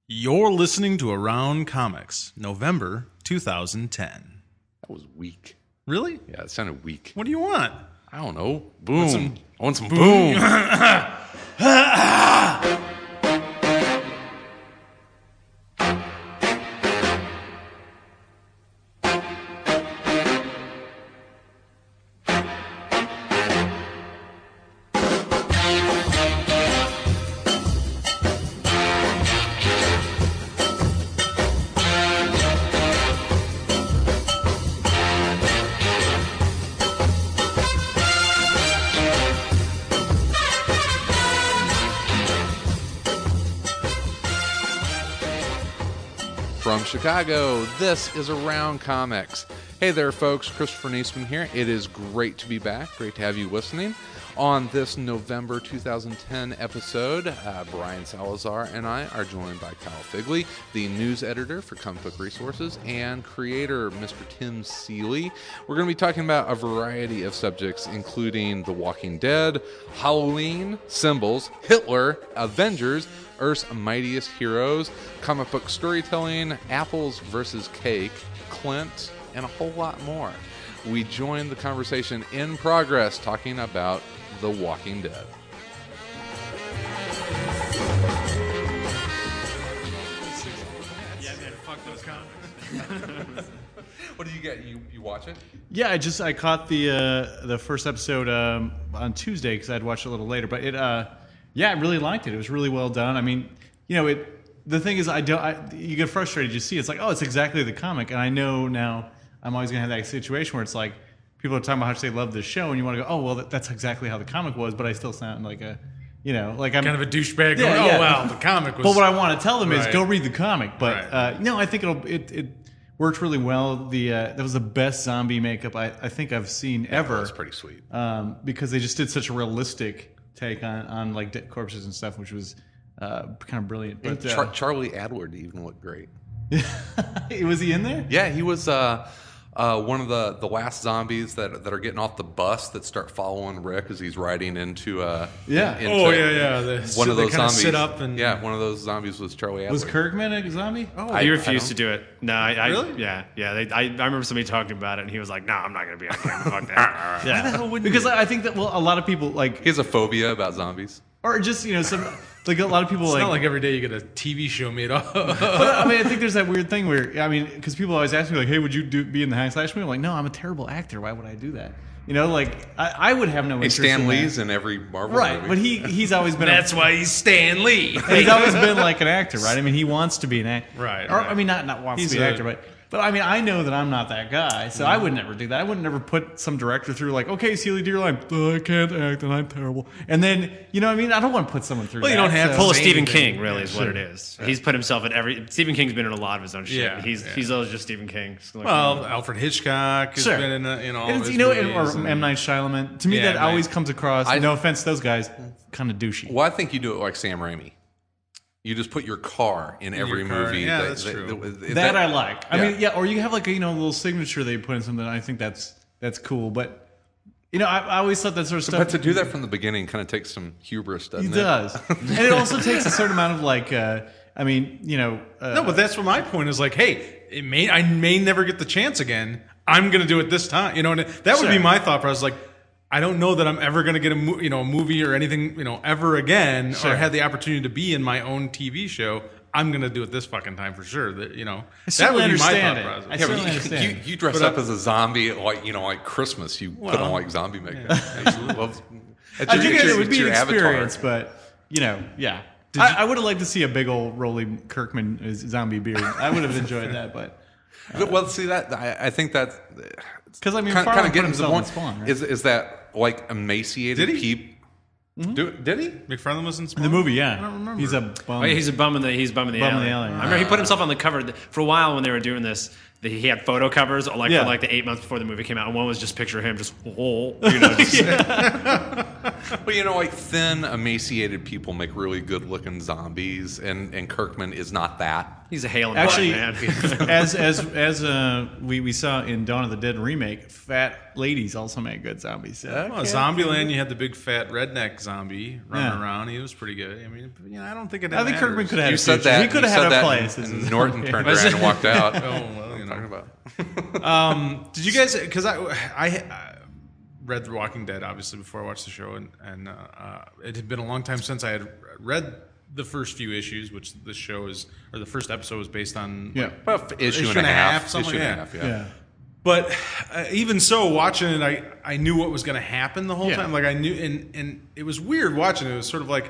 You're listening to Around Comics, November 2010. That was weak. Really? Yeah, it sounded weak. What do you want? I don't know. Boom. I want some boom. From Chicago, this is Around Comics. Hey there, folks. Christopher Niesman here. It is great to be back. Great to have you listening. On this November 2010 episode, Brian Salazar and I are joined by Kyle Figley, the news editor for Comic Book Resources, and creator Mr. Tim Seeley. We're going to be talking about a variety of subjects, including The Walking Dead, Halloween, symbols, Hitler, Avengers, Earth's Mightiest Heroes, comic book storytelling, apples versus cake, Clint, and a whole lot more. We join the conversation in progress talking about The Walking Dead. Yeah, man, fuck those comics. What did you get? You watch it? Yeah, I caught the first episode on Tuesday because I'd watched it a little later, but I really liked it. It was really well done. I mean, the thing is, you get frustrated. You see, it's like, oh, it's exactly the comic, and I know now I'm always gonna have that situation where it's like people are talking about how much they love this show, and you want to go, oh, well, that's exactly how the comic was, but I still sound like I'm Kind of a douchebag going, Yeah. oh, wow, the comic was... But what I want to tell them is Right. go read the comic. But Right. no, I think it worked really well. That was the best zombie makeup I think I've seen ever. That's pretty sweet. Because they just did such a realistic take on like dead corpses and stuff, which was kind of brilliant. And But Charlie Adward even looked great. was he in there? Yeah, he was one of the last zombies that are getting off the bus that start following Rick as he's riding into Yeah. into Oh, yeah. one of They those kinda zombies. sit up and... Yeah, one of those zombies was Charlie Adward. Was Kirkman a zombie? Oh, I refused to don't- do it. No, I Really? Yeah. I remember somebody talking about it, and he was like, "No, I'm not going to be on camera. Fuck that." Yeah. Because I think that a lot of people like, He has a phobia about zombies. or just some like a lot of people It's like. not like every day you get a TV show made up. But I mean, I think there's that weird thing where, I mean, because people always ask me, like, hey, would you be in the Hack Slash movie? I'm like, no, I'm a terrible actor. Why would I do that? I would have no Hey, interest Stan in Lee's that. in every Marvel Right, movie. but he's always been That's why he's Stan Lee. he's always been like an actor, right? I mean, he wants to be an actor. Right, Or, right. I mean, not wants He's to be an a- actor, but I mean, I know that I'm not that guy, so I would never do that. I would never put some director through like, okay, Seeley, do your line. Oh, I can't act and I'm terrible. And then, you know what I mean? I don't want to put someone through Well, you that. don't have so- Full of Same Stephen thing. King, really, is what it is. He's put himself in Stephen King's been in a lot of his own shit. Yeah, He's always just Stephen King. It's like, Well, Alfred Hitchcock has Sure. been in all And of it's, his or movies and- M. Night Shyamalan. To me, Yeah, that always comes across, no offense to those guys, kind of douchey. Well, I think you do it like Sam Raimi. You just put your car in every your car. movie. Yeah, that's true. That I like. I Yeah. mean, yeah, or you have like a little signature they put in something. I think that's cool. But I always thought that sort of stuff. But to do that from the beginning kind of takes some hubris, doesn't it it? does, and it also takes a certain amount of like. I mean, No, but that's what my point is. Like, hey, I may never get the chance again. I'm going to do it this time. And that would be Sure. my thought process. Like, I don't know that I'm ever going to get a movie or anything ever again, Sure. or have the opportunity to be in my own TV show. I'm going to do it this fucking time for sure. That that certainly would be my understand thought it. process. I Yeah, certainly but understand. you dress But up as a zombie like Christmas. You put on like zombie makeup. Well, it's I your- think it's it your- would be it's an your avatar. experience, but yeah. I would have liked to see a big old Rolly Kirkman zombie beard. I would have enjoyed that, but Well, see that I think that because I mean, kind Farland of put getting to the himself in point Spawn, right? is that like emaciated Did he? people. Did he? McFarlane was in Spawn? the movie, yeah, I don't remember. he's a bum. Oh, yeah, he's bumming the Bum in the alley. alley, I yeah. remember he put himself on the cover for a while when they were doing this. He had photo covers for Yeah. like the 8 months before the movie came out, and one was just picture him just just Well, like thin, emaciated people make really good-looking zombies, and Kirkman is not that. He's a hailing Actually, man. as we saw in Dawn of the Dead remake, fat ladies also make good zombies. So. Well, Zombieland, you had the big fat redneck zombie running around. He was pretty good. I mean, I don't think it. I think Kirkman could have had You a said future. that. He could you have said had a that, place. and Norton turned around and walked out. Oh well, Talking about. Did you guys? Because I read The Walking Dead obviously before I watched the show, and it had been a long time since I had read the first few issues, which the show is, or the first episode was based on. Yeah. Well, issue and a half. something Issue like and a that. half. Yeah. But even so, watching it, I knew what was going to happen the whole Yeah. time. Like I knew, and it was weird watching it. It was sort of like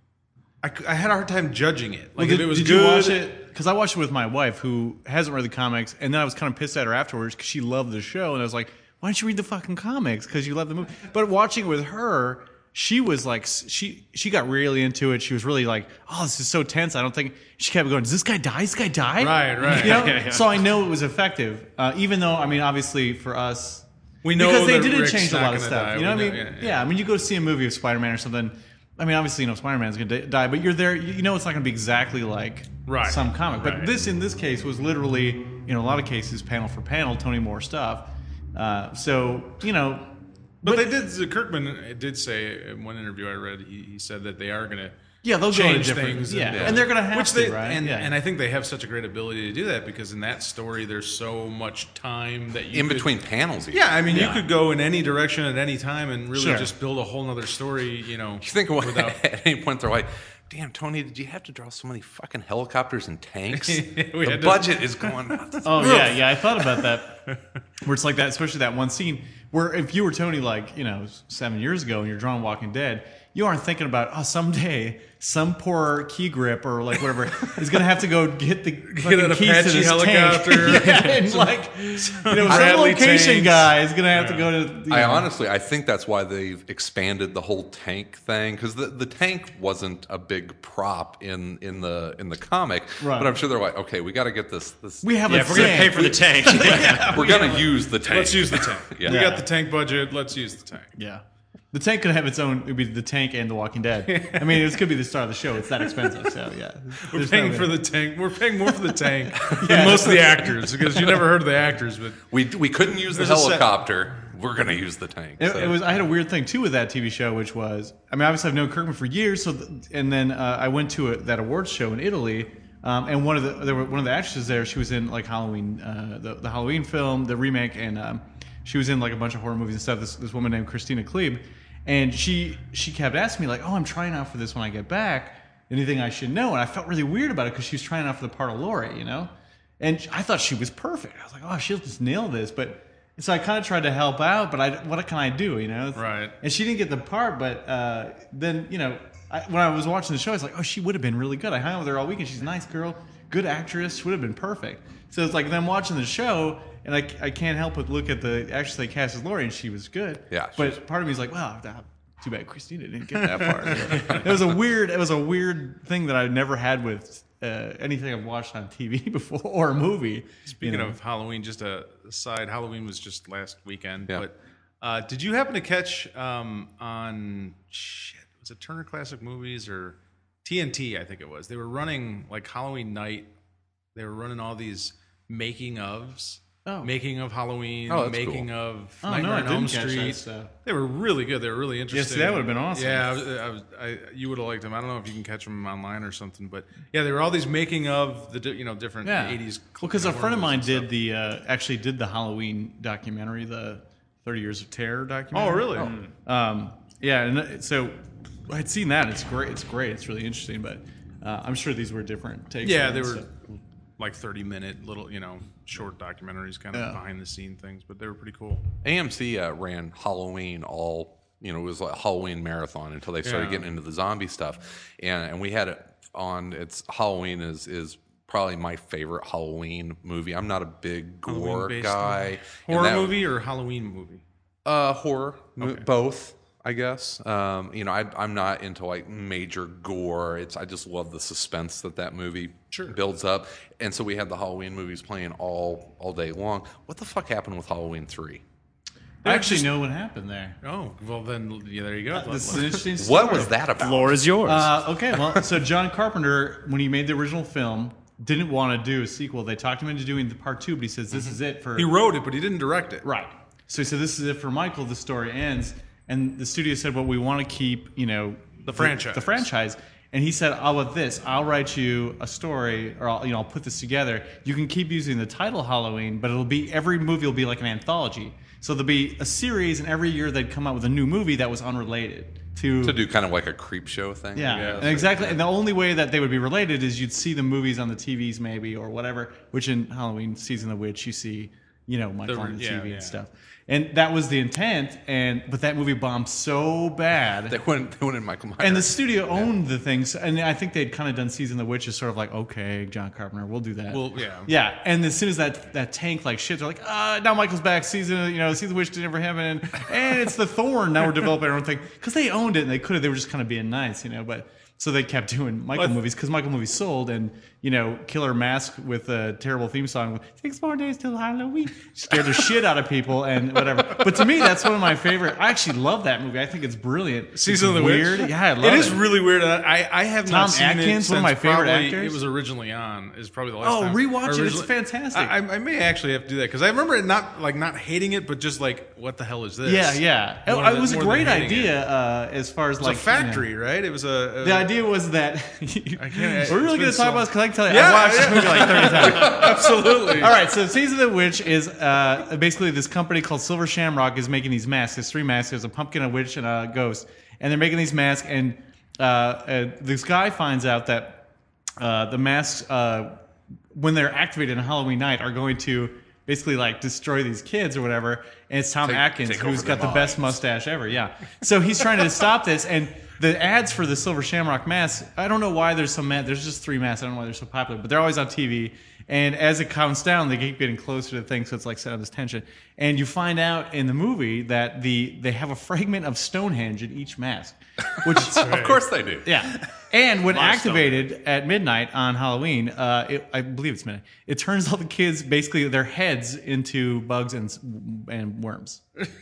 I had a hard time judging it. Like if it was did good. you watch it? Because I watched it with my wife, who hasn't read the comics, and then I was kind of pissed at her afterwards because she loved the show, and I was like, "Why don't you read the fucking comics? Because you love the movie." But watching it with her, she was like, she got really into it. She was really like, "Oh, this is so tense." I don't think she kept going. Does this guy die? Does this guy die? Right. You know? Yeah. So I know it was effective, even though I mean, obviously for us, We know because they that didn't Rick's change a not lot of gonna stuff. die. You know what I We mean? know- Yeah, I mean, you go see a movie of Spider-Man or something. I mean, obviously, you know Spider-Man's going to die, but you're there. You know, it's not going to be exactly like Right. some comic. But Right. in this case, was literally, in a lot of cases, panel for panel, Tony Moore stuff. So you know, But they did. Kirkman did say in one interview I read, he said that they are going to yeah, they'll go change into different things, yeah, and they're going to have which to, they right? and, yeah. and I think they have such a great ability to do that because in that story there's so much time that you In could- between panels. Even. Yeah, I mean Yeah. you could go in any direction at any time and really Sure. just build a whole nother story. You know, You think without at any point they're like, "Damn, Tony, did you have to draw so many fucking helicopters and tanks? The had to- budget is going nuts." Oh yeah, I thought about that. Where it's like that, especially that one scene where if you were Tony, like 7 years ago, and you're drawing Walking Dead, you aren't thinking about someday some poor key grip or like whatever is going to have to go get the fucking an keys Apache to this helicopter. tank. Yeah, and like some Bradley location tanks. guy is going to have to go to. I think that's why they've expanded the whole tank thing because the tank wasn't a big prop in the comic, Right. but I'm sure they're like, okay, we got to get this. We have Yeah, a if we're going to pay tank. for the tank. We're gonna use the tank. let's use the tank. Yeah. We Yeah. got the tank budget. Let's use the tank. Yeah. The tank could have its own. It would be the tank and the Walking Dead. I mean, it could be the star of the show. It's that expensive. So yeah, We're There's paying no for way. the tank. We're paying more for the tank than most of the actors because you never heard of the actors. But We couldn't use the There's a set- helicopter. We're gonna use the tank. It was. I had a weird thing too with that TV show, which was. I mean, obviously I've known Kirkman for years. So, and then I went to that awards show in Italy, and one of the actresses there. She was in like Halloween, the Halloween film, the remake, and she was in like a bunch of horror movies and stuff. This woman named Christina Klebe, and she kept asking me like, "Oh, I'm trying out for this when I get back. Anything I should know?" And I felt really weird about it because she was trying out for the part of Laurie, And I thought she was perfect. I was like, "Oh, she'll just nail this," but. So I kind of tried to help out, but what can I do, Right. And she didn't get the part, but then, when I was watching the show, I was like, oh, she would have been really good. I hung out with her all weekend. She's a nice girl, good actress. She would have been perfect. So it's like then I'm watching the show, and I can't help but look at the actress they cast as Laurie, and she was good. Yeah, But part of me is like, wow, too bad Christina didn't get that part. It was a weird thing that I never had with anything I've watched on TV before or a movie. speaking of Halloween, just a side. Halloween was just last weekend. Yeah. But did you happen to catch on was it Turner Classic Movies or TNT? I think it was. They were running like Halloween night. They were running all these making ofs. Oh. Making of Halloween, Oh, that's making cool. of Oh, Nightmare no, I on Elm didn't catch that Street. stuff. They were really good. They were really interesting. that would have been awesome. Yeah, you would have liked them. I don't know if you can catch them online or something, but yeah, they were all these making of the different Yeah. 80s. Well, because a friend of mine horror movies did and stuff. actually did the Halloween documentary, the 30 Years of Terror documentary. Oh, really? Yeah, and so I'd seen that. It's great. It's great. It's really interesting. But I'm sure these were different takes. Yeah, on they it, were so- like 30-minute little, short documentaries, kind of Yeah. behind the scene things, but they were pretty cool. AMC ran Halloween it was like a Halloween marathon until they started Yeah. getting into the zombie stuff, and we had it on. It's Halloween is probably my favorite Halloween movie. I'm not a big gore Halloween-based guy. And Horror that- movie or Halloween movie? Horror, both. I guess I'm not into like major gore. I just love the suspense that movie builds up, and so we had the Halloween movies playing all day long. What the fuck happened with Halloween 3? I actually know what happened there. Oh, well then, yeah, there you go. This is an interesting story. What was that about? Floor is yours. Okay, well, so John Carpenter, when he made the original film, didn't want to do a sequel. They talked him into doing the part 2, but he says, this is it for... He wrote it, but he didn't direct it. Right. So he said, this is it for Michael. The story ends. And the studio said, well, we want to keep, The franchise. The franchise. And he said, "I'll with this. I'll write you a story, or I'll put this together. You can keep using the title Halloween, but every movie will be like an anthology. So there'll be a series, and every year they'd come out with a new movie that was unrelated to do kind of like a creep show thing. Yeah, and exactly. And the only way that they would be related is you'd see the movies on the TVs, maybe, or whatever. Which in Halloween Season of the Witch, you see, Michael on the TV and stuff. And that was the intent, but that movie bombed so bad. They went in Michael Myers. And the studio owned the things, and I think they'd kind of done Season of the Witch as sort of like, okay, John Carpenter, we'll do that. Well, yeah. Yeah, and as soon as that tanked like shit, they're like, now Michael's back, Season of the Witch didn't ever happen, and it's the Thorn, now we're developing our own thing. Because they owned it, and they were just kind of being nice, but... So they kept doing Michael movies because Michael movies sold, and Killer Mask with a terrible theme song, 6 more days till Halloween, scared the shit out of people and whatever. But to me, that's one of my favorite. I actually love that movie. I think it's brilliant. Season of the Witch. Yeah, I love it. It is really weird. I have not seen Atkins, it since one of my favorite probably actors. It was originally on. Is probably the last time. Rewatch it. It's fantastic. I may actually have to do that because I remember it not hating it, but just like, what the hell is this? Yeah. It was a great idea as far as it was a factory, right? It was the idea was that. We're really going to talk about this because I can tell you, Yeah, I watched this movie like 30 times. Absolutely. All right, so Season of the Witch is basically this company called Silver Shamrock is making these masks. There's 3 masks. There's a pumpkin, a witch, and a ghost. And they're making these masks, and this guy finds out that the masks, when they're activated on Halloween night, are going to basically like destroy these kids or whatever. And it's Tom Atkins, who's got the best mustache ever. Yeah. So he's trying to stop this, and the ads for the Silver Shamrock mask, I don't know why there's there's just 3 masks. I don't know why they're so popular, but they're always on TV. And as it counts down, they keep getting closer to the thing, so it's like set on this tension. And you find out in the movie that they have a fragment of Stonehenge in each mask. Which of course they do. Yeah. And when activated at midnight on Halloween, I believe it's midnight, it turns all the kids, basically their heads, into bugs and worms.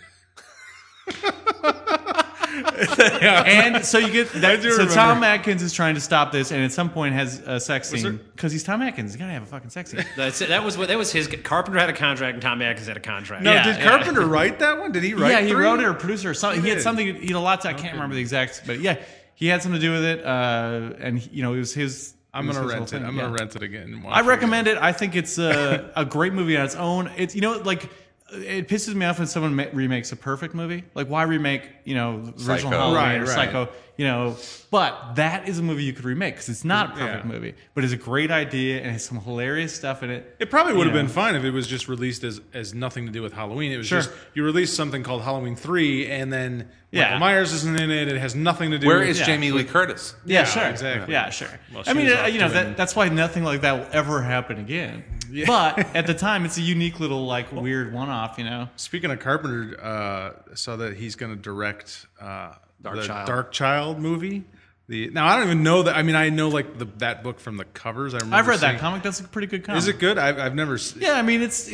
And so you get that. So Tom Atkins is trying to stop this, and at some point has a sex scene because he's Tom Atkins. He's gotta have a fucking sex scene. That's it. That was his. Carpenter had a contract, and Tom Atkins had a contract. No, did Carpenter write that one? Did he write? Yeah, he wrote it or producer or something. He had something. He had a lot. I can't remember the exact, but yeah, he had something to do with it. And it was his. I'm gonna rent it. I'm gonna rent it again. And watch I recommend it. I think it's a great movie on its own. It's it pisses me off when someone remakes a perfect movie. Like, why remake, the original Halloween or Psycho, But that is a movie you could remake because it's not a perfect movie. But it's a great idea and has some hilarious stuff in it. It probably would have been fine if it was just released as nothing to do with Halloween. It was just, you released something called Halloween 3, and then Michael Myers isn't in it. It has nothing to do with... Where is Jamie Lee Curtis? Yeah, sure. Exactly. Yeah, sure. Well, I mean, that's why nothing like that will ever happen again. Yeah. But at the time, it's a unique little, weird one-off, Speaking of Carpenter, saw that he's going to direct Dark Child movie. Now, I don't even know that. I mean, I know, that book from the covers. I've read that comic. That's a pretty good comic. Is it good? I've never seen Yeah, I mean, it's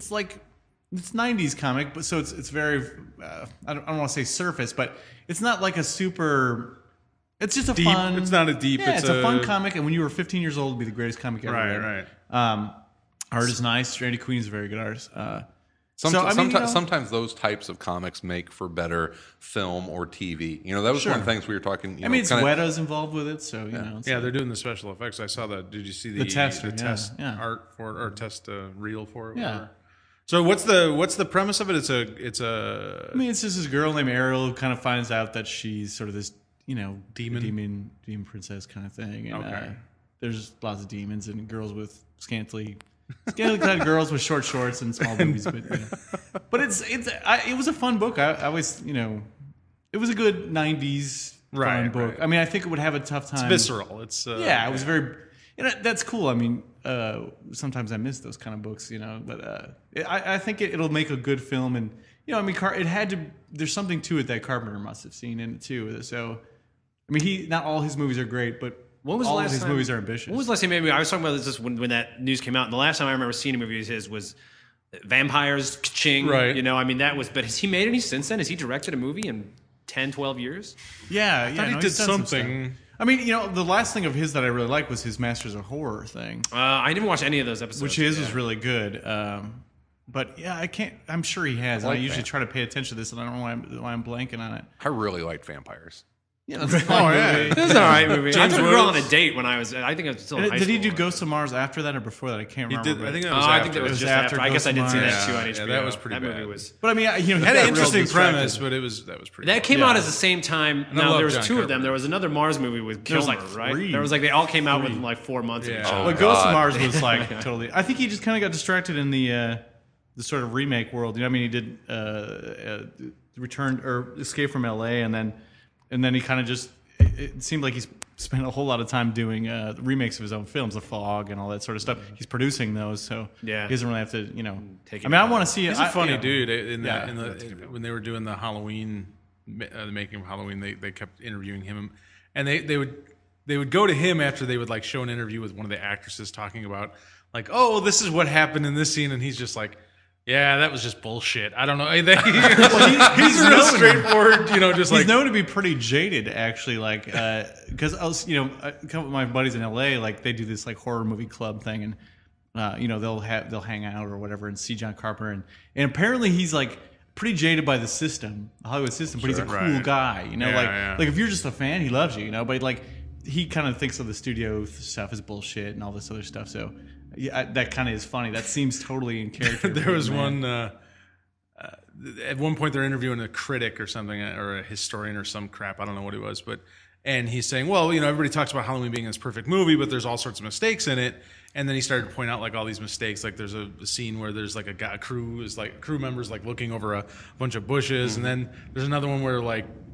90s comic, but so it's very, I don't want to say surface, but it's not like a super... It's just a deep, fun... It's not a deep... Yeah, it's a fun comic, and when you were 15 years old, it'd be the greatest comic ever read. Right. Art is nice. Randy Queen is a very good artist. Sometimes those types of comics make for better film or TV. That was one of the things we were talking. It's Weta's involved with it, so they're doing the special effects. I saw that. Did you see the test art for it, or test reel for it? Yeah. So what's the premise of it? It's a. I mean, it's just this girl named Ariel who kind of finds out that she's sort of this demon princess kind of thing. And, there's lots of demons and girls with scantily clad girls with short shorts and small boobies, but it was a fun book. I always it was a good 90s fun book. Right. I mean, I think it would have a tough time. It's visceral. It's it was very. That's cool. I mean, sometimes I miss those kind of books, But I think it'll make a good film, and I mean, it had to. There's something to it that Carpenter must have seen in it too. So, I mean, not all his movies are great, but. When was all the last of his time, movies are ambitious. When was the last time I was talking about this when that news came out, and the last time I remember seeing a movie of his was Vampires, Ching. Right. I mean, that was... But has he made any since then? Has he directed a movie in 10, 12 years? Yeah. I thought he did something. I mean, the last thing of his that I really liked was his Masters of Horror thing, I didn't watch any of those episodes. which was really good. But yeah, I can't. I'm sure he has. like I usually that. try to pay attention to this, and I don't know why I'm blanking on it. I really liked vampires. Yeah, that's a fun movie. It was an alright movie. I James thought we were on Woods. a date when I think I was still in high Did he school. do Ghost of Mars after that or before that? I can't He remember. did. I think but- that was I after. think that was It was just after after. I guess I didn't see that Ghost too of on Mars. HBO. Yeah, that was pretty That bad. movie was. But I mean, he had got an real interesting distracted. premise, but that was pretty. That bad. came Yeah. out at the same time. I Now love there was John two of them. Carpenter. There was another Mars movie with There was Kilmer, like right? three. There was they all came out within like 4 months of each Yeah. other. But Ghost of God. Mars was like totally. I think he just kind of got distracted in the sort of remake world. I mean, he did Return or Escape from L.A. and then he kind of just. It seemed like he's spent a whole lot of time doing remakes of his own films, The Fog and all that sort of stuff. He's producing those, so Yeah. he doesn't really have to. Take it I mean, I apart. want to see it. He's a funny I- dude. Yeah, When they were doing the Halloween, the making of Halloween, they kept interviewing him, and they would go to him after they would like show an interview with one of the actresses talking about like, oh, this is what happened in this scene, and he's just like, yeah, that was just bullshit. I don't know. He's real known- straightforward, just He's like known to be pretty jaded, actually. Like, because I was, a couple of my buddies in LA, like they do this like horror movie club thing, and they'll hang out or whatever and see John Carpenter, and apparently he's like pretty jaded by the system, the Hollywood system, but he's a cool right. guy, Yeah. like if you're just a fan, he loves you, but like he kind of thinks of the studio stuff as bullshit and all this other stuff. So yeah, that kind of is funny. That seems totally in character. there was man. one. At one point, they're interviewing a critic or something, or a historian or some crap. I don't know what it was, and he's saying, well, everybody talks about Halloween being this perfect movie, but there's all sorts of mistakes in it. And then he started to point out like all these mistakes. Like there's a scene where there's like crew members like looking over a bunch of bushes, and then there's another one where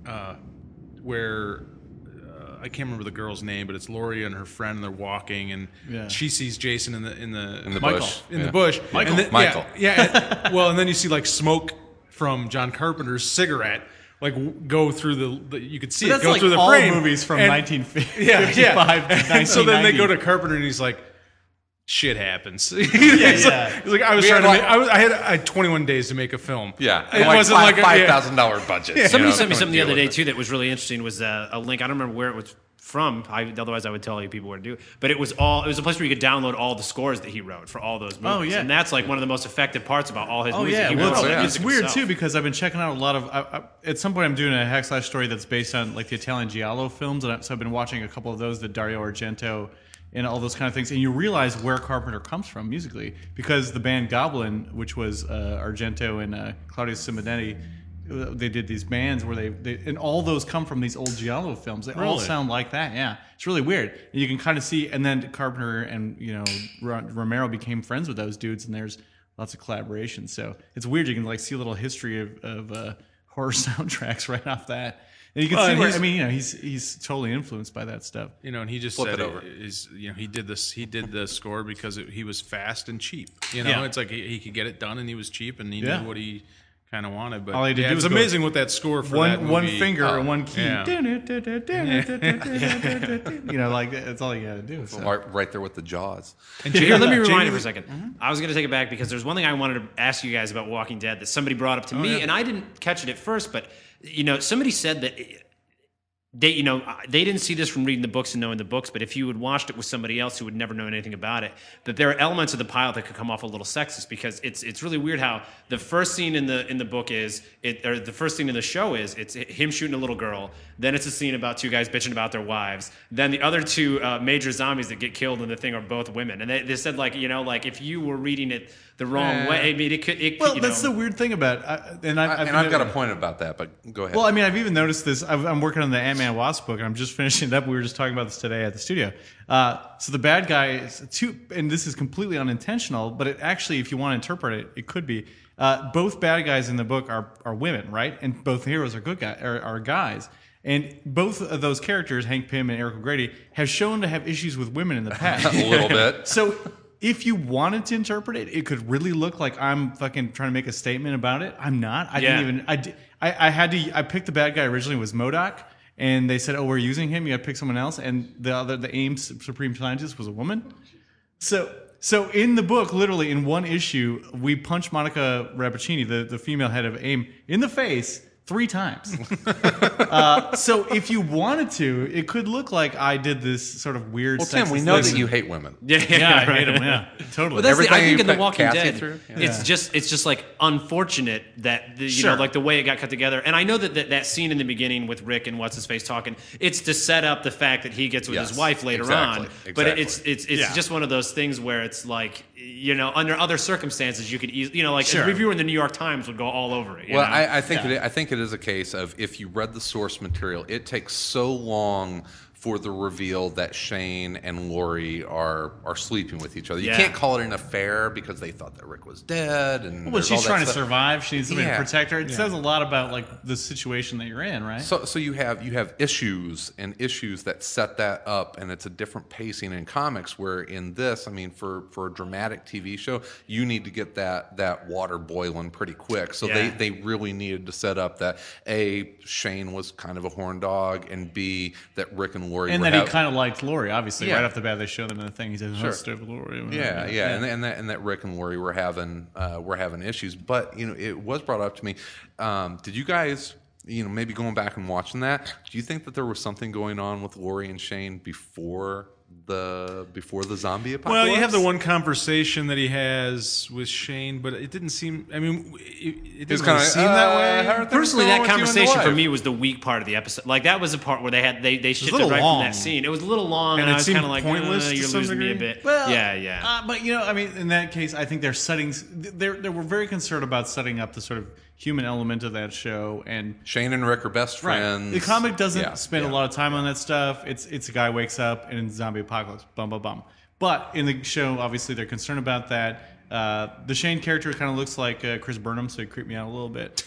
I can't remember the girl's name, but it's Laurie and her friend, and they're walking, and Yeah. she sees Jason in the Michael. bush. in Yeah. the bush. Michael. And then, Michael. Yeah. Well, and then you see like smoke from John Carpenter's cigarette, like go through the you could see But it that's go like through the all frame. movies from And- 1955 to And so then they 1990. go to Carpenter, and he's like, "Shit happens." He's yeah. like, I was We trying had to. I had 21 days to make a film. Yeah, it wasn't like a, $5,000 budget. Somebody sent me something the other day too that was really interesting. Was a link. I don't remember where it was from. Otherwise, I would tell you people where to do it. But it was a place where you could download all the scores that he wrote for all those movies. Oh, yeah. And that's like one of the most effective parts about all his Oh music. yeah, He well, wrote all the it's music weird himself. too because I've been checking out a lot of. At some point, I'm doing a hack slash story that's based on like the Italian giallo films, and so I've been watching a couple of those, the Dario Argento, and all those kind of things. And you realize where Carpenter comes from musically because the band Goblin, which was Argento and Claudio Simonetti, they did these bands where they and all those come from these old giallo films. They all Really? sound like that. Yeah, it's really weird. And you can kind of see, and then Carpenter and Romero became friends with those dudes, and there's lots of collaborations. So it's weird. You can like see a little history of horror soundtracks right off that, and you can Well, see. and Where, he's- I mean, he's totally influenced by that stuff. And he just Flip said it over. he did this. He did the score because he was fast and cheap. Yeah. It's like he could get it done, and he was cheap, and he Yeah. knew what he kind of wanted. But All he had to do it's was go amazing with that score for that One movie. finger and one key. yeah. Like that's all you got to do. So. Right there with the Jaws. And Here, let me rewind Jamie it for a was- second. I was going to take it back because there's one thing I wanted to ask you guys about Walking Dead that somebody brought up to me, yeah. and I didn't catch it at first, but somebody said that they didn't see this from reading the books and knowing the books, but if you had watched it with somebody else who would never know anything about it, that there are elements of the pilot that could come off a little sexist because it's really weird how the first scene in the book or the first scene in the show is it's him shooting a little girl, then it's a scene about two guys bitching about their wives, then the other two major zombies that get killed in the thing are both women, and they said like if you were reading it the wrong way, I mean it could Well, that's the weird thing about it. And I've got a point about that, but go ahead. Well, I mean, I've even noticed this. I'm working on the Ant-Man Wasp book, and I'm just finishing it up. We were just talking about this today at the studio. So the bad guy is and this is completely unintentional, but it actually, if you want to interpret it, it could be. Both bad guys in the book are women, right? And both heroes are good guys, are guys. And both of those characters, Hank Pym and Eric O'Grady, have shown to have issues with women in the past. a little bit. So if you wanted to interpret it, it could really look like I'm fucking trying to make a statement about it. I'm not. I picked the bad guy originally was MODOK, and they said, "Oh, we're using him. You got to pick someone else." And the AIM Supreme Scientist was a woman. So in the book, literally in one issue, we punch Monica Rappaccini, the female head of AIM, in the face 3 times. So if you wanted to, it could look like I did this sort of weird. Well, Tim, we sexist know thing. that you hate women. Yeah, I hate them. Yeah, totally. But that's I Everything think you in The put Walking Cassie Dead, through? it's just like unfortunate that you know, like the way it got cut together. And I know that scene in the beginning with Rick and what's his face talking, it's to set up the fact that he gets with his wife later on. But it's just one of those things where it's like, you know, under other circumstances you could easily, you know, like a reviewer in the New York Times would go all over it. Well, I think I think it is a case of if you read the source material, it takes so long for the reveal that Shane and Lori are sleeping with each other. You can't call it an affair because they thought that Rick was dead. And well, she's trying to stuff. survive. She needs somebody to protect her. It says a lot about like the situation that you're in, right? So you have issues that set that up, and it's a different pacing in comics. Where in this, I mean, for a dramatic TV show, you need to get that water boiling pretty quick. So they really needed to set up that A, Shane was kind of a horn dog, and B, that Rick and Lori and were that he kind of liked Lori. Obviously, Yeah. right off the bat, they show them in the thing. He says, "Oh, stupid Lori." And that Rick and Lori were having issues. But you know, it was brought up to me. Did you guys, you know, maybe going back and watching that, do you think that there was something going on with Lori and Shane before the zombie apocalypse? Well, you have the one conversation that he has with Shane, but it didn't seem. I mean, it didn't really seem that way. Personally, that conversation for me was the weak part of the episode. Like that was the part where they shifted right from that scene. It was a little long, and I was kind of like, pointless. You're losing me a bit. Well, yeah. But you know, I mean, in that case, I think their settings. They were very concerned about setting up the sort of human element of that show, and Shane and Rick are best friends. The comic doesn't spend a lot of time on that stuff. It's a guy wakes up and in the zombie apocalypse, bum bum bum. But in the show, obviously, they're concerned about that. The Shane character kind of looks like Chris Burnham, so it creeped me out a little bit.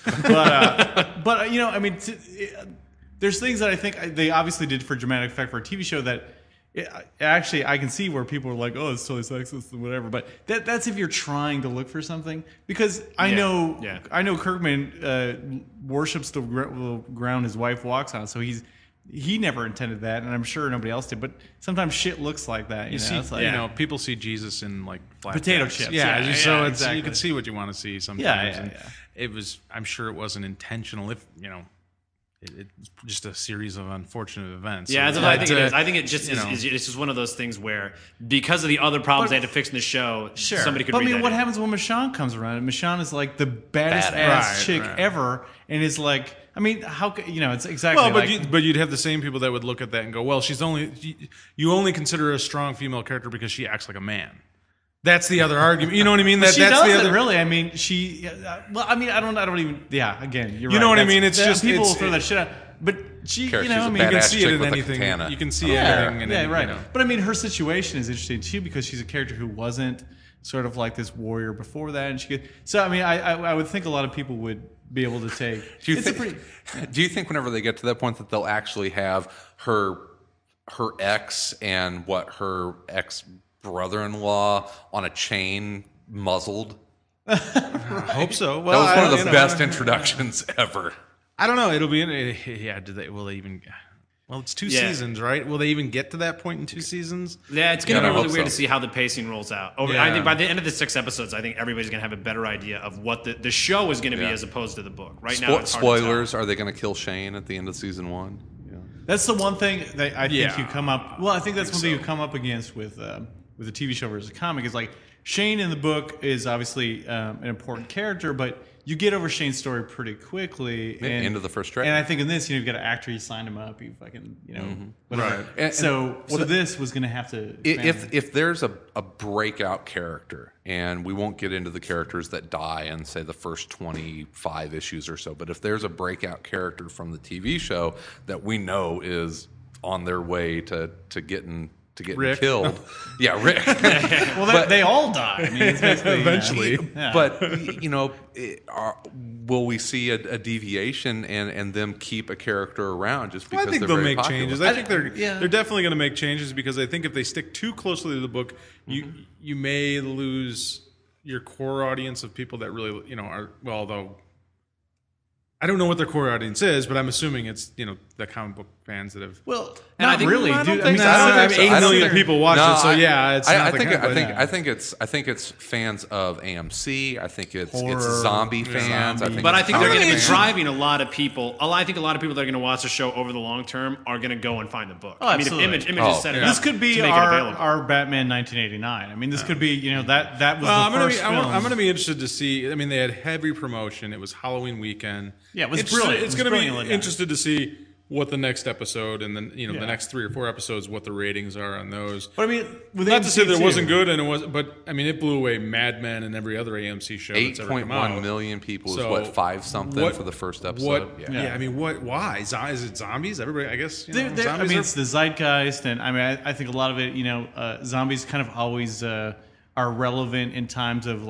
But you know, I mean, there's things that I think they obviously did for dramatic effect for a TV show that. Actually, I can see where people are like, "Oh, it's totally sexist and whatever." But that's if you're trying to look for something, because I know Kirkman worships the ground his wife walks on, so he never intended that, and I'm sure nobody else did. But sometimes shit looks like that. You know? It's like, you know, people see Jesus in like flat potato jacks. chips. Yeah, so it's exactly. you can see what you want to see sometimes. It was. I'm sure it wasn't intentional. If you know. It's just a series of unfortunate events. Yeah, that's what I think it is. I think it just is it's just one of those things where because of the other problems they had to fix in the show, somebody could read that. But I mean, what happens when Michonne comes around? And Michonne is like the baddest ass chick ever, and is like, I mean, how you know? It's exactly. Well, but you'd have the same people that would look at that and go, "Well, you only consider her a strong female character because she acts like a man." That's the other argument. You know what I mean? She doesn't really. I mean, well, I mean, I don't even. Yeah, again, you're right. You know what I mean? It's just people throw that shit out. But she, you know, I mean, you can see it in anything. You can see everything. Yeah, right. You know. But I mean, her situation is interesting too because she's a character who wasn't sort of like this warrior before that, and she could. So I mean, I would think a lot of people would be able to take. Do you think whenever they get to that point that they'll actually have her ex and her ex brother-in-law on a chain, muzzled? I hope so. Well, that was one of the best introductions ever. I don't know. It'll be will they even? Well, it's 2 seasons, right? Will they even get to that point in 2 seasons? Yeah, it's going to be really weird to see how the pacing rolls out. I think by the end of the 6 episodes, I think everybody's going to have a better idea of what the show is going to be as opposed to the book. Right now, it's hard spoilers. to tell. Are they going to kill Shane at the end of season 1? Yeah. That's the one thing that I think you come up. Well, I think that's one thing you come up against with a TV show versus a comic is like Shane in the book is obviously an important character, but you get over Shane's story pretty quickly. Into the first trailer. And I think in this, you've got an actor, you signed him up, you fucking, whatever. Right. And so this was going to have to. If there's a breakout character, and we won't get into the characters that die in, say, the first 25 issues or so, but if there's a breakout character from the TV show that we know is on their way to getting Rick. killed. Yeah, Rick. Well, they all die. I mean, it's basically, eventually. But, you know, will we see a deviation and them keep a character around just because I think they're they'll very make popular? changes. I think they're definitely going to make changes because I think if they stick too closely to the book, you may lose your core audience of people that really, are, well, although I don't know what their core audience is, but I'm assuming it's, the comic book fans that have. Well, And I not think- really, I don't dude. think I so. mean, I don't I have mean, 8 I don't million think- people watch it, so yeah, it's not the kind of- I think it's fans of AMC. I think it's Horror, zombie fans. zombie. But I it's think they're going to be comic fans. driving a lot of people. I think a lot of people that are going to watch the show over the long term are going to go and find the book. Oh, I mean, if absolutely. Image Oh, is set it yeah. up This could be to make it available. our Batman 1989. I mean, this could be, that was Well, the first film. I'm going to be interested to see. I mean, they had heavy promotion. It was Halloween weekend. Yeah, it was Interested- brilliant. It It's was going to brilliantly be done. interested to see what the next episode and then Yeah. the next 3 or 4 episodes, what the ratings are on those. But I mean, with Not to say AMC that it too. wasn't good, and it was, but I mean, it blew away Mad Men and every other AMC show that's ever come out. 8.1 million people is So, what 5 something what- for the first episode. What? Yeah. Yeah. I mean, what? Why? Is it zombies? Everybody, I guess. I Zombies mean, are- it's the zeitgeist, and I mean, I think a lot of it, zombies kind of always are relevant in times of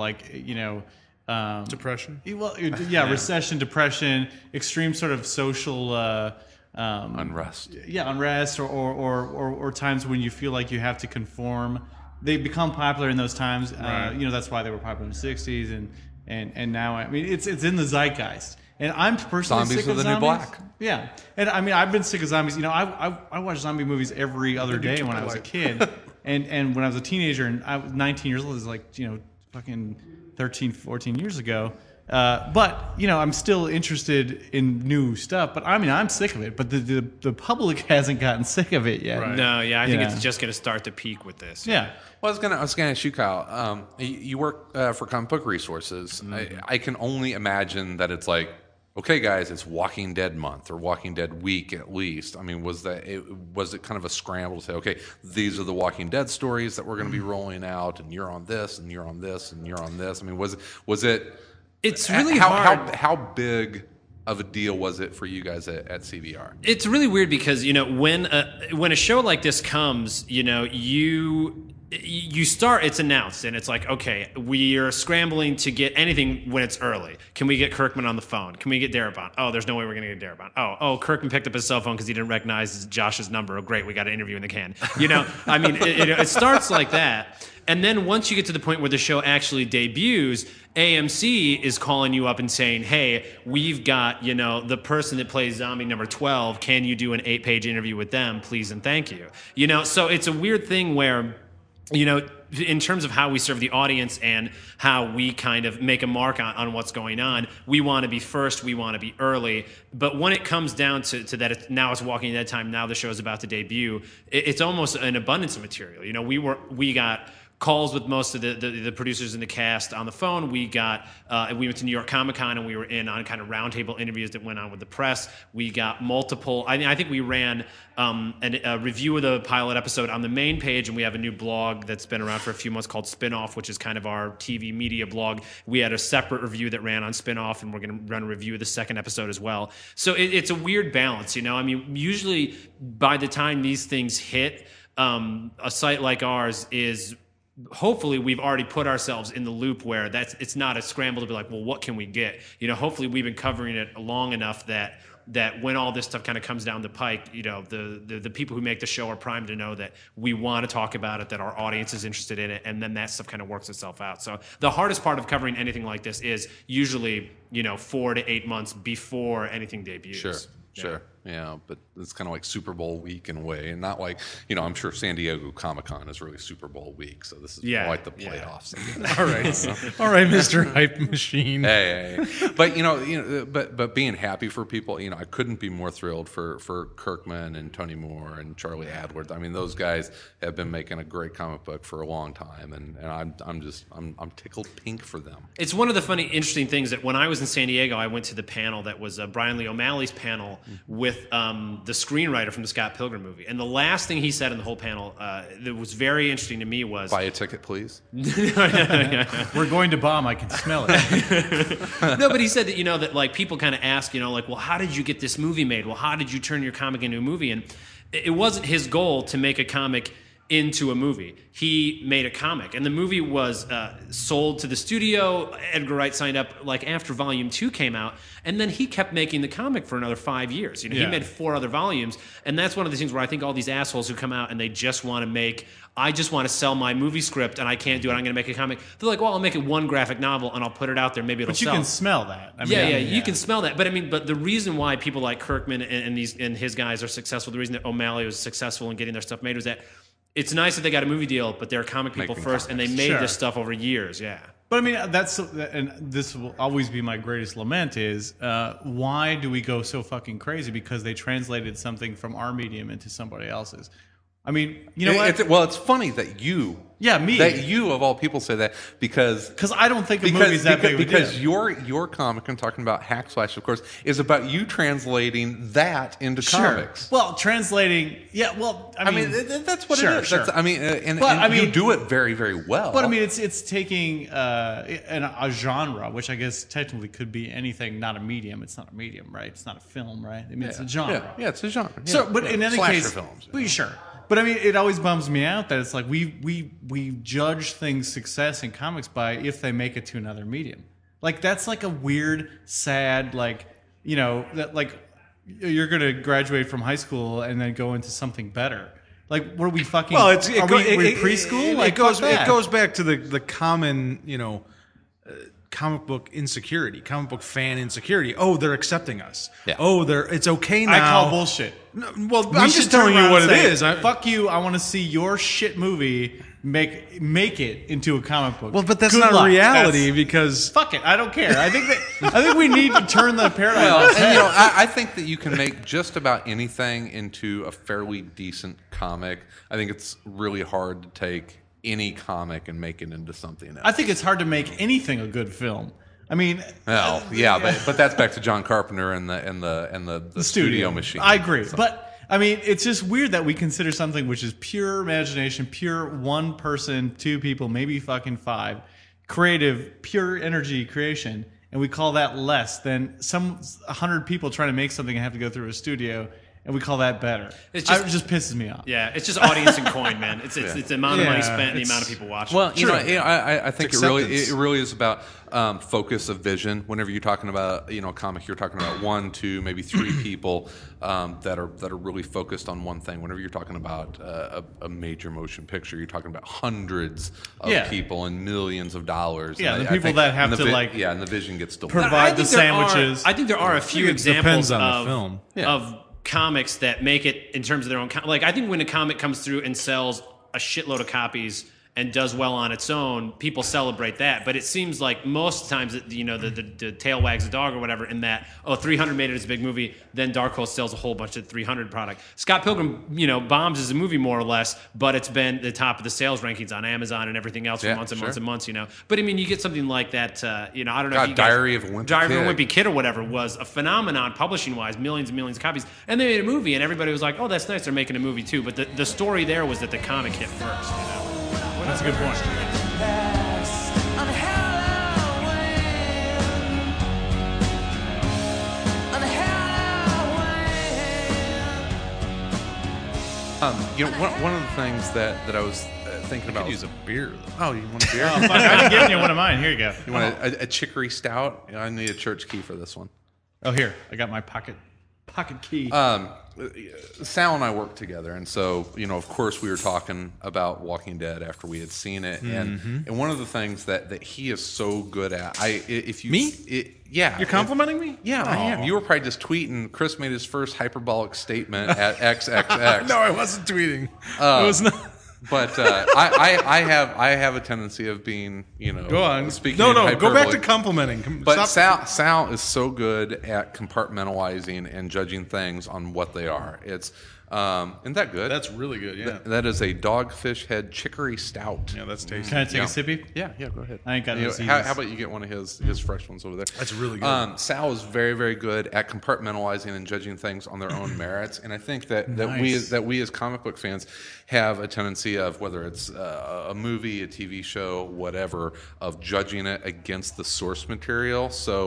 depression. well, yeah, recession, depression, extreme sort of social. Unrest. Yeah, unrest or times when you feel like you have to conform. They become popular in those times. Right. That's why they were popular in the '60s and now. I mean, it's in the zeitgeist. And I'm personally Zombies sick are of the new zombies. black. Yeah, and I mean, I've been sick of zombies. I watched zombie movies every other day when I was a kid, and when I was a teenager, and I was 19 years old. It was like fucking 13, 14 years ago. But I'm still interested in new stuff. But I mean, I'm sick of it. But the public hasn't gotten sick of it yet. Right. No, yeah, I think Yeah. it's just going to start to peak with this. Yeah. Well, I was gonna ask you, Kyle. You work for Comic Book Resources. I can only imagine that it's like, okay, guys, it's Walking Dead month or Walking Dead week at least. I mean, was it kind of a scramble to say, okay, these are the Walking Dead stories that we're going to be rolling out, and you're on this, and you're on this, and you're on this? I mean, was it? It's really hard. How big of a deal was it for you guys at CBR? It's really weird because when a show like this comes, you start, it's announced, and it's like, okay, we are scrambling to get anything when it's early. Can we get Kirkman on the phone? Can we get Darabont? Oh, there's no way we're going to get Darabont. Oh, Kirkman picked up his cell phone because he didn't recognize Josh's number. Oh, great, we got an interview in the can. I mean, it starts like that. And then once you get to the point where the show actually debuts, AMC is calling you up and saying, hey, we've got, the person that plays zombie number 12. Can you do an 8-page interview with them, please and thank you? So it's a weird thing where, in terms of how we serve the audience and how we kind of make a mark on what's going on, we want to be first, we want to be early. But when it comes down to that, now it's Walking Dead time, now the show is about to debut, it's almost an abundance of material. We got calls with most of the producers and the cast on the phone. We went to New York Comic Con and we were in on kind of roundtable interviews that went on with the press. We got multiple. I think we ran a review of the pilot episode on the main page, and we have a new blog that's been around for a few months called Spinoff, which is kind of our TV media blog. We had a separate review that ran on Spinoff, and we're going to run a review of the second episode as well. So it's a weird balance, I mean, usually by the time these things hit, a site like ours is. Hopefully we've already put ourselves in the loop where it's not a scramble to be like, well, what can we get? Hopefully we've been covering it long enough that when all this stuff kind of comes down the pike, the people who make the show are primed to know that we want to talk about it, that our audience is interested in it, and then that stuff kind of works itself out. So the hardest part of covering anything like this is usually 4 to 8 months before anything debuts. Sure. Yeah, but it's kind of like Super Bowl week in a way, and not like, I'm sure San Diego Comic-Con is really Super Bowl week, so this is more like the playoffs. All right, Mr. Hype Machine. Hey. But but being happy for people, I couldn't be more thrilled for Kirkman and Tony Moore and Charlie Adlard. I mean, those guys have been making a great comic book for a long time, and I'm tickled pink for them. It's one of the funny, interesting things that when I was in San Diego, I went to the panel that was Brian Lee O'Malley's panel with the screenwriter from the Scott Pilgrim movie. And the last thing he said in the whole panel that was very interesting to me was... Buy a ticket, please. We're going to bomb. I can smell it. No, but he said that, that like people kind of ask, like, well, how did you get this movie made? Well, how did you turn your comic into a movie? And it wasn't his goal to make a comic into a movie. He made a comic, and the movie was sold to the studio. Edgar Wright signed up like after Volume 2 came out, and then he kept making the comic for another 5 years. He made 4 other volumes, and that's one of the things where I think all these assholes who come out and they just want to make, I just want to sell my movie script and I can't do it, I'm going to make a comic. They're like, well, I'll make it one graphic novel and I'll put it out there, maybe it'll sell. But you can smell that. I mean, You can smell that. But the reason why people like Kirkman and his guys are successful, the reason that O'Malley was successful in getting their stuff made was that it's nice that they got a movie deal, but they're comic people first, and they made this stuff over years. Yeah. But I mean, and this will always be my greatest lament is why do we go so fucking crazy because they translated something from our medium into somebody else's? I mean, you know what? It's funny that you, me, that you of all people say that because I don't think a movie's that big of a deal. Because your comic, I'm talking about Hack Slash, of course, is about you translating that into comics. Well, translating, I mean that's what it is. Sure. And you do it very, very well. But I mean, it's taking a genre, which I guess technically could be anything, not a medium. It's not a medium, right? It's not a film, right? I mean, it's a genre. Yeah, it's a genre. Yeah. So, but in any case, films. Well, sure. But I mean, it always bums me out that it's like we judge things' success in comics by if they make it to another medium. Like that's like a weird, sad, like that like you're gonna graduate from high school and then go into something better. Like, what are we fucking? Well, we preschool. It goes back to the common comic book insecurity, comic book fan insecurity. Oh, they're accepting us. Yeah. Oh, it's okay now. I call bullshit. No, well, I'm just telling you what it is. Fuck you. I want to see your shit movie make it into a comic book. Well, but that's Good not luck. reality because fuck it. I don't care. I think we need to turn the paradigm. Well, and I think that you can make just about anything into a fairly decent comic. I think it's really hard to take any comic and make it into something else. I think it's hard to make anything a good film. I mean, well, yeah, but that's back to John Carpenter and the studio machine. I agree, but I mean, it's just weird that we consider something which is pure imagination, pure one person, 2 people, maybe fucking 5, creative, pure energy creation, and we call that less than 100 people trying to make something and have to go through a studio. And we call that better. It just pisses me off. Yeah, it's just audience and coin, man. It's the amount of money spent and the amount of people watching. Well, I think it really is about focus of vision. Whenever you're talking about a comic, you're talking about 1, 2, maybe 3 people that are really focused on one thing. Whenever you're talking about a major motion picture, you're talking about hundreds of people and millions of dollars. Yeah, the people that have to and the vision gets diluted. Provide the sandwiches. I think there are a few examples on the film. of comics that make it in terms of their own like I think when a comic comes through and sells a shitload of copies and does well on its own, people celebrate that. But it seems like most times that the tail wags the dog or whatever in that 300 made it as a big movie, then Dark Horse sells a whole bunch of 300 product. Scott Pilgrim bombs as a movie more or less, but it's been the top of the sales rankings on Amazon and everything else for months and months and months. But I mean, you get something like that. I don't know. Diary of a Wimpy Kid or whatever was a phenomenon publishing wise, millions and millions of copies, and they made a movie, and everybody was like, "Oh, that's nice. They're making a movie too." But the story there was that the comic hit first. That's a good point. One of the things that I was thinking about. Use a beer. Oh, you want a beer? Oh, fuck, I'm giving you one of mine. Here you go. You want a chicory stout? I need a church key for this one. Oh, here. I got my pocket key. Sal and I worked together, and so of course, we were talking about Walking Dead after we had seen it, and one of the things that he is so good at, You're complimenting me? Yeah, I am. You were probably just tweeting. Chris made his first hyperbolic statement at XXX. No, I wasn't tweeting. I was not. But I have a tendency of being, Go on. Speaking. No, go back to complimenting. But Sal is so good at compartmentalizing and judging things on what they are. It's isn't that good? That's really good. Yeah. That is a Dogfish Head Chicory Stout. Yeah, that's tasty. Can I take a sippy? Yeah, go ahead. I ain't got no how about you get one of his fresh ones over there? That's really good. Sal is very, very good at compartmentalizing and judging things on their own merits, and I think that we as comic book fans have a tendency of, whether it's a movie, a TV show, whatever, of judging it against the source material. So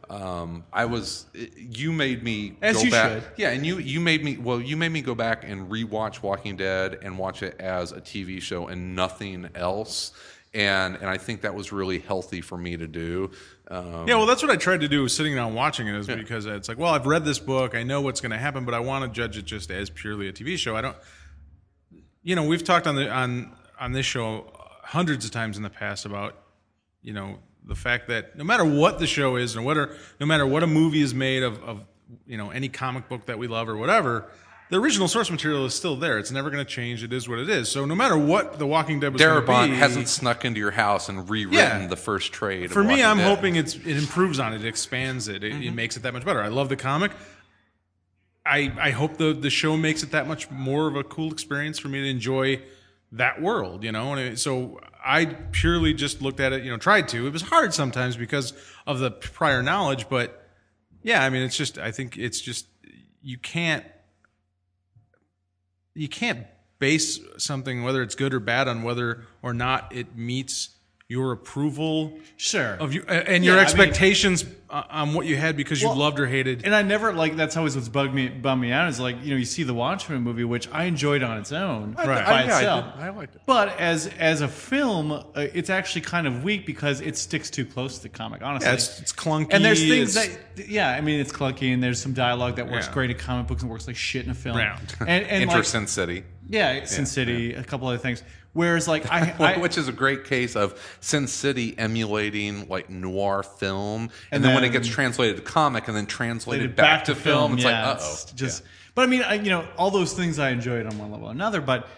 You made me As go you back. should. Yeah, and you made me go back and rewatch Walking Dead and watch it as a TV show and nothing else. And I think that was really healthy for me to do. Yeah, well, that's what I tried to do sitting down watching it, is because it's like, well, I've read this book, I know what's going to happen, but I want to judge it just as purely a TV show. I don't, we've talked on this show hundreds of times in the past about, the fact that no matter what the show is, no matter what a movie is made of any comic book that we love or whatever, the original source material is still there. It's never going to change. It is what it is. So no matter what The Walking Dead was going to Darabont be, hasn't snuck into your house and rewritten the first trade. For of me, Walking I'm Dead. hoping it improves on it. It expands it. It makes it that much better. I love the comic. I hope the show makes it that much more of a cool experience for me to enjoy that world, so I purely just looked at it, tried to. It was hard sometimes because of the prior knowledge, but yeah, I mean, I think it's just, you can't base something, whether it's good or bad, on whether or not it meets your approval Sure. of you and your expectations on what you had because you loved or hated. And I never that's always what's bummed me out is you see the Watchmen movie, which I enjoyed on its own by itself. I liked it. But as a film, it's actually kind of weak because it sticks too close to the comic. Honestly, Yeah, it's clunky. and there's things it's- it's clunky, and there's some dialogue that works Yeah. great in comic books and works like shit in a film. Yeah. And Sin City. Sin City, a couple other things. Whereas I Which is a great case of Sin City emulating like noir film, and then when it gets translated to comic and then translated back to film, it's like, it's just. But I mean, all those things I enjoyed on one level or another. But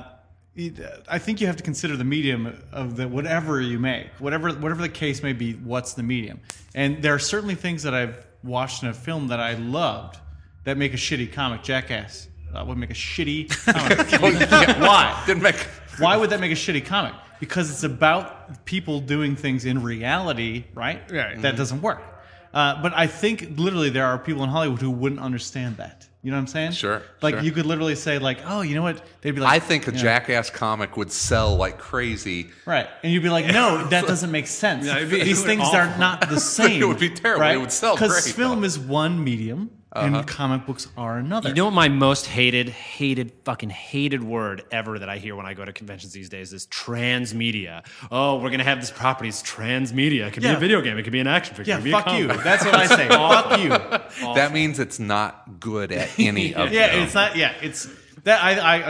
I think you have to consider the medium of whatever you make, whatever the case may be. What's the medium? And there are certainly things that I've watched in a film that I loved that make a shitty comic. Jackass would make a shitty comic. Why? Didn't make. Why would that make a shitty comic? Because it's about people doing things in reality, right? Right. That doesn't work. But I think literally there are people in Hollywood who wouldn't understand that. You know what I'm saying? Sure, Like sure. you could literally say oh, you know what? They'd be like, I think a Jackass comic would sell like crazy. right, and you'd be like, no, that doesn't make sense. Yeah, it These would things awful. are not the same. It would be terrible. Right? It would sell because great, film though. is one medium and comic books are another. You know what my most fucking hated word ever that I hear when I go to conventions these days is transmedia. Oh, we're going to have this property. It's transmedia. It could be Yeah. a video game. It could be an action figure. Yeah, it could be fuck a you. comic. That's what I say. Fuck you. That means it's not good at any of Yeah, them. it's not. Yeah, it's that.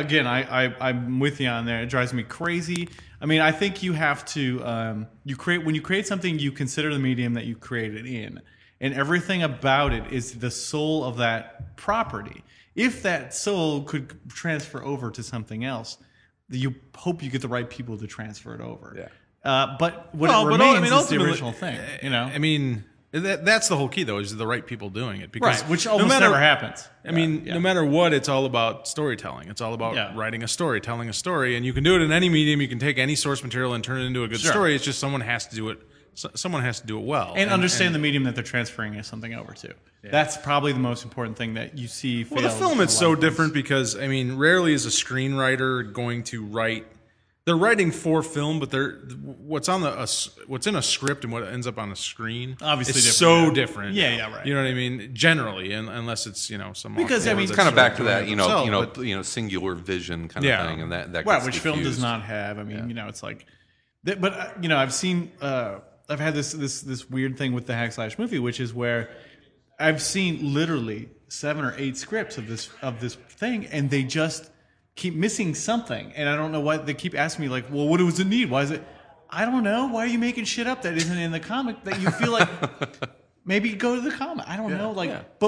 I'm with you on there. It drives me crazy. I mean, I think you have to when you create something, you consider the medium that you create it in, and everything about it is the soul of that property. If that soul could transfer over to something else, you hope you get the right people to transfer it over. Yeah. But what remains is the ultimately, original thing. I mean, that's the whole key, though, is the right people doing it. Because Right, which almost never happens. I mean, no matter what, it's all about storytelling. It's all about writing a story, telling a story, and you can do it in any medium. You can take any source material and turn it into a good story. It's just someone has to do it. Someone has to do it well And understand the medium that they're transferring something over to. That's probably the most important thing that you see. Well, the film, it's so different because, I mean, rarely is a screenwriter going to write. They're writing for film, but what's in a script and what ends up on a screen, Obviously is different, so different. Yeah, right. You know what I mean? Generally, unless it's some Because, I mean, It's kind of back to that, themselves, singular vision kind of thing, and that right, gets which film does diffused. not have. I mean, it's like, but I've seen, I've had this weird thing with the Hack Slash movie, which is where I've seen literally 7 or 8 scripts of this thing, and they just keep missing something, and I don't know why. They keep asking me well, what does it need? Why is it? I don't know. Why are you making shit up that isn't in the comic that you feel like? Maybe go to the comic. I don't know.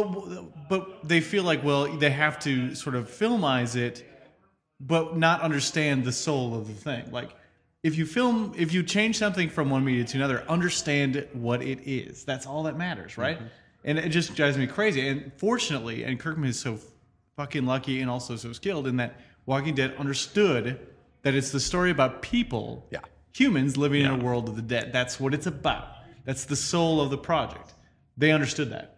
But they feel like, well, they have to sort of filmize it, but not understand the soul of the thing. Like, if you change something from one media to another, understand what it is. That's all that matters, right? Mm-hmm. And it just drives me crazy. And fortunately, and Kirkman is so fucking lucky and also so skilled in that Walking Dead understood that it's the story about people, humans living in a world of the dead. That's what it's about. That's the soul of the project. They understood that.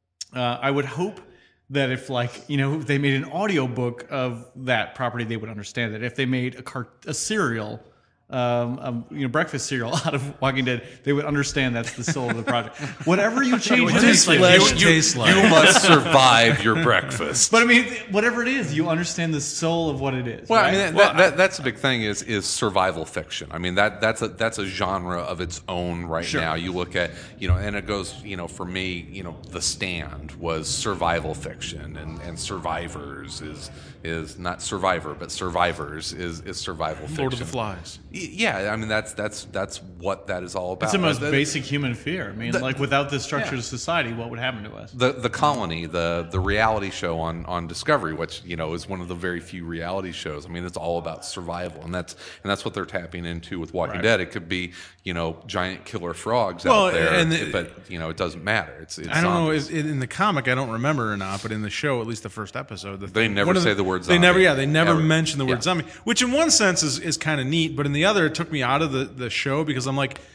I would hope that if if they made an audiobook of that property, they would understand that. If they made a serial breakfast cereal out of Walking Dead, they would understand that's the soul of the project. Whatever you change What in does flesh, flesh taste like? You must survive your breakfast. but I mean, whatever it is, you understand the soul of what it is. Well, right? I mean, that's the big thing is survival fiction. I mean, that's a genre of its own right now. You look at, and it goes, for me, The Stand was survival fiction, and Survivors is not Survivor, but Survivors is survival fiction. Lord of the Flies. Yeah, I mean, that's what that is all about. It's the most basic human fear. I mean, like without the structures of society, what would happen to us? The Colony, the reality show on Discovery, which is one of the very few reality shows. I mean, it's all about survival, and that's what they're tapping into with Walking Dead. It could be giant killer frogs out there, but it doesn't matter. It's I don't know zombies. if in the comic, I don't remember or not, but in the show, at least the first episode, They never say the word They zombie. never Ever. mention the word Yeah. zombie, which in one sense is kind of neat, but in the other, it took me out of the show because I'm like,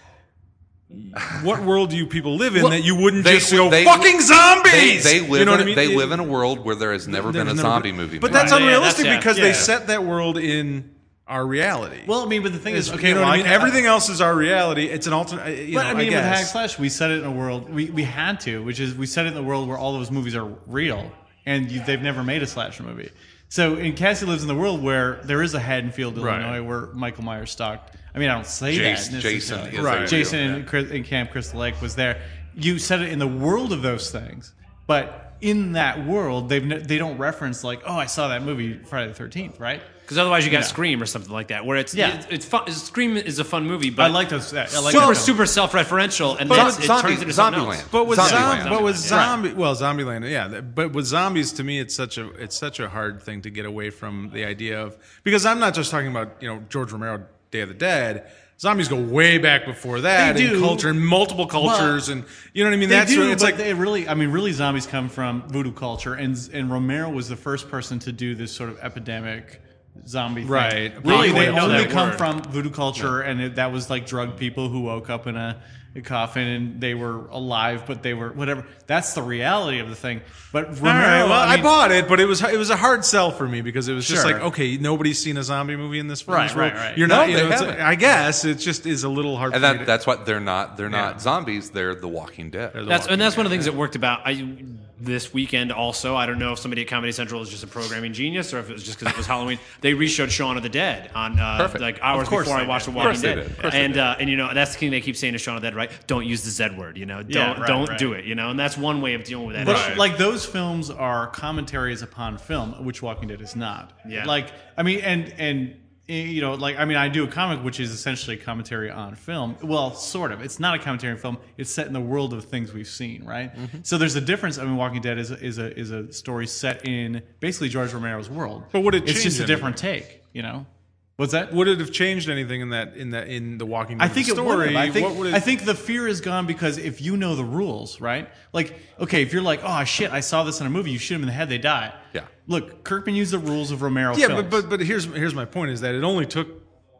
what world do you people live in that you wouldn't just go fucking zombies? They live. You know what I mean? They live in a world where there has never been a zombie movie. But made. that's Right. unrealistic Yeah, because yeah. they set that world in our reality. Well, I mean, but the thing is, okay, you know what I mean? well, Everything else is our reality. It's an alternate. But I mean, with Hack guess. Slash, we set it in a world we had to, which is we set it in the world where all those movies are real, and they've never made a slasher movie. So, and Cassie lives in the world where there is a Haddonfield, Right. Illinois, where Michael Myers stalked. I mean, I don't say Jason- that. Jason necessarily. is Right. a Jason real- in Camp Crystal Lake was there. You set it in the world of those things, but in that world, they don't reference like, oh, I saw that movie Friday the 13th, right? Because otherwise you got Yeah. Scream or something like that, where it's Yeah. it's fun. Scream is a fun movie, but I like those. I like super that film. super self-referential, and But then it turns Zombie- into something else. Zombieland. But with Zombieland. zombie, well, Zombieland, yeah. But with zombies, to me, it's such a hard thing to get away from the idea of, because I'm not just talking about George Romero, Day of the Dead. Zombies go way back before that They in do. culture, in multiple cultures, and you know what I mean. They That's do, what, it's but like. they really zombies come from voodoo culture, and Romero was the first person to do this sort of epidemic zombie thing. Right. Really, they I know only that come word. from voodoo culture, and that was like drug people who woke up in a coffin and they were alive, but they were whatever. That's the reality of the thing. But Romero, All right, well, I I mean, bought it, but it was a hard sell for me because it was just Sure. like, okay, nobody's seen a zombie movie in this Right, this world. right. You're No, not. they It's haven't. I guess it just is a little hard. And for me to, that's what they're not. They're not zombies. They're the Walking Dead. That's one of the things that worked about this weekend. Also, I don't know if somebody at Comedy Central is just a programming genius or if it was just because it was Halloween. They reshowed Shaun of the Dead on Perfect. like hours Of course before I they watched The did. Of course Walking they Dead, did. Of course they and that's the thing they keep saying to Shaun of the Dead, right? Don't use the Z word, don't do it, and that's one way of dealing with that. But issue. like those films are commentaries upon film, which Walking Dead is not. Yeah. Like I mean, and like I mean, I do a comic which is essentially a commentary on film. Well, sort of. It's not a commentary on film. It's set in the world of things we've seen, right? So there's a difference. I mean, Walking Dead is a story set in basically George Romero's world. But would it It's just a change different take, What's that? would it have changed anything in the Walking Dead I think story? it would. What would it, I think the fear is gone because if you know the rules, right? Like, okay, if you're like, oh shit, I saw this in a movie, you shoot them in the head, they die. Yeah. Look, Kirkman used the rules of Romero yeah, films. but here's my point is that it only took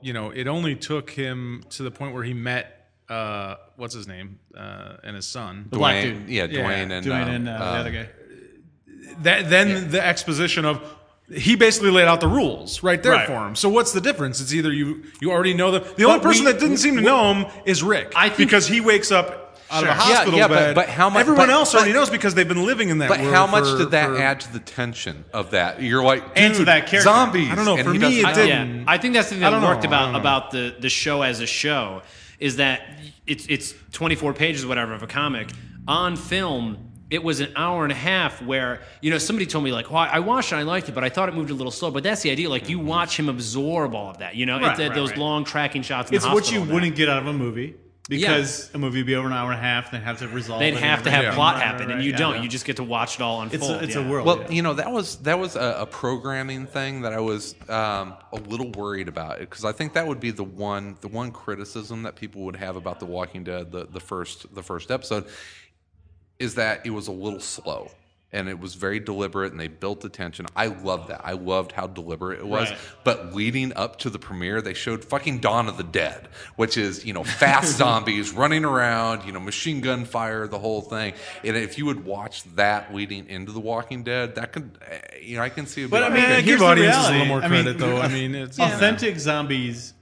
him to the point where he met what's his name and his son. The black Dwayne, dude. yeah, Dwayne and Dwayne and the other guy. The exposition of he basically laid out the rules right there Right. for him. So what's the difference? It's either you already know them. The only But person we- that didn't seem to know him is Rick, I think- because he wakes up out of a Sure. hospital Yeah, bed. but how much? Everyone but- else already but- knows because they've been living in that But world. how much for- did that for- add to the tension of that? You're like, And to dude, that character. zombies. I don't know, And for he me, doesn't it know. didn't. I think that's the thing I that don't worked know. I don't know. about the show as a show is that it's 24 pages, whatever, of a comic on film. It was an hour and a half where, somebody told me like, well, I watched it, I liked it, but I thought it moved a little slow. But that's the idea. Like, you watch him absorb all of that, those long tracking shots in It's the what hospital you and that. wouldn't get out of a movie because a movie would be over an hour and a half. They'd have to resolve. They'd it have and to have everything. plot Right, happen, right, and you yeah, don't. yeah. You just get to watch it all unfold. It's a yeah. world. Well, yeah. that was a programming thing that I was a little worried about, because I think that would be the one criticism that people would have about The Walking Dead, the first episode, is that it was a little slow. And it was very deliberate, and they built the tension. I loved that. I loved how deliberate it was. Right. But leading up to the premiere, they showed fucking Dawn of the Dead, which is, fast zombies running around, machine gun fire, the whole thing. And if you would watch that leading into The Walking Dead, that could, I can see it. But I being mean, okay. give here's the audiences a reality. little more I mean, credit, though. I mean, it's authentic zombies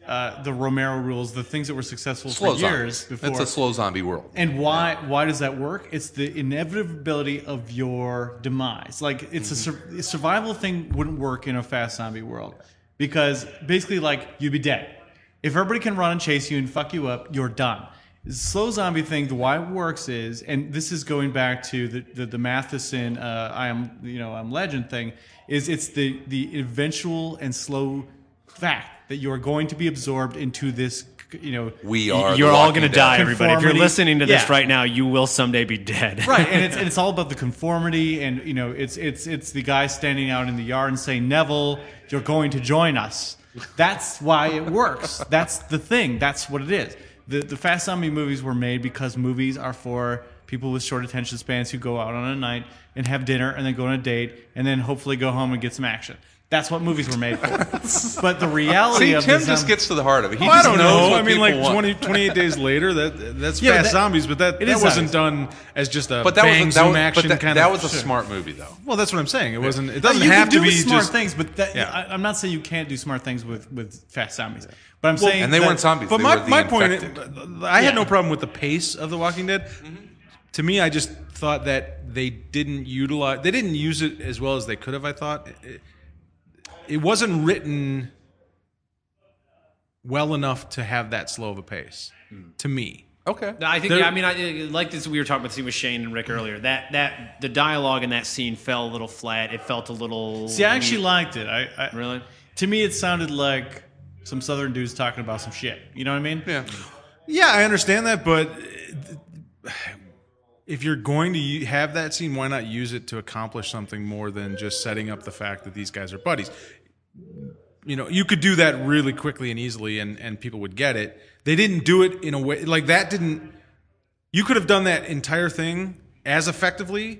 the Romero rules, the things that were successful Slow for years zombies. before. It's a slow zombie world. And why does that work? It's the inevitability of your demise. Like it's a survival thing wouldn't work in a fast zombie world because basically like you'd be dead. If everybody can run and chase you and fuck you up, you're done. The slow zombie thing, the why it works is, and this is going back to the Matheson I am Legend thing, is it's the eventual and slow fact that you are going to be absorbed into this. We are. You're the all Walking going to Dead. die, everybody. If you're Conformity. listening to this Yeah. right now, you will someday be dead. Right, and it's all about the conformity, and it's the guy standing out in the yard and saying, "Neville, you're going to join us." That's why it works. That's the thing. That's what it is. The fast zombie movies were made because movies are for people with short attention spans who go out on a night and have dinner and then go on a date and then hopefully go home and get some action. That's what movies were made for. But the reality See, of Tim the just zombie- gets to the heart of it. He Well, I just don't knows know. what I mean, people like want. 28 days later, that's Yeah, Fast that- Zombies, but that it is wasn't zombies. done as just a But that bang was zoom action kind that of. was a smart movie, though. Well, that's what I'm saying. It wasn't. It No, doesn't you have can to do be smart just things, but Yeah. I'm not saying you can't do smart things with fast zombies. But I'm saying And they that- weren't zombies. But they my, were the my point, infected. I had Yeah. no problem with the pace of The Walking Dead. To me, I just thought that they didn't use it as well as they could have. I thought it wasn't written well enough to have that slow of a pace. To me, Okay. No, I think. There- I mean, I like this. We were talking about the scene with Shane and Rick earlier. That the dialogue in that scene fell a little flat. It felt a little. See, I actually liked it. I Really? To me, it sounded like some southern dudes talking about some shit. You know what I mean? Yeah. yeah, I understand that, but if you're going to have that scene, why not use it to accomplish something more than just setting up the fact that these guys are buddies? You could do that really quickly and easily, and people would get it. They didn't do it in a way like that. You could have done that entire thing as effectively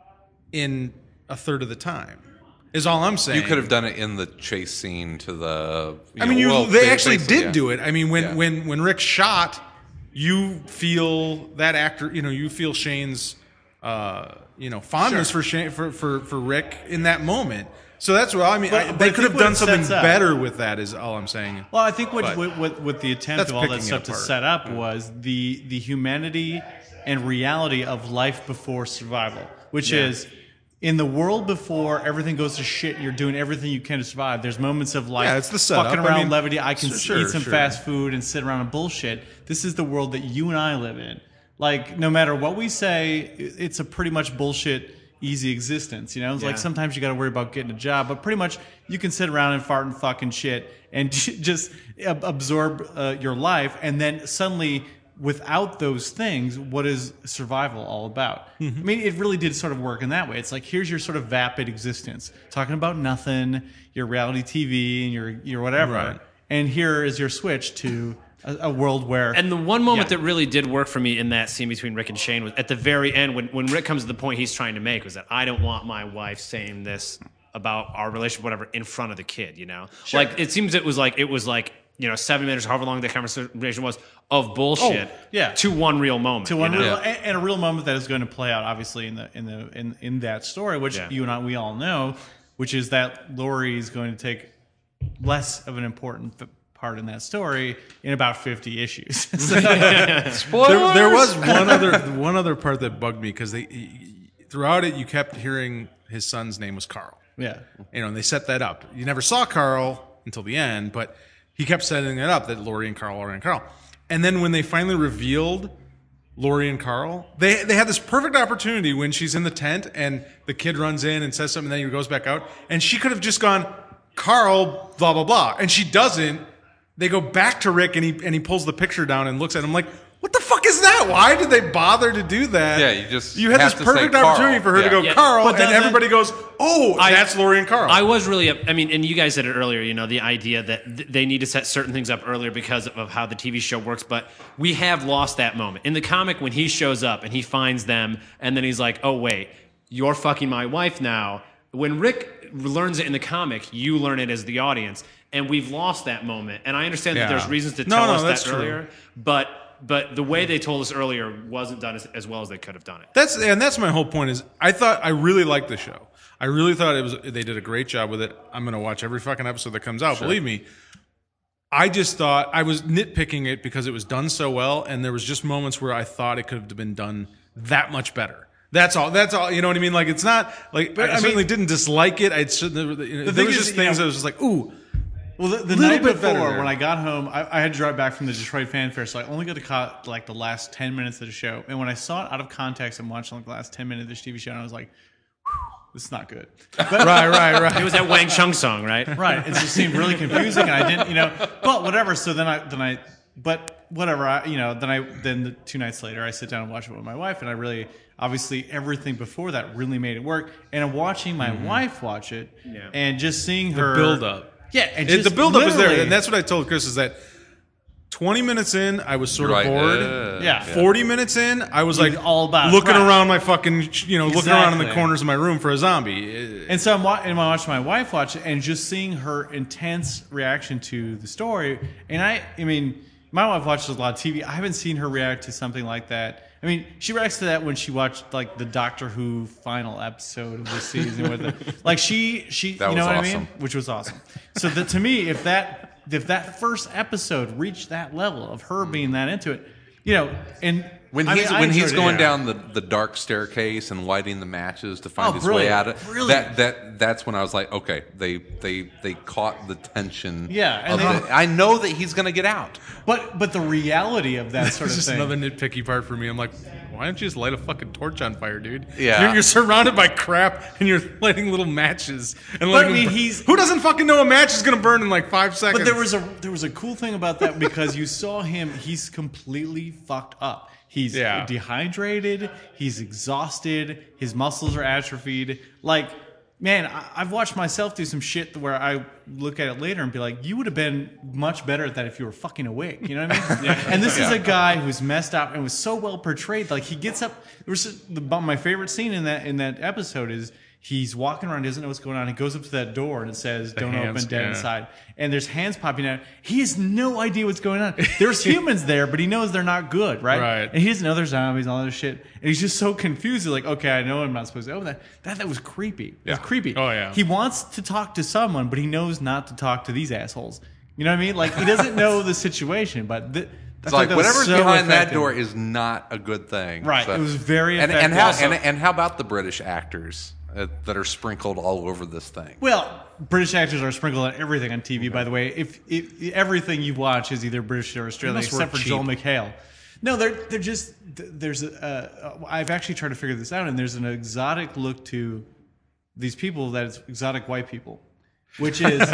in a third of the time. Is all I'm saying. You could have done it in the chase scene to the. They actually did yeah. do it. I mean, Yeah. when Rick shot, you feel that actor. You feel Shane's, fondness for Shane for Rick in that moment. So that's what I mean. But They I could think have what done it something sets up- better with that. Is all I'm saying. Well, I think what the attempt That's of all that picking it stuff to apart. set up was the humanity and reality of life before survival, which is in the world before everything goes to shit. You're doing everything you can to survive. There's moments of like Yeah, it's the setup. fucking I around mean, levity. I can sure, eat some sure. fast food and sit around and bullshit. This is the world that you and I live in. Like no matter what we say, it's a pretty much bullshit. Easy existence, It's like sometimes you got to worry about getting a job, but pretty much you can sit around and fart and fucking shit and just absorb your life, and then suddenly, without those things, what is survival all about? I mean, it really did sort of work in that way. It's like here's your sort of vapid existence, talking about nothing, your reality TV and your whatever, Right. and here is your switch to a world where And the one moment Yeah. that really did work for me in that scene between Rick and Shane was at the very end when Rick comes to the point he's trying to make was that I don't want my wife saying this about our relationship, whatever, in front of the kid. Like it seems it was like 7 minutes, however long the conversation was of bullshit. yeah. To one real moment. to one you know? real, and a real moment that is going to play out obviously in that story, which Yeah. you and we all know, which is that Laurie is going to take less of an important part in that story in about 50 issues. So- There was one other part that bugged me because throughout it you kept hearing his son's name was Carl. yeah, And they set that up. You never saw Carl until the end, but he kept setting it up that Laurie and Carl. And then when they finally revealed Laurie and Carl, they had this perfect opportunity when she's in the tent and the kid runs in and says something, and then he goes back out, and she could have just gone, Carl, blah, blah, blah. And she doesn't. They go back to Rick, and he pulls the picture down and looks at him like, what the fuck is that? Why did they bother to do that? Yeah, you had have this to say perfect Carl. opportunity for her to Yeah. go Yeah. Carl, But and doesn't- everybody goes, oh, that's Laurie and Carl. I was really, and you guys said it earlier, the idea that they need to set certain things up earlier because of how the TV show works, but we have lost that moment. In the comic, when he shows up and he finds them, and then he's like, oh, wait, you're fucking my wife now. When Rick learns it in the comic, you learn it as the audience, and we've lost that moment. And I understand that Yeah. there's reasons to No, tell no, us that's that true. earlier, but the way they told us earlier wasn't done as well as they could have done it. That's my whole point. Is I really liked the show. I really thought they did a great job with it. I'm going to watch every fucking episode that comes out. Believe me. I just thought I was nitpicking it because it was done so well, and there was just moments where I thought it could have been done that much better. That's all. You know what I mean? Like, it's not like I certainly didn't dislike it. I shouldn't. There was just things that was just like, ooh. Well, the night before, when I got home, I had to drive back from the Detroit Fan Fair, so I only got to cut like the last 10 minutes of the show. And when I saw it out of context and watched like the last 10 minutes of this TV show, and I was like, this is not good. But, Right. It was that Wang Chung song, right? Right. It just seemed really confusing, and I didn't, but whatever. So then the 2 nights later, I sit down and watch it with my wife, and I really, obviously, everything before that really made it work. And I'm watching my wife watch it, and just seeing her build up. Yeah, and just the build up is there, literally- and that's what I told Chris is that 20 minutes in, I was sort of bored. Yeah. 40 minutes in, I was like all about it. looking Right. around my fucking, looking around in the Exactly. corners of my room for a zombie. And so I'm watching my wife watch it, and just seeing her intense reaction to the story. And I mean, my wife watches a lot of TV. I haven't seen her react to something like that. I mean, she reacts to that when she watched like the Doctor Who final episode of the season with it. Like she, That you was know what I awesome. mean? Which was awesome. So to me, if that first episode reached that level of her being that into it, and When I he's mean, I when he's enjoyed it. going Yeah. down the dark staircase and lighting the matches to find Oh, his way out of brilliant. that's when I was like, okay, they caught the tension. Yeah, and of I know that he's going to get out. But the reality of that sort It's of just thing. another nitpicky part for me. I'm like, why don't you just light a fucking torch on fire, dude? Yeah. You're surrounded by crap and you're lighting little matches. And But, like, I mean, who doesn't fucking know a match is going to burn in like 5 seconds? But there was a cool thing about that because you saw him. He's completely fucked up. He's dehydrated. He's exhausted. His muscles are atrophied. Like, man, I've watched myself do some shit where I look at it later and be like, you would have been much better at that if you were fucking awake. You know what I mean? And this is a guy who's messed up and was so well portrayed. Like, he gets up. My favorite scene in that episode is he's walking around, doesn't know what's going on. He goes up to that door and it says, "Don't hands, open, dead yeah. inside." And there's hands popping out. He has no idea what's going on. There's humans there, but he knows they're not good, right? Right. And he doesn't know there's zombies and all this shit. And he's just so confused. He's like, okay, I know I'm not supposed to open that. That was creepy. It was creepy. Oh, yeah. He wants to talk to someone, but he knows not to talk to these assholes. You know what I mean? Like, he doesn't know the situation, but It's like whatever's behind that door is not a good thing. Right. So- It was very and effective. and how about the British actors that are sprinkled all over this thing? Well, British actors are sprinkled on everything on TV, by the way. If everything you watch is either British or Australian, must except for work Joel cheap. McHale. No, they're just there's I've actually tried to figure this out, and there's an exotic look to these people that it's exotic white people, which is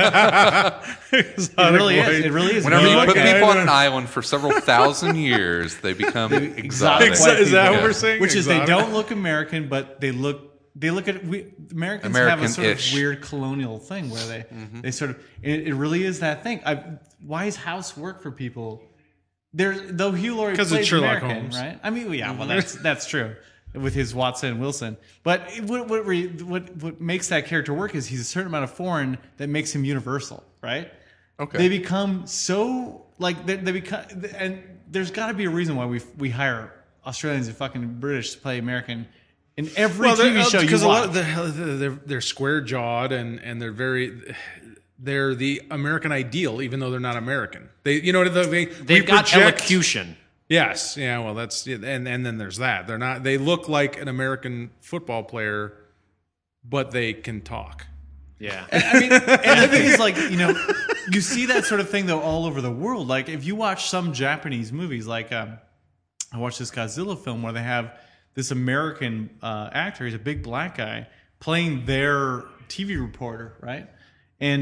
it really is. It really is. Whenever you look put at- people on an island for several thousand years, they become exotic. white Is that people. what we're saying? Which is they Exotic? don't look American, but they look at Americans have a sort of American-ish. weird colonial thing where they sort of it really is that thing. Why is housework for people? Though Hugh Laurie 'Cause it's plays Sherlock American, Holmes. right? I mean, yeah, well that's true with his Watson and Wilson. But what makes that character work is he's a certain amount of foreign that makes him universal, right? Okay. They become so like they become, and there's got to be a reason why we hire Australians and fucking British to play American in every TV show you because watch. a lot of they're square jawed and they're the American ideal, even though they're not American. They've got elocution. Yes, yeah. Well, that's and then there's that. They're not. They look like an American football player, but they can talk. Yeah. I mean, and the thing is, like, you see that sort of thing though all over the world. Like, if you watch some Japanese movies, like I watched this Godzilla film where they have this American actor. He's a big black guy playing their TV reporter, right? And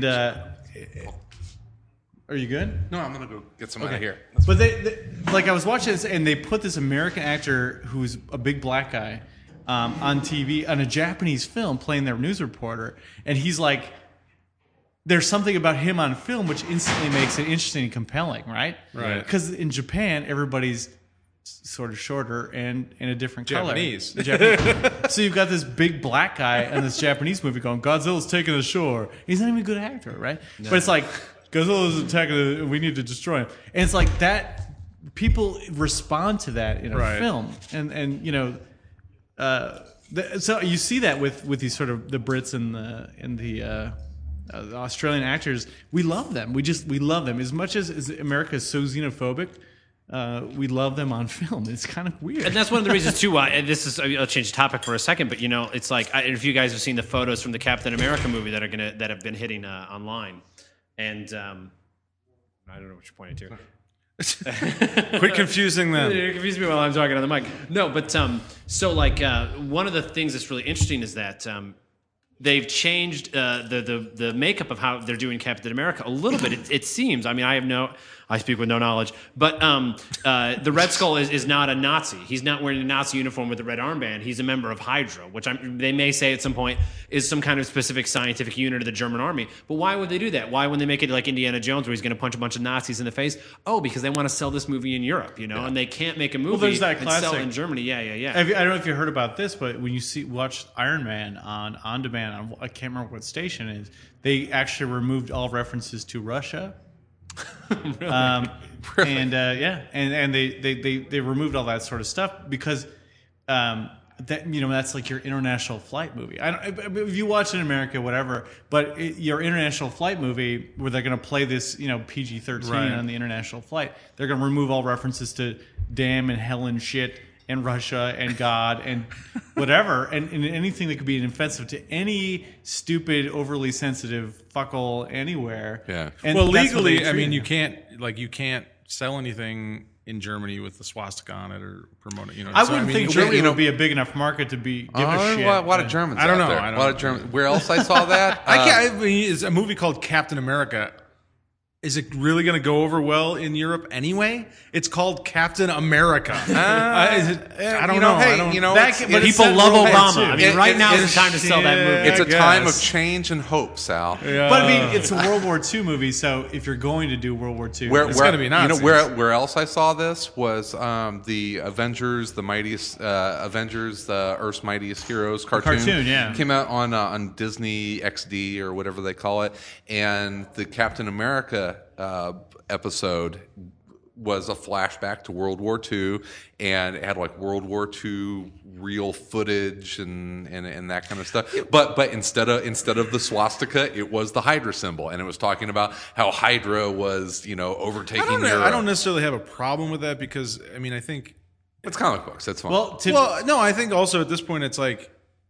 are you good? No, I'm gonna go get some out of here. But they like I was watching this, and they put this American actor who's a big black guy on TV on a Japanese film playing their news reporter, and he's like, there's something about him on film which instantly makes it interesting and compelling, right? Right. Because in Japan, everybody's sort of shorter and in a different Japanese. color. Japanese. So you've got this big black guy in this Japanese movie going, Godzilla's taking the shore. He's not even a good actor, right? No. But it's like, Godzilla's attacking, we need to destroy him. And it's like that, people respond to that in a film. And so you see that with these sort of the Brits and the the Australian actors, we love them. We love them as much as America is so xenophobic. We love them on film. It's kind of weird. And that's one of the reasons too why I'll change the topic for a second, but it's like if you guys have seen the photos from the Captain America movie that have been hitting online, and I don't know what you're pointing to. Quit confusing them. You confuse me while I'm talking on the mic. No, but so like one of the things that's really interesting is that they've changed the makeup of how they're doing Captain America a little bit. It seems. I mean, I speak with no knowledge, but the Red Skull is not a Nazi. He's not wearing a Nazi uniform with a red armband. He's a member of Hydra, which they may say at some point is some kind of specific scientific unit of the German army. But why would they do that? Why wouldn't they make it like Indiana Jones where he's going to punch a bunch of Nazis in the face? Oh, because they want to sell this movie in Europe, and they can't make a movie there's that and sell classic- it in Germany. Yeah. I don't know if you heard about this, but when you watch Iron Man on demand, I can't remember what station it is. They actually removed all references to Russia. Really? And they removed all that sort of stuff because that's like your international flight movie. If you watch it in America, whatever, but your international flight movie where they're going to play this, PG-13 Right. on the international flight, they're going to remove all references to damn and hell and shit and Russia and God and whatever, and anything that could be offensive to any stupid, overly sensitive fuckle anywhere. Yeah. And Well, that's what they legally, I mean, treat you can't sell anything in Germany with the swastika on it or promote it. I wouldn't think Germany you know- would be a big enough market to give a shit. A lot of but- Germans. I don't out know. there. I don't a lot know. of Germans. Where else I saw that? I mean, it's a movie called Captain America. Is it really going to go over well in Europe anyway? It's called Captain America. I don't know. Hey, I don't, but People it's love World War Obama. II. I mean, right now is the time to sell that Yeah. movie. it's a I time of guess. change and hope, Sal. Yeah. But I mean, it's a World War II movie, so if you're going to do World War II, It's gotta be Nazis. where else I saw this was the Avengers, the mightiest Avengers, the Earth's Mightiest Heroes cartoon. cartoon, yeah. Came out on Disney XD or whatever they call it, and the Captain America episode was a flashback to World War II, and it had like World War II real footage and that kind of stuff. But instead of the swastika, it was the Hydra symbol, and it was talking about how Hydra was overtaking Europe. I don't necessarily have a problem with that because, I mean, I think It's comic books. That's fine. well, no, I think also at this point it's like,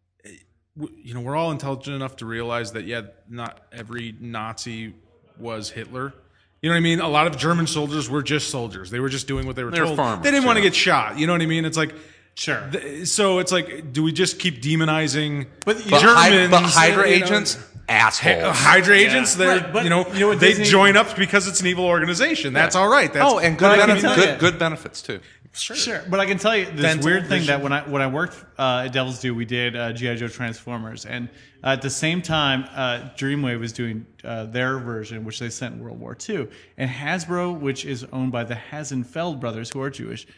we're all intelligent enough to realize that, not every Nazi was Hitler. You know what I mean? A lot of German soldiers were just soldiers. They were just doing what they were They were told. farmers, They didn't want to yeah. get shot. You know what I mean? It's like, sure. so it's like, do we just keep demonizing but Germans? Hydra you know? agents, assholes. Hydra agents, they're, Right, but you know what they Disney- join up because it's an evil organization. That's all right. That's, and But I good, can tell you- good benefits too. Sure, but I can tell you this Dental weird thing vision. that when I worked at Devil's Due, we did G.I. Joe Transformers, and at the same time, Dreamwave was doing their version, which they sent in World War II, and Hasbro, which is owned by the Hasenfeld brothers, who are Jewish,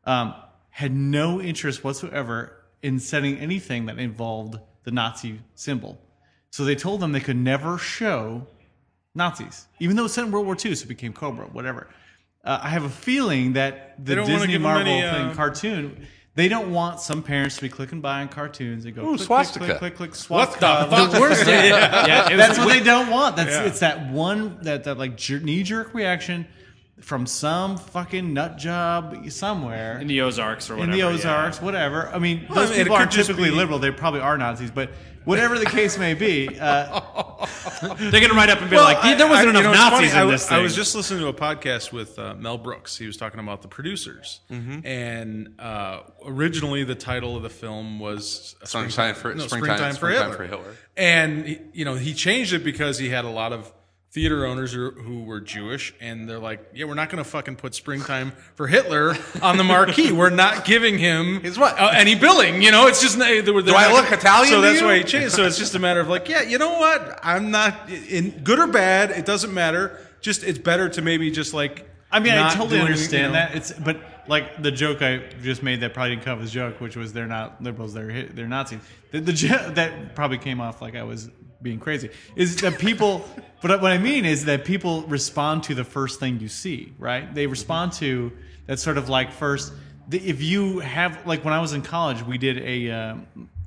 had no interest whatsoever in setting anything that involved the Nazi symbol. So they told them they could never show Nazis, even though it was set in World War II, so it became Cobra, whatever. I have a feeling that the don't wanna Disney give them Marvel any, thing cartoon, they don't want some parents to be clicking by on cartoons and go, Ooh, click, swastika. click, what swastika. the fuck? The worst, yeah, it was That's what they don't want. It's that one that like knee-jerk reaction from some fucking nut job somewhere in the Ozarks or in whatever. the Ozarks, whatever. I mean, Well, those I mean, people it aren't could just typically be- liberal. They probably are Nazis, but whatever the case may be, They're gonna write up and be like, there wasn't enough it's Nazis funny, in this thing. I was just listening to a podcast with Mel Brooks. He was talking about the producers, and originally the title of the film was Springtime for Hitler. Hitler. And he changed it because he had a lot of theater owners who were Jewish, and they're like, yeah, we're not going to fucking put Springtime for Hitler on the marquee. We're not giving him His what? any billing. It's just do I look Italian So to that's you? why he changed. So it's just a matter of like, yeah, you know what? I'm not in good or bad. It doesn't matter. Just it's better to maybe just like. I mean, I not totally doing, understand that. But like the joke I just made that probably didn't come as a joke, which was they're not liberals, they're Nazis. The that probably came off like I was being crazy. Is that people? But what I mean is that people respond to the first thing you see, right? They respond to that sort of like first. If you have like when I was in college, we did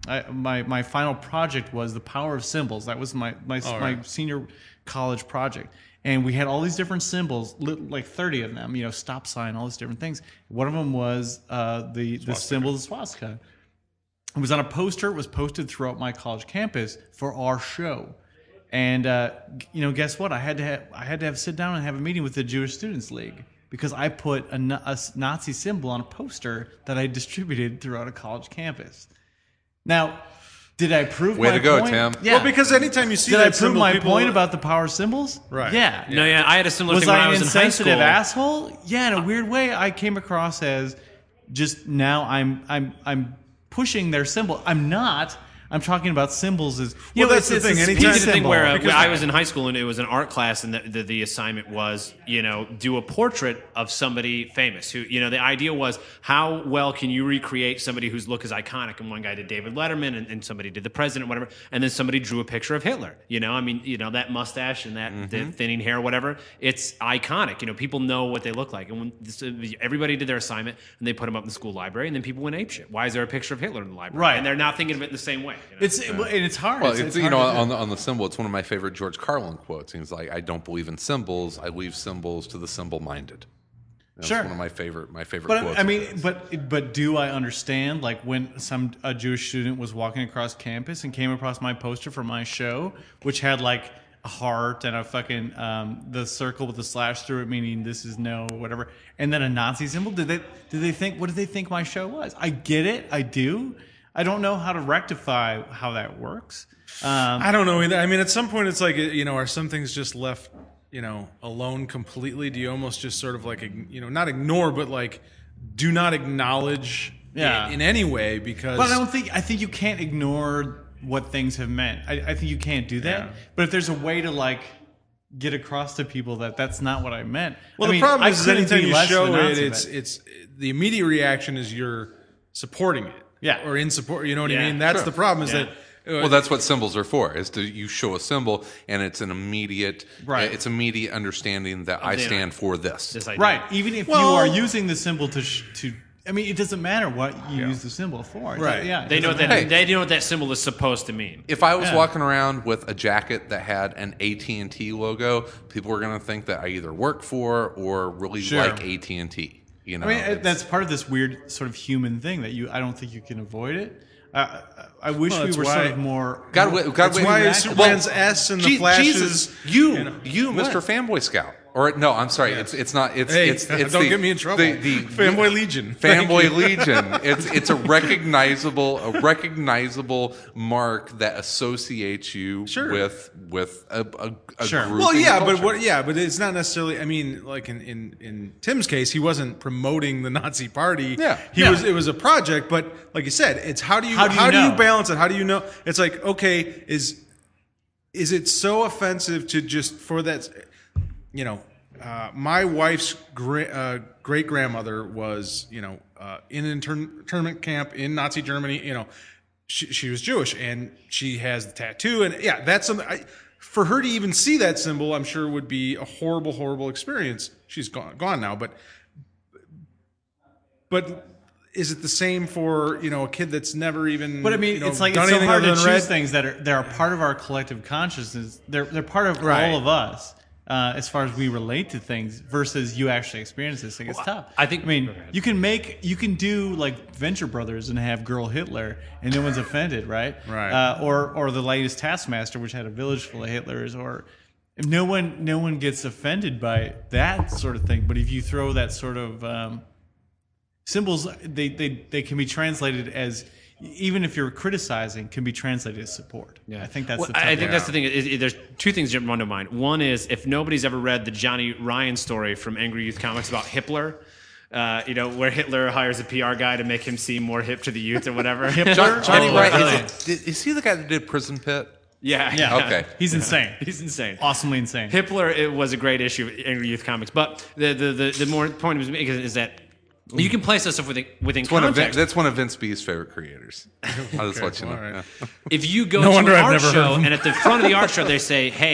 my final project was The Power of Symbols. That was my senior college project. And we had all these different symbols, like 30 of them, stop sign, all these different things. One of them was the symbol of the swastika. It was on a poster. It was posted throughout my college campus for our show. And guess what? I had to sit down and have a meeting with the Jewish Students League because I put a Nazi symbol on a poster that I distributed throughout a college campus. Now, did I prove Way my to go, point? Tim. Yeah. Well, because anytime you see Did that I prove symbol, my people- point about the power of symbols? Right. Yeah. No, yeah, I had a similar Was thing when I I an was in high insensitive school. asshole? Yeah, in a weird way, I came across as just now I'm pushing their symbol. I'm not. I'm talking about symbols as Well, that's the thing. a Anytime- speed He did the thing symbol. where Because- I was in high school and it was an art class, and the assignment was, do a portrait of somebody famous. Who, the idea was how well can you recreate somebody whose look is iconic? And one guy did David Letterman, and somebody did the president, whatever. And then somebody drew a picture of Hitler. That mustache and that the thinning hair, whatever. It's iconic. People know what they look like. And when everybody did their assignment, and they put them up in the school library, and then people went apeshit. Why is there a picture of Hitler in the library? Right. And they're not thinking of it the same way. It's hard. Well, It's it's hard to do. on the symbol. It's one of my favorite George Carlin quotes. He's like, "I don't believe in symbols. I leave symbols to the symbol-minded." That's Sure. one of my favorite quotes. But I mean, but do I understand like when a Jewish student was walking across campus and came across my poster for my show, which had like a heart and a fucking the circle with the slash through it, meaning this is no whatever, and then a Nazi symbol? What did they think my show was? I get it, I do. I don't know how to rectify how that works. I don't know either. I mean, at some point, it's like, are some things just left, alone completely? Do you almost just sort of like, not ignore, but like, do not acknowledge Yeah. in any way? Because But I think you can't ignore what things have meant. I think you can't do that. Yeah. But if there's a way to like get across to people that that's not what I meant. well, I mean, the problem I is couldn't anytime be you less show of a it, Nazi, it's the immediate reaction is you're supporting it, Yeah. or in support. You know what I Yeah, mean? That's sure. the problem. Is Yeah. that Well, that's what symbols are for. Is to you show a symbol and it's an immediate, Right. It's immediate understanding that I the- stand for this. This idea. right. Even if Well- you are using the symbol to I mean, it doesn't matter what you use the symbol for. Right. Yeah. it They know doesn't that matter. they know what that symbol is supposed to mean. If I was Yeah. walking around with a jacket that had an AT&T logo, people were going to think that I either work for or really Sure. like AT&T. You know, I mean, it's- that's part of this weird sort of human thing that I don't think you can avoid it. I wish Well, we that's were sort why- of more. That's why Superman's S and the Flash Jesus, is you, Mr. Fanboy Scout. Or no, I'm sorry. It's not. It's Hey, it's don't the, get me in trouble. The Fanboy Legion. Thank Fanboy you. Legion. It's a recognizable mark that associates you Sure. with a Sure. group. Well, in yeah, the but culture. but it's not necessarily. I mean, like in Tim's case, he wasn't promoting the Nazi Party. Yeah. It was a project, but like you said, it's how do you know? balance it? How do you know? It's like, okay, is it so offensive to just for that? My wife's great grandmother was in an internment camp in Nazi Germany. She was Jewish and she has the tattoo, and yeah, that's something. For her to even see that symbol, I'm sure would be a horrible, horrible experience. She's gone now, but is it the same for a kid that's never even? But I mean, it's like done it's so anything hard to other choose than read? things that are part of our collective consciousness. They're part of Right. all of us as far as we relate to things versus you actually experience this thing. It's tough. I think- I mean, Go ahead. you can do like Venture Brothers and have Girl Hitler and no one's offended, right? Right. Or the latest Taskmaster, which had a village full of Hitlers, or if no one gets offended by that sort of thing. But if you throw that sort of symbols, they can be translated as, even if you're criticizing, can be translated as support. Yeah. I think that's Well, the tough I think part. that's the thing. There's two things that run to mind. One is if nobody's ever read the Johnny Ryan story from Angry Youth Comics about Hitler, where Hitler hires a PR guy to make him seem more hip to the youth or whatever. Johnny Oh, Wright, brilliant. is he the guy that did Prison Pit? Yeah. Okay. He's insane. He's insane. Awesomely insane. Hitler, it was a great issue of Angry Youth Comics. But the more point of making is that you can place that stuff within context. That's one of Vince B's favorite creators. I'll just let you know. all right. Yeah. If you go No to wonder an I've art never heard show of him. and at the front of the art show they say, hey,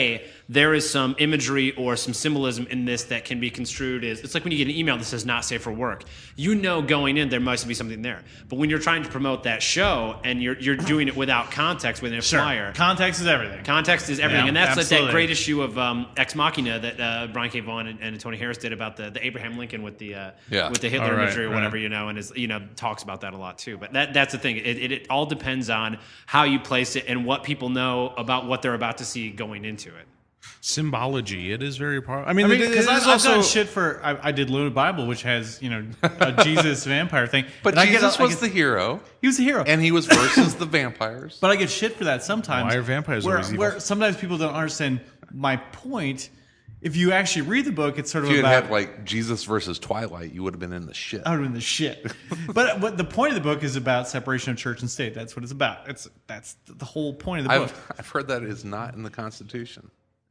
there is some imagery or some symbolism in this that can be construed as, it's like when you get an email that says not safe for work. You know going in there must be something there. But when you're trying to promote that show and you're doing it without context within a flyer. Context is everything. Context is everything. Yeah, and that's like absolutely. that great issue of Ex Machina that Brian K. Vaughan and Tony Harris did about the Abraham Lincoln with the Hitler imagery or whatever, and is talks about that a lot too. But that's the thing. It all depends on how you place it and what people know about what they're about to see going into it. Symbology. It is very powerful. I mean, Because it is I've done shit for I did Lunar Bible, which has a Jesus vampire thing. But and Jesus was the hero, he was the hero, and he was versus the vampires. but I get shit for that sometimes. Why are vampires always evil? Where sometimes people don't understand my point. If you actually read the book, it's sort of If you about had like Jesus versus Twilight, you would have been in the shit. I would have been the shit. But what the point of the book is about separation of church and state. That's what it's about. That's the whole point of the book. I've heard that is not in the Constitution.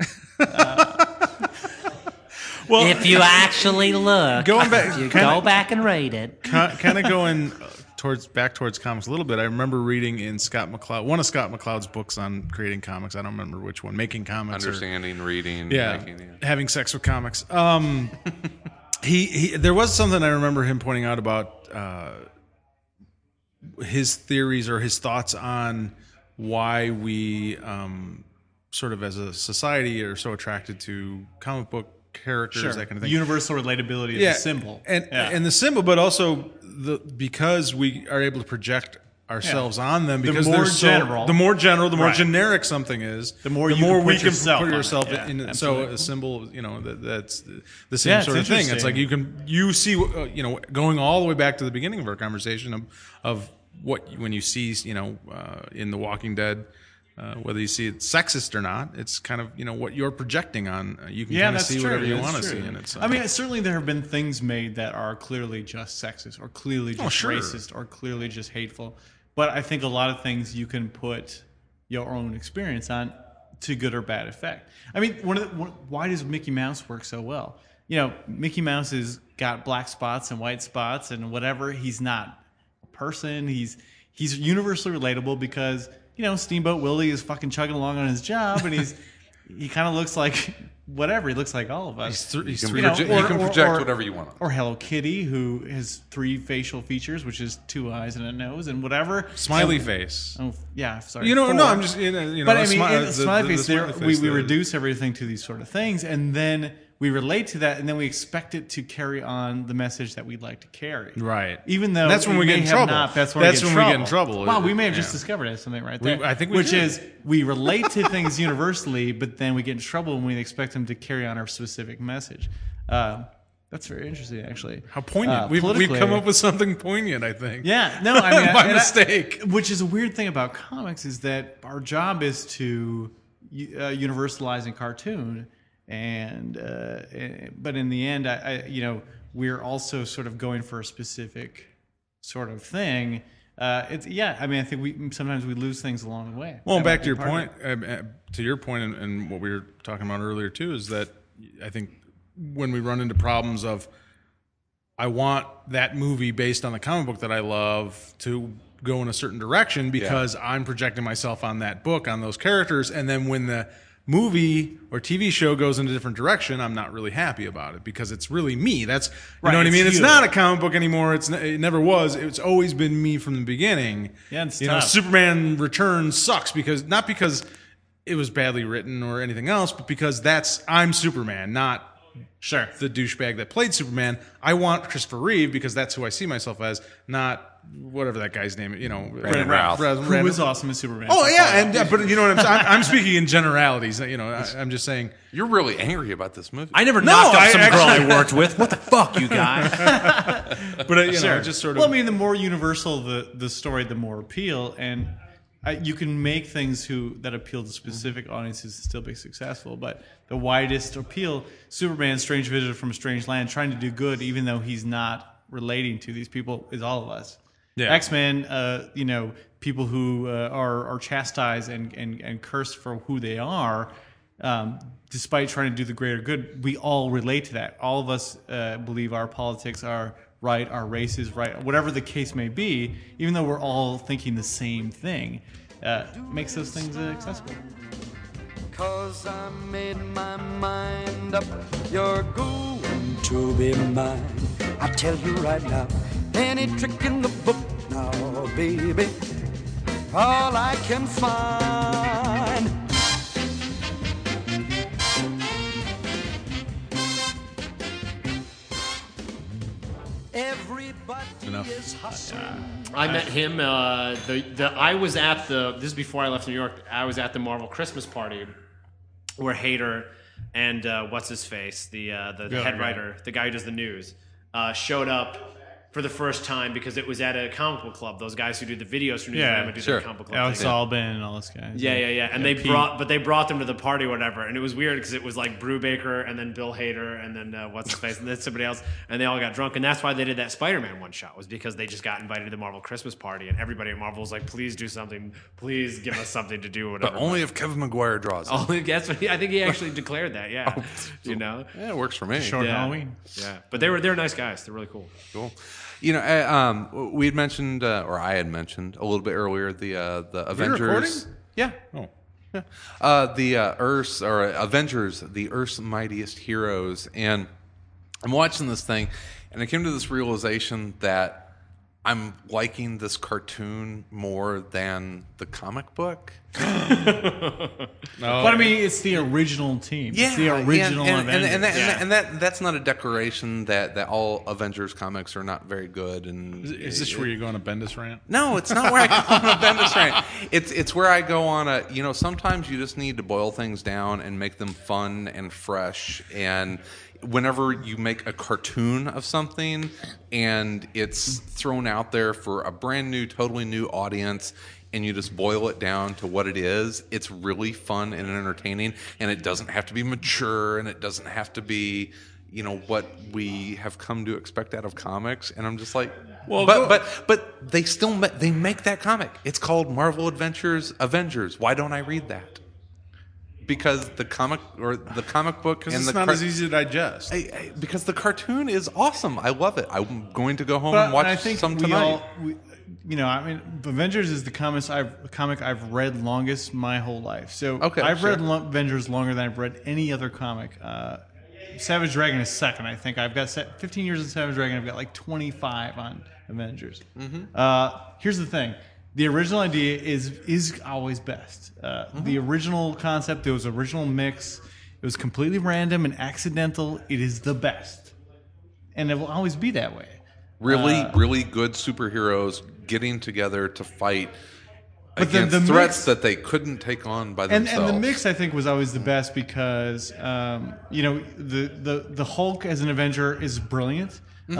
Well, If you actually look, Going back- you kinda- go back and read it. kind of going back towards comics a little bit. I remember reading in one of Scott McCloud's books on creating comics. I don't remember which one, Making Comics, Understanding, reading, yeah, making, having sex with comics. He there was something I remember him pointing out about his theories or his thoughts on why we sort of as a society are so attracted to comic book characters, that kind of thing. Universal relatability of the symbol. And the symbol, but also because we are able to project ourselves on them, because more they're general. the more general, the more Right. generic something is, The more you can we put can yourself put on it. yourself Yeah, in. absolutely. So a symbol, that's the same Yeah, it's sort of thing. It's interesting. like you see, going all the way back to the beginning of our conversation of what when you see, in The Walking Dead. Whether you see it sexist or not, it's kind of what you're projecting on. You can kind of that's see true. whatever you That's want to true. see in it. I mean, certainly there have been things made that are clearly just sexist or clearly just sure. racist or clearly just hateful. But I think a lot of things you can put your own experience on to good or bad effect. I mean, why does Mickey Mouse work so well? Mickey Mouse has got black spots and white spots and whatever. He's not a person. He's universally relatable because Steamboat Willie is fucking chugging along on his job, and he kind of looks like whatever. He looks like all of us. he's You three. can project whatever you want. Or Hello Kitty, who has 3 facial features, which is 2 eyes and a nose, and whatever. Smiley And- face. Oh, yeah, sorry. No, 4. I'm just, But I mean, in the smiley face, smiley there, face we there. reduce everything to these sort of things, and then we relate to that, and then we expect it to carry on the message that we'd like to carry. Right. Even though That's when it we get may in have trouble. not, that's when, That's we, when we get in trouble. Wow, we may have Yeah. just discovered something right We- there. I think we which did. is we relate to things universally, but then we get in trouble when we expect them to carry on our specific message. That's very interesting, actually. How poignant. We've politically- come up with something poignant, I think. Yeah, no, I mean, By mistake. which is a weird thing about comics is that our job is to universalize in cartoon, but in the end, we're also sort of going for a specific sort of thing. I think sometimes we lose things along the way. Well, That back might to be your part of point, it. to your point, and what we were talking about earlier too, is that I think when we run into problems of, I want that movie based on the comic book that I love to go in a certain direction because I'm projecting myself on that book, on those characters, and then when the movie or TV show goes in a different direction, I'm not really happy about it because it's really me. That's Right, know what I it's mean. It's you. not a comic book anymore. It never was. It's always been me from the beginning. Yeah, it's you know, tough. Superman Returns sucks not because it was badly written or anything else, but because I'm Superman, not Sure. the douchebag that played Superman. I want Christopher Reeve because that's who I see myself as, not whatever that guy's name is. Brandon Routh. Who was awesome as Superman. Oh yeah, but you know what I'm saying. I'm speaking in generalities. I'm just saying. You're really angry about this movie. I never knocked up I some girl actually- I worked with. What the fuck, you guys? But Sure. just sort of. Well, I mean, the more universal the story, the more appeal, and you can make things that appeal to specific audiences and still be successful. But the widest appeal, Superman, strange visitor from a strange land, trying to do good, even though he's not relating to these people, is all of us. Yeah. X-Men, people who are chastised and cursed for who they are. Despite trying to do the greater good, we all relate to that. All of us believe our politics are right, our race is right, whatever the case may be, even though we're all thinking the same thing, makes those things accessible. 'cause I made my mind up. You're going to be mine. I tell you right now, any trick in the book now, baby, all I can find. Everybody is hustling. I met him. I was at this is before I left New York. I was at the Marvel Christmas party where Hader and what's his face, the head writer, the guy who does the news, showed up for the first time because it was at a comic book club. Those guys who do the videos for Newsroom do the comic book club. Alex thing. Albin and all those guys. Yeah. And they brought them to the party or whatever. And it was weird because it was like Brubaker and then Bill Hader and then what's his face and then somebody else. And they all got drunk. And that's why they did that Spider-Man one shot, was because they just got invited to the Marvel Christmas party. And everybody at Marvel was like, please do something. Please give us something to do or whatever. But only if Kevin McGuire draws it. That's what I think he actually declared that. Yeah. You know? Yeah, it works for me. Short Halloween. Yeah. But they're nice guys. They're really cool. Cool. You know, we had mentioned, or I had mentioned a little bit earlier, the Avengers. recording? Yeah. Oh. The Avengers, the Earth's Mightiest Heroes, and I'm watching this thing, and I came to this realization that I'm liking this cartoon more than the comic book. But I mean, it's the original team. Yeah, it's the original Avengers. And that's not a declaration that all Avengers comics are not very good. And Is this where you go on a Bendis rant? no, it's not where I go on a Bendis rant. It's where I go on a, you know, sometimes you just need to boil things down and make them fun and fresh. And whenever you make a cartoon of something and it's thrown out there for a brand new, totally new audience, and you just boil it down to what it is, it's really fun and entertaining, and it doesn't have to be mature, and it doesn't have to be, you know, what we have come to expect out of comics. And I'm just like, Well, but they still they make that comic. It's called Marvel Adventures Avengers. Why don't I read that? Because the comic book and it's not as easy to digest. because the cartoon is awesome. I love it. I'm going to go home and But watch I think some we tonight. all, you know, I mean, Avengers is the comic I've read longest my whole life. So Okay, I've sure. read Avengers longer than I've read any other comic. Savage Dragon is second, I think. I've got 15 years in Savage Dragon. I've got like 25 on Avengers. Here's the thing. The original idea is always best. The original concept, there was original mix. It was completely random and accidental. It is the best. And it will always be that way. Really good superheroes getting together to fight But the against threats mix- that they couldn't take on by And themselves. the mix, I think, was always the best because, you know, the Hulk as an Avenger is brilliant.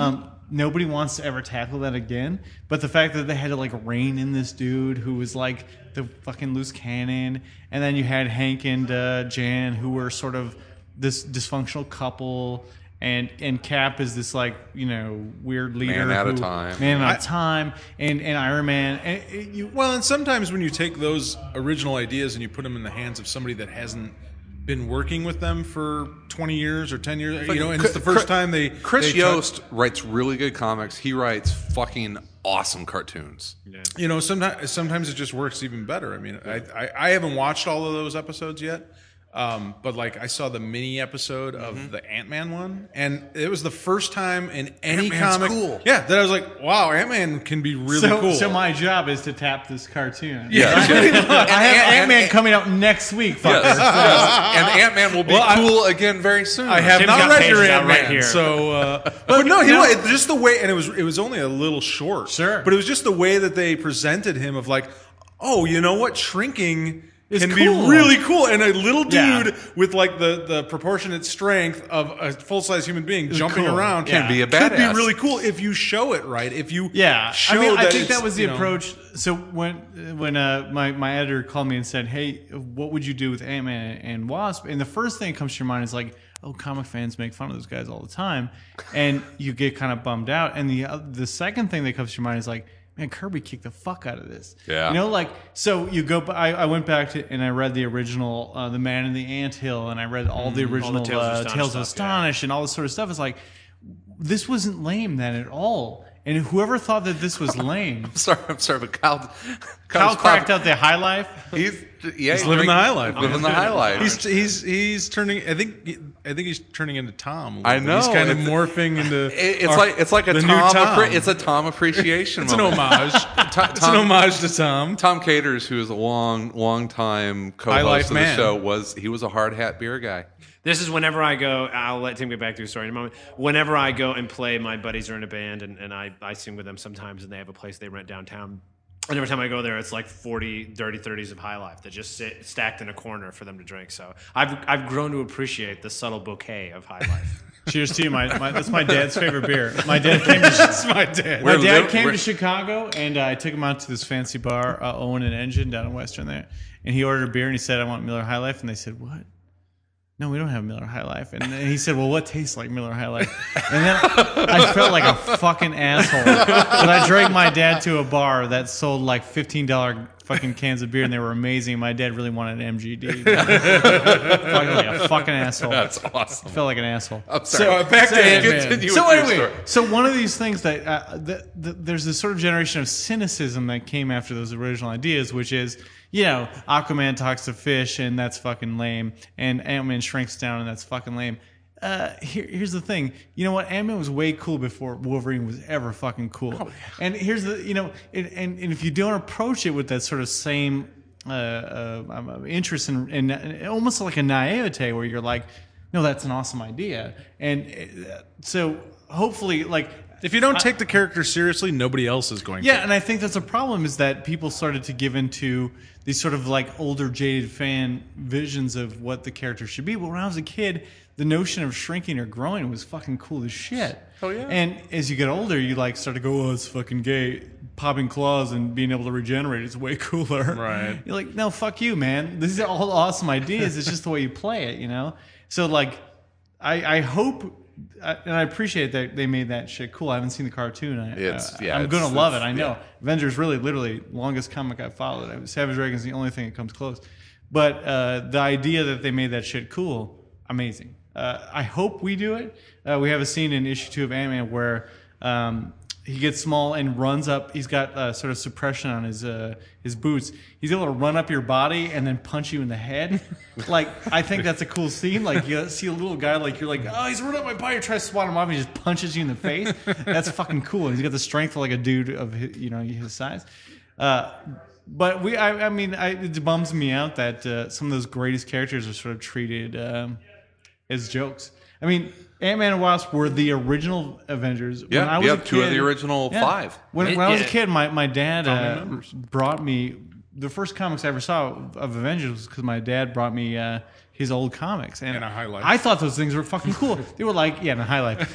Nobody wants to ever tackle that again. But the fact that they had to like rein in this dude who was like the fucking loose cannon, and then you had Hank and Jan who were sort of this dysfunctional couple, and Cap is this like, you know, weird leader, Man at a time. man at a time, and Iron Man. And Well, and sometimes when you take those original ideas and you put them in the hands of somebody that hasn't been working with them for 20 years or 10 years, you know, and it's the first time Chris they Yost writes really good comics. He writes fucking awesome cartoons. you know, sometimes it just works even better. I mean, I haven't watched all of those episodes yet. But like I saw the mini episode of the Ant-Man one, and it was the first time in any Ant-Man's comic, cool. that I was like, wow, Ant-Man can be really cool. So my job is to tap this cartoon. Yeah. I have Ant-Man coming out next week, fucker. And Ant-Man will be cool again very soon. I have Tim's not got read your pages out Ant-Man, right here. so but no, you know, it's just the way, and it was only a little short, Sure. but it was just the way that they presented him of like, oh, you know what, shrinking It's can cool. be really cool, and a little Yeah. dude with like the proportionate strength of a full size human being jumping cool. around Can be a could be badass. really cool if you show it right. If you show I mean, I that think it's, that was the you know, approach. So when my editor called me and said, "Hey, what would you do with Ant-Man and Wasp?" and the first thing that comes to your mind is like, "Oh, comic fans make fun of those guys all the time," and you get kind of bummed out. And the second thing that comes to your mind is like, man, Kirby kicked the fuck out of this. Yeah. You know, like, so you go, I went back to, and I read the original, The Man in the Anthill, and I read all the original Tales of Astonish Tales of stuff, Astonish and all this sort of stuff. It's like, this wasn't lame then at all. And whoever thought that this was lame, I'm sorry, but Kyle cracked out the high life. He's living the high life. Living the high life. He's turning. I think he's turning into Tom. I know. He's kind of morphing into. It's like a the Tom. new Tom. It's a Tom appreciation. It's an moment. homage. It's an homage to Tom. Tom Caters, who is a long time High life co-host of the man. show, was a hard hat beer guy. This is whenever I go, I'll let Tim get back to his story in a moment. Whenever I go and play, my buddies are in a band, and I sing with them sometimes, and they have a place they rent downtown. And every time I go there, it's like 40 dirty 30s of High Life that just sit stacked in a corner for them to drink. So I've grown to appreciate the subtle bouquet of High Life. Cheers to you. That's my dad's favorite beer. My dad came to My dad. My dad came to Chicago, and I took him out to this fancy bar, Owen and Engine, down in Western there. And he ordered a beer, and he said, "I want Miller High Life." And they said, "What? No, we don't have Miller High Life." And then he said, "Well, what tastes like Miller High Life?" And then I felt like a fucking asshole. But I dragged my dad to a bar that sold like $15 fucking cans of beer, and they were amazing. My dad really wanted an MGD. Like a fucking asshole. That's awesome. I felt like an asshole. I'm sorry. back to Ant-Man. Continue So with your anyway, story. so one of these things that there's this sort of generation of cynicism that came after those original ideas, which is, Aquaman talks to fish and that's fucking lame, and Ant-Man shrinks down and that's fucking lame. Here's the thing. You know what? Ant-Man was way cool before Wolverine was ever fucking cool. Oh, yeah. And here's the, and if you don't approach it with that sort of same interest and almost like a naivete where you're like, no, that's an awesome idea. And so hopefully, like, If you don't take the character seriously, nobody else is going to. yeah, and I think that's a problem, is that people started to give into these sort of like older, jaded fan visions of what the character should be. But when I was a kid, the notion of shrinking or growing was fucking cool as shit. Oh, yeah. And as you get older, you like start to go, oh, it's fucking gay. Popping claws and being able to regenerate is way cooler. Right. You're like, no, fuck you, man. These are all awesome ideas. It's just the way you play it, So like, I hope. And I appreciate that they made that shit cool. I haven't seen the cartoon. I'm going to love it. I know. Yeah. Avengers really, literally, longest comic I've followed. Savage Dragon's the only thing that comes close. But the idea that they made that shit cool, amazing. I hope we do it. We have a scene in issue 2 of Ant-Man where he gets small and runs up. He's got sort of suppression on his boots. He's able to run up your body and then punch you in the head. Like, I think that's a cool scene. Like, you see a little guy, like, you're like, oh, he's running up my body. You try to swat him off, and he just punches you in the face. That's fucking cool. And he's got the strength of like a dude of his size. But it bums me out that some of those greatest characters are sort of treated as jokes. I mean, Ant-Man and Wasp were the original Avengers. Yeah, when I was a kid, 2 of the original 5. When I was a kid, my dad brought me the first comics I ever saw of Avengers was because my dad brought me his old comics. And a High Life. I thought those things were fucking cool. They were like, in a High Life.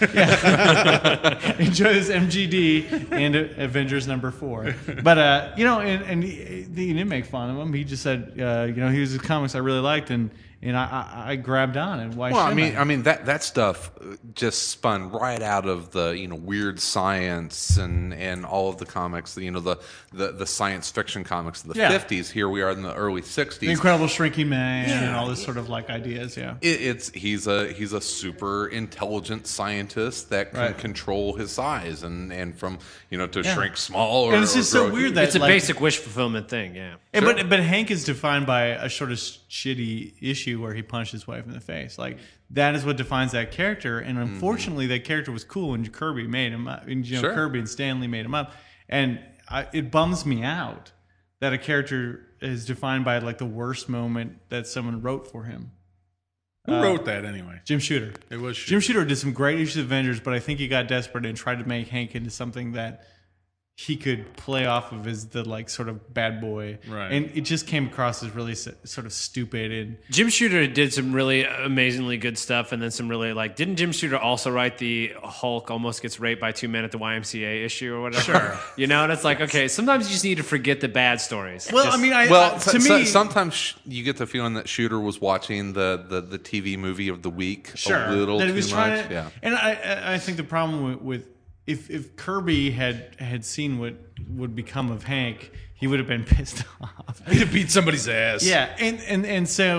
Yeah. Enjoy this MGD and Avengers number 4. But, and he didn't make fun of him. He just said, he was the comics I really liked, and I grabbed on it. Why? Well, shouldn't I mean that stuff just spun right out of the weird science and all of the comics. The science fiction comics of the 50s. Here we are in the early 60s. The Incredible Shrinking Man and all this sort of like ideas. Yeah, he's a super intelligent scientist that can control his size and from to shrink small or. And it's just so weird that it's a basic wish fulfillment thing. Yeah. Sure. But Hank is defined by a sort of shitty issue where he punched his wife in the face. Like, that is what defines that character. And unfortunately, that character was cool when Kirby made him up. Kirby and Stan Lee made him up. And it bums me out that a character is defined by like the worst moment that someone wrote for him. Who wrote that anyway? Jim Shooter. It was Jim Shooter did some great issues of Avengers, but I think he got desperate and tried to make Hank into something that he could play off of as the like sort of bad boy, right? And it just came across as really sort of stupid. And Jim Shooter did some really amazingly good stuff, and then some really didn't Jim Shooter also write the Hulk almost gets raped by 2 men at the YMCA issue or whatever? Sure. And it's like, okay, sometimes you just need to forget the bad stories. Well, to me, sometimes you get the feeling that Shooter was watching the TV movie of the week a little that he was too trying much. To, and I think the problem with if Kirby had seen what would become of Hank, he would have been pissed off. He'd have beat somebody's ass. Yeah, and so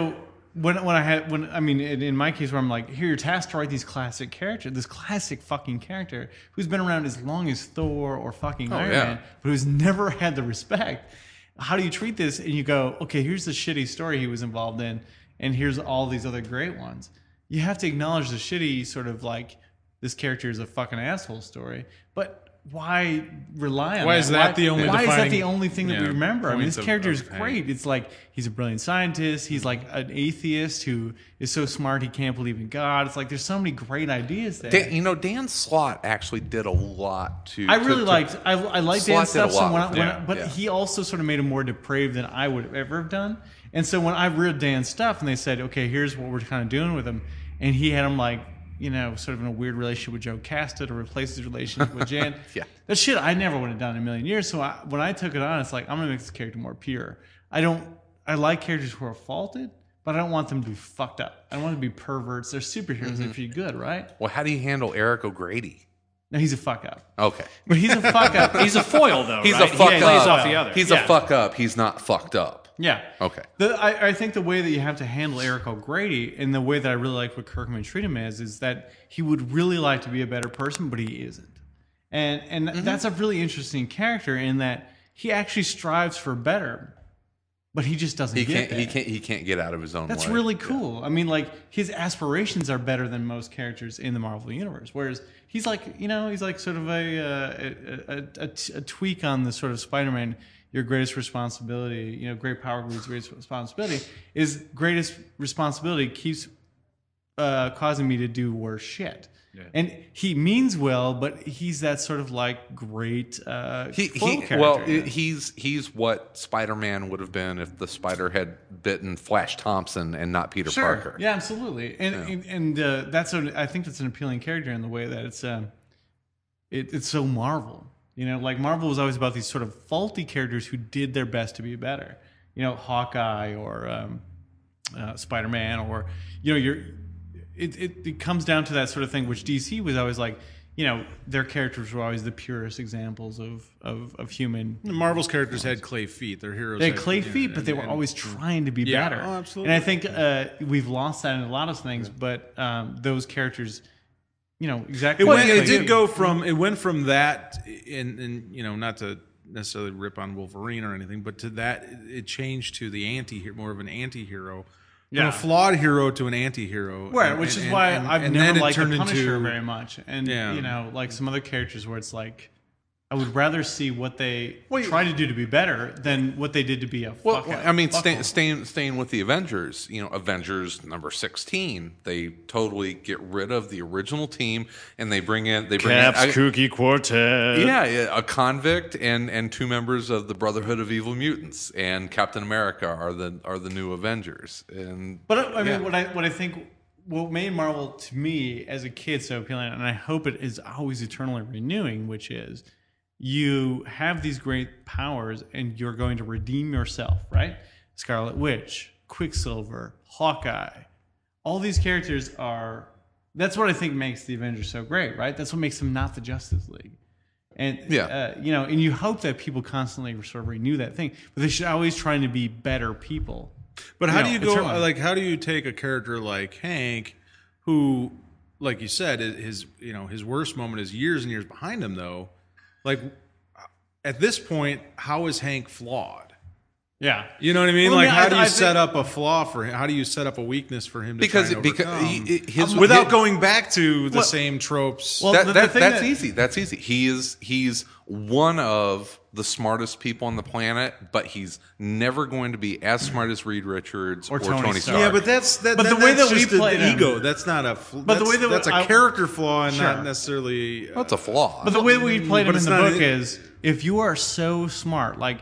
in my case where I'm like, here, you're tasked to write these classic characters, this classic fucking character who's been around as long as Thor or fucking Iron Man, but who's never had the respect. How do you treat this? And you go, okay, here's the shitty story he was involved in, and here's all these other great ones. You have to acknowledge the shitty sort of like, this character is a fucking asshole story, but why rely on Why that? is that the only Why is that defining, the only thing that we remember? I mean, points this character is of Hank? great. It's like he's a brilliant scientist. He's like an atheist who is so smart he can't believe in God. It's like there's so many great ideas there. Dan Slott actually did a lot to. I really liked Dan Slott did a stuff. So lot. but he also sort of made him more depraved than I would have ever have done. And so when I read Dan's stuff and they said, okay, here's what we're kind of doing with him, and he had him like, you know, sort of in a weird relationship with Joe Casta to replace his relationship with Jan. Yeah. That shit I never would have done in a million years. So when I took it on, it's like, I'm going to make this character more pure. I like characters who are faulted, but I don't want them to be fucked up. I don't want them to be perverts. They're superheroes. They're pretty good, right? Well, how do you handle Eric O'Grady? No, he's a fuck up. Okay. But he's a fuck up. He's a foil, though. He's right? a fuck He up. plays off the other. He's a fuck up. He's not fucked up. Yeah. Okay. I think the way that you have to handle Eric O'Grady, and the way that I really like what Kirkman treated him as, is that he would really like to be a better person, but he isn't. And that's a really interesting character in that he actually strives for better, but he just doesn't get there. He can't get out of his own way. That's really cool. I mean, like, his aspirations are better than most characters in the Marvel Universe, whereas he's like, you know, he's like sort of a tweak on the sort of Spider-Man. Your greatest responsibility, you know, great power leads greatest responsibility, is greatest responsibility keeps causing me to do worse shit. Yeah. And he means well, but he's that sort of like great character. He's what Spider-Man would have been if the spider had bitten Flash Thompson and not Peter Parker. Yeah, absolutely. And I think that's an appealing character in the way that it's so Marvel. You know, like Marvel was always about these sort of faulty characters who did their best to be better. You know, Hawkeye or Spider-Man, or you know, it comes down to that sort of thing, which DC was always like. You know, their characters were always the purest examples of human. Marvel's characters had clay feet. Their heroes they had clay feet, but they were always trying to be better. Oh, absolutely. And I think we've lost that in a lot of things. But those characters, you know, exactly. It went from that, and you know, not to necessarily rip on Wolverine or anything, but to that, it changed to the more of an anti-hero. From a flawed hero to an anti-hero. Right, which is why I've never liked the Punisher into, very much. And, you know, like some other characters where it's like, I would rather see what they try to do to be better than what they did to be a fuck up. I mean, staying with the Avengers, you know, Avengers number 16, they totally get rid of the original team and they bring in Cap's kooky quartet. Yeah, a convict and two members of the Brotherhood of Evil Mutants, and Captain America are the new Avengers. But I mean, what I think what made Marvel to me as a kid so appealing, and I hope it is always eternally renewing, which is you have these great powers and you're going to redeem yourself, right? Scarlet Witch, Quicksilver, Hawkeye. All these characters that's what I think makes the Avengers so great, right? That's what makes them not the Justice League. And, you know, and you hope that people constantly sort of renew that thing, but they should always try to be better people. But how do you go, like, how do you take a character like Hank, who, like you said, his worst moment is years and years behind him, though? Like, at this point, how is Hank flawed? Yeah, you know what I mean. Well, like, how do you set up a flaw for him? How do you set up a weakness for him to try and overcome? Without going back to the same tropes. Well, that's easy. That's easy. He's one of the smartest people on the planet, but he's never going to be as smart as Reed Richards or Tony Stark. Yeah, but the way that we play the ego. That's not a. But the way that's a character flaw and not necessarily. That's a flaw. But the way that we played him in the book is, if you are so smart, like.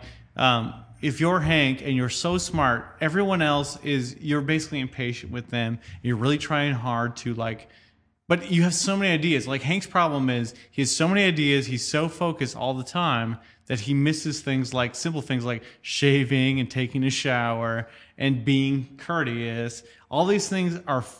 If you're Hank and you're so smart, everyone else you're basically impatient with them. You're really trying hard to but you have so many ideas. Like Hank's problem is he has so many ideas. He's so focused all the time that he misses things like simple things like shaving and taking a shower and being courteous. All these things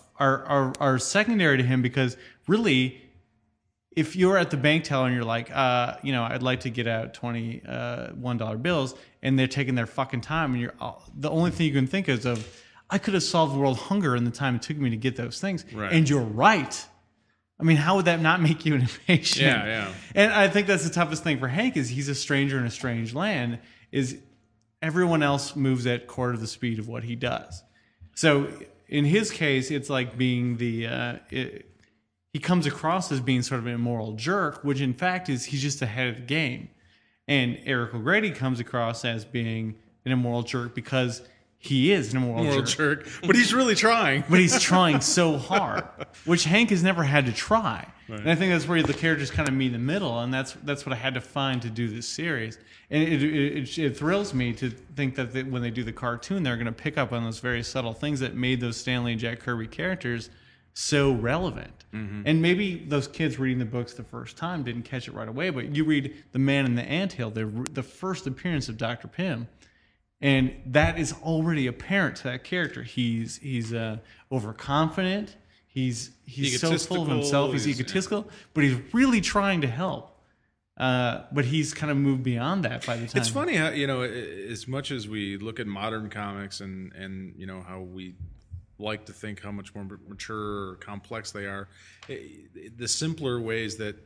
are secondary to him because really, if you're at the bank teller and you're like, I'd like to get out $21 bills, and they're taking their fucking time, and the only thing you can think is of, I could have solved world hunger in the time it took me to get those things. Right. And you're right. I mean, how would that not make you an impatient? Yeah. And I think that's the toughest thing for Hank is he's a stranger in a strange land. Is everyone else moves at quarter the speed of what he does. So in his case, it's like being he comes across as being sort of an immoral jerk, which in fact is he's just ahead of the game. And Eric O'Grady comes across as being an immoral jerk because he is an immoral jerk. But he's really trying. But he's trying so hard, which Hank has never had to try. Right. And I think that's where the characters kind of meet in the middle, and that's what I had to find to do this series. And it thrills me to think that when they do the cartoon, they're going to pick up on those very subtle things that made those Stan Lee and Jack Kirby characters so relevant. Mm-hmm. And maybe those kids reading the books the first time didn't catch it right away, but you read The Man in the Anthill, the first appearance of Dr. Pym, and that is already apparent to that character. He's overconfident. He's so full of himself. He's egotistical, but he's really trying to help. But he's kind of moved beyond that by the time. It's funny how, as much as we look at modern comics and how we like to think how much more mature or complex they are, the simpler ways that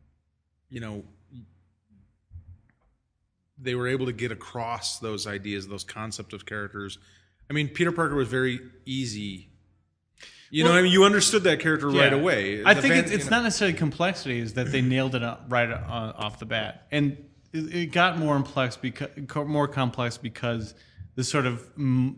they were able to get across those ideas, those concepts of characters. I mean, Peter Parker was very easy. You understood that character right away. I think it's not necessarily complexity; is that they nailed it right off the bat, and it got more complex because the sort of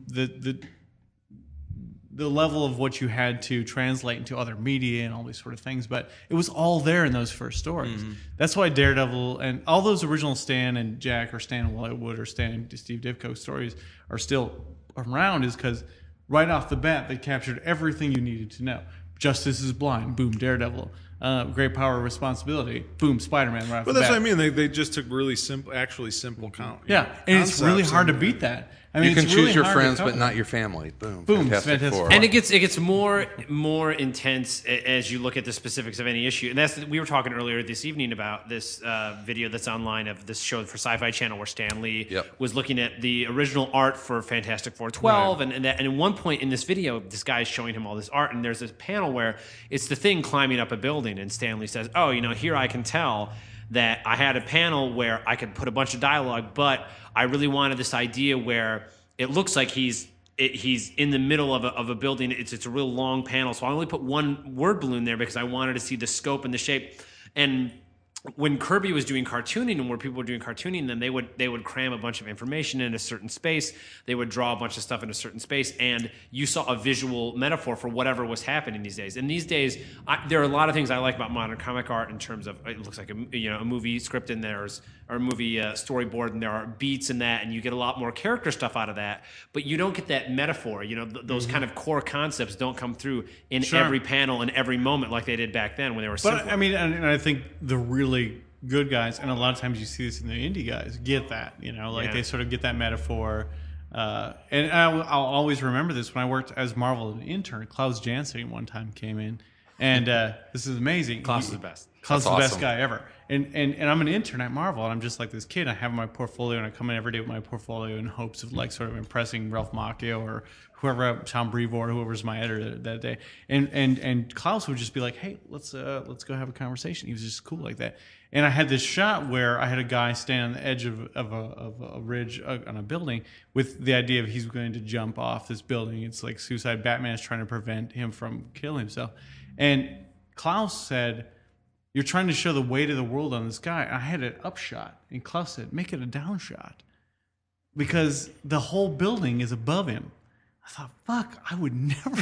the level of what you had to translate into other media and all these sort of things. But it was all there in those first stories. Mm-hmm. That's why Daredevil and all those original Stan and Jack or Stan Whitewood or Stan and Steve Ditko stories are still around, is because right off the bat they captured everything you needed to know. Justice is blind, boom, Daredevil. Great power, responsibility, boom, Spider-Man. Right off the bat. That's what I mean. They just took really simple count. Yeah, and it's really hard to beat that. I mean, you can it's choose really your hard friends, to but cover. not your family. Boom. Boom. Fantastic Four. And it gets more intense as you look at the specifics of any issue. And we were talking earlier this evening about this video that's online of this show for Sci-Fi Channel where Stan Lee was looking at the original art for Fantastic Four 12, and at one point in this video, this guy is showing him all this art, and there's this panel where it's the Thing climbing up a building, and Stan Lee says, "Oh, here I can tell that I had a panel where I could put a bunch of dialogue, but I really wanted this idea where it looks like he's in the middle of a building. It's a real long panel, so I only put one word balloon there because I wanted to see the scope and the shape." And when Kirby was doing cartooning and where people were doing cartooning, then they would cram a bunch of information in a certain space. They would draw a bunch of stuff in a certain space, and you saw a visual metaphor for whatever was happening these days. And these days, there are a lot of things I like about modern comic art in terms of it looks like a movie script in there, or a movie storyboard, and there are beats in that, and you get a lot more character stuff out of that. But you don't get that metaphor. Those kind of core concepts don't come through in every panel and every moment like they did back then when they were simple. But I mean, and I think the really good guys, and a lot of times you see this in the indie guys, get that. They sort of get that metaphor. And I'll always remember this when I worked as Marvel as an intern. Klaus Janson one time came in, and this is amazing. Klaus is the best. Klaus is the That's best awesome. guy ever. And I'm an intern at Marvel, and I'm just like this kid. I have my portfolio, and I come in every day with my portfolio in hopes of sort of impressing Ralph Macchio or whoever, Tom Brevoort, whoever's my editor that day. And Klaus would just be like, "Hey, let's go have a conversation." He was just cool like that. And I had this shot where I had a guy stand on the edge of a ridge on a building with the idea of he's going to jump off this building. It's like suicide. Batman is trying to prevent him from killing himself. And Klaus said, "You're trying to show the weight of the world on this guy." And I had an up shot. And Klaus said, "Make it a down shot. Because the whole building is above him." I thought, fuck, I would never.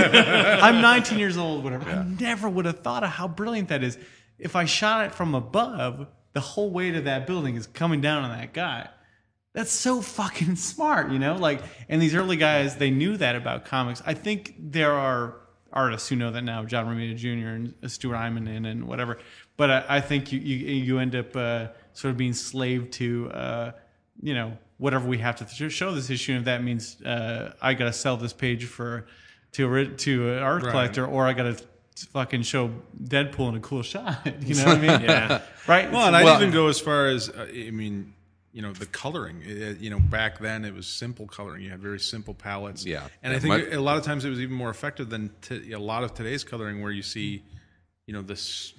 I'm 19 years old, whatever. I never would have thought of how brilliant that is. If I shot it from above, the whole weight of that building is coming down on that guy. That's so fucking smart, and these early guys, they knew that about comics. I think there are artists who know that now, John Romita Jr. and Stuart Immonen and whatever. But I think you end up sort of being slave to, whatever we have to show this issue. If that means I got to sell this page to an art collector, or I got to fucking show Deadpool in a cool shot. You know what I mean? Yeah. Right? Well, and I'd even go as far as, the coloring. Back then it was simple coloring. You had very simple palettes. Yeah. And I think a lot of times it was even more effective than a lot of today's coloring, where you see, the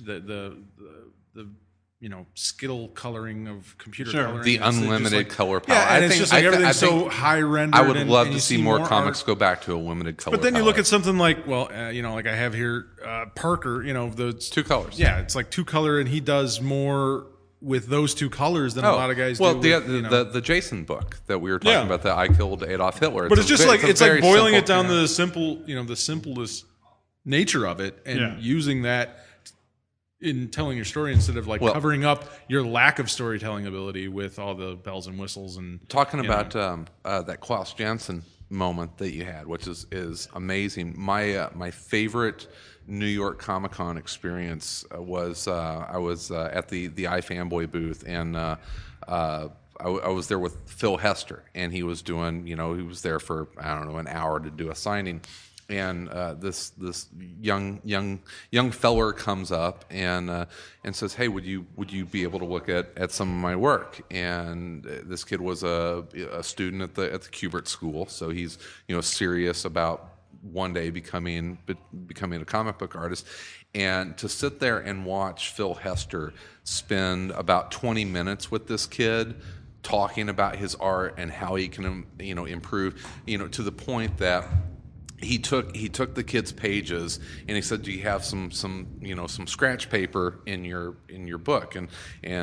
Skittle coloring of computer coloring. The unlimited color palette. Yeah, and it's just like everything's so high rendered. I would love and to you see more comics art. go back to a limited color. But then you palette. look at something like, like I have here, Parker. It's 2 colors. Yeah, it's like 2 color, and he does more with those 2 colors than a lot of guys do. Well, with, the Jason book that we were talking about, that I Killed Adolf Hitler. But it's just like boiling it down to to the simple, the simplest nature of it, and using that in telling your story instead of covering up your lack of storytelling ability with all the bells and whistles. And talking about that Klaus Janson moment that you had, which is amazing. My favorite New York Comic Con experience was I was at the iFanboy booth, and I was there with Phil Hester, and he was doing, he was there for an hour to do a signing. And this young feller comes up and says, "Hey, would you be able to look at some of my work?" And this kid was a student at the Kubert School, so he's serious about one day becoming a comic book artist. And to sit there and watch Phil Hester spend about 20 minutes with this kid, talking about his art and how he can improve, to the point that he took the kid's pages and he said, "Do you have some scratch paper in your book?" And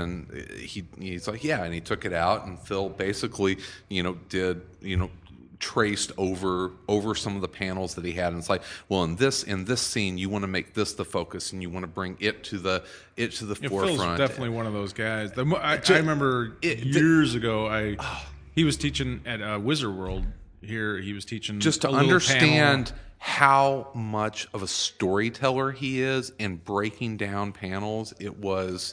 he's like, "Yeah." And he took it out, and Phil basically did traced over some of the panels that he had, and it's like, well, in this scene you want to make this the focus, and you want to bring it to the forefront. Phil's definitely one of those guys. I remember years ago, he was teaching at Wizard World. Here he was teaching just to understand how much of a storyteller he is and breaking down panels. It was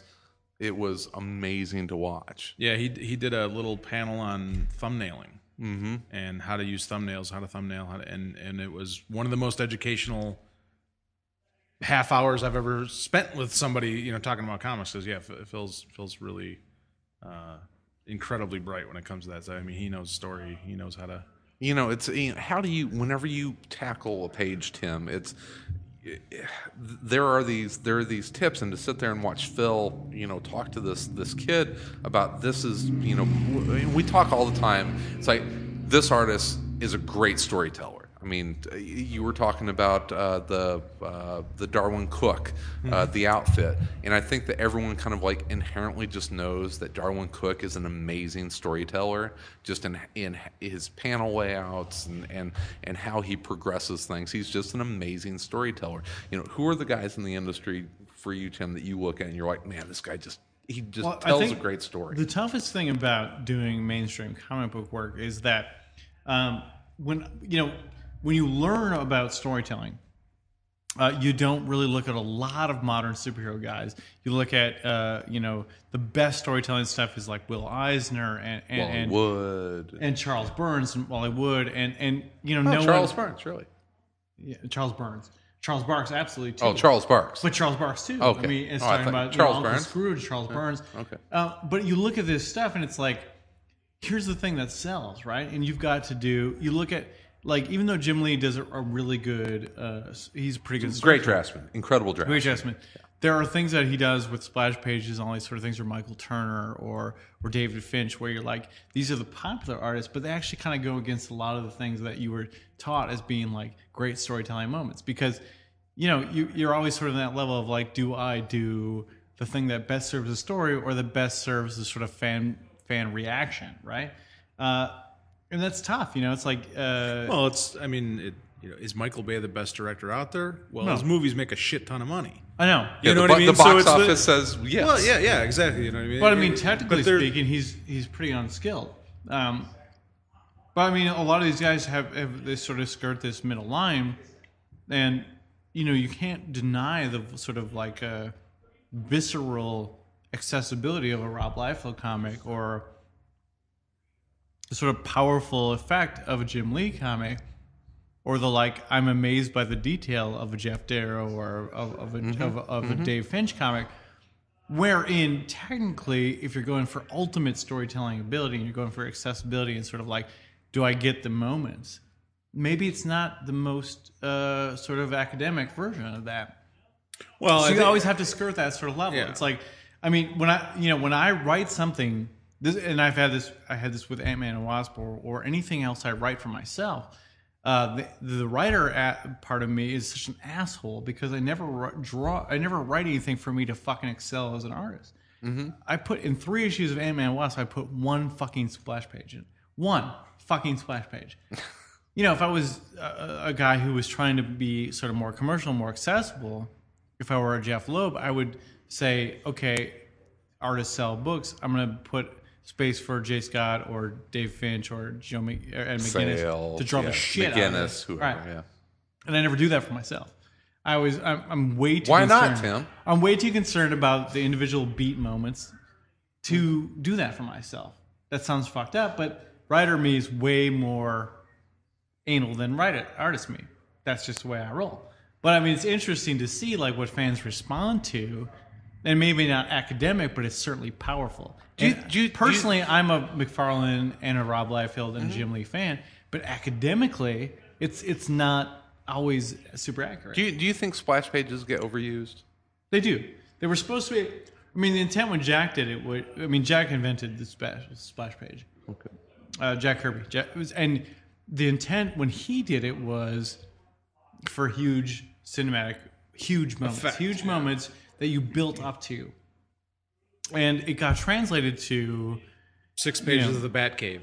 amazing to watch. Yeah, he did a little panel on thumbnailing and how to use thumbnails, how to thumbnail, and it was one of the most educational half hours I've ever spent with somebody talking about comics. Because Phil's really incredibly bright when it comes to that. So, I mean, he knows story, he knows how to. It's how do you, whenever you tackle a page, Tim, there are these tips, and to sit there and watch Phil, talk to this kid about this is, we talk all the time. It's like, this artist is a great storyteller. I mean, you were talking about the Darwin Cook, the outfit, and I think that everyone kind of inherently just knows that Darwin Cook is an amazing storyteller, just in his panel layouts and how he progresses things. He's just an amazing storyteller. Who are the guys in the industry for you, Tim, that you look at and you're like, man, this guy tells a great story. The toughest thing about doing mainstream comic book work is that when you learn about storytelling, you don't really look at a lot of modern superhero guys. You look at, the best storytelling stuff is like Will Eisner and Wood and Charles Burns and Wally Wood and Charles Burns, really? Yeah, Charles Burns. Charles Barks, absolutely too. Oh, Charles Barks. But Charles Barks too. Okay. I mean, it's talking about Charles Uncle Burns. Scrooge, Charles Burns. Okay. But you look at this stuff and it's like, here's the thing that sells, right? And you've got to you look at, even though Jim Lee does a really good, he's a pretty good. Great draftsman, incredible draftsman. Great draftsman. There are things that he does with splash pages and all these sort of things, or Michael Turner or David Finch, where you're like, these are the popular artists, but they actually kind of go against a lot of the things that you were taught as being great storytelling moments. Because, you're always sort of in that level of do I do the thing that best serves the story or that best serves the sort of fan reaction, right? And that's tough, It's like, is Michael Bay the best director out there? Well, No. his movies make a shit ton of money. I know. You know what I mean? The box it's office says yes. Well, yeah, exactly. You know what I mean? But I mean, technically But they're- speaking, he's pretty unskilled. But I mean, a lot of these guys they sort of skirt this middle line, and you can't deny the sort of visceral accessibility of a Rob Liefeld comic or the sort of powerful effect of a Jim Lee comic, or the I'm amazed by the detail of a Jeff Darrow or of a Dave Finch comic. Wherein, technically, if you're going for ultimate storytelling ability and you're going for accessibility and sort of like, do I get the moments? Maybe it's not the most sort of academic version of that. Well, So I you think- always have to skirt that sort of level. Yeah. It's like, I mean, when I write something, and I had this with Ant-Man and Wasp or anything else I write for myself. The writer part of me is such an asshole because I never write anything for me to fucking excel as an artist. Mm-hmm. I put in 3 issues of Ant-Man and Wasp, I put 1 fucking splash page in. 1 fucking splash page. If I was a guy who was trying to be sort of more commercial, more accessible, if I were a Jeff Loeb, I would say, okay, artists sell books. I'm going to put space for Jay Scott or Dave Finch or Ed McGinnis Sales, to draw the shit out of McGinnis, it. whoever, Right. yeah. And I never do that for myself. I'm way too Why not, concerned. Tim? I'm way too concerned about the individual beat moments to do that for myself. That sounds fucked up, but writer me is way more anal than artist me. That's just the way I roll. But I mean, it's interesting to see like what fans respond to, and maybe not academic, but it's certainly powerful. Personally, I'm a McFarlane and a Rob Liefeld and a Jim Lee fan, but academically, it's not always super accurate. Do you think splash pages get overused? They do. They were supposed to be. I mean, the intent when Jack did it. Jack invented the splash page. Okay. Jack Kirby. And the intent when he did it was for huge cinematic, huge moments that you built up to, and it got translated to 6 pages of the Batcave.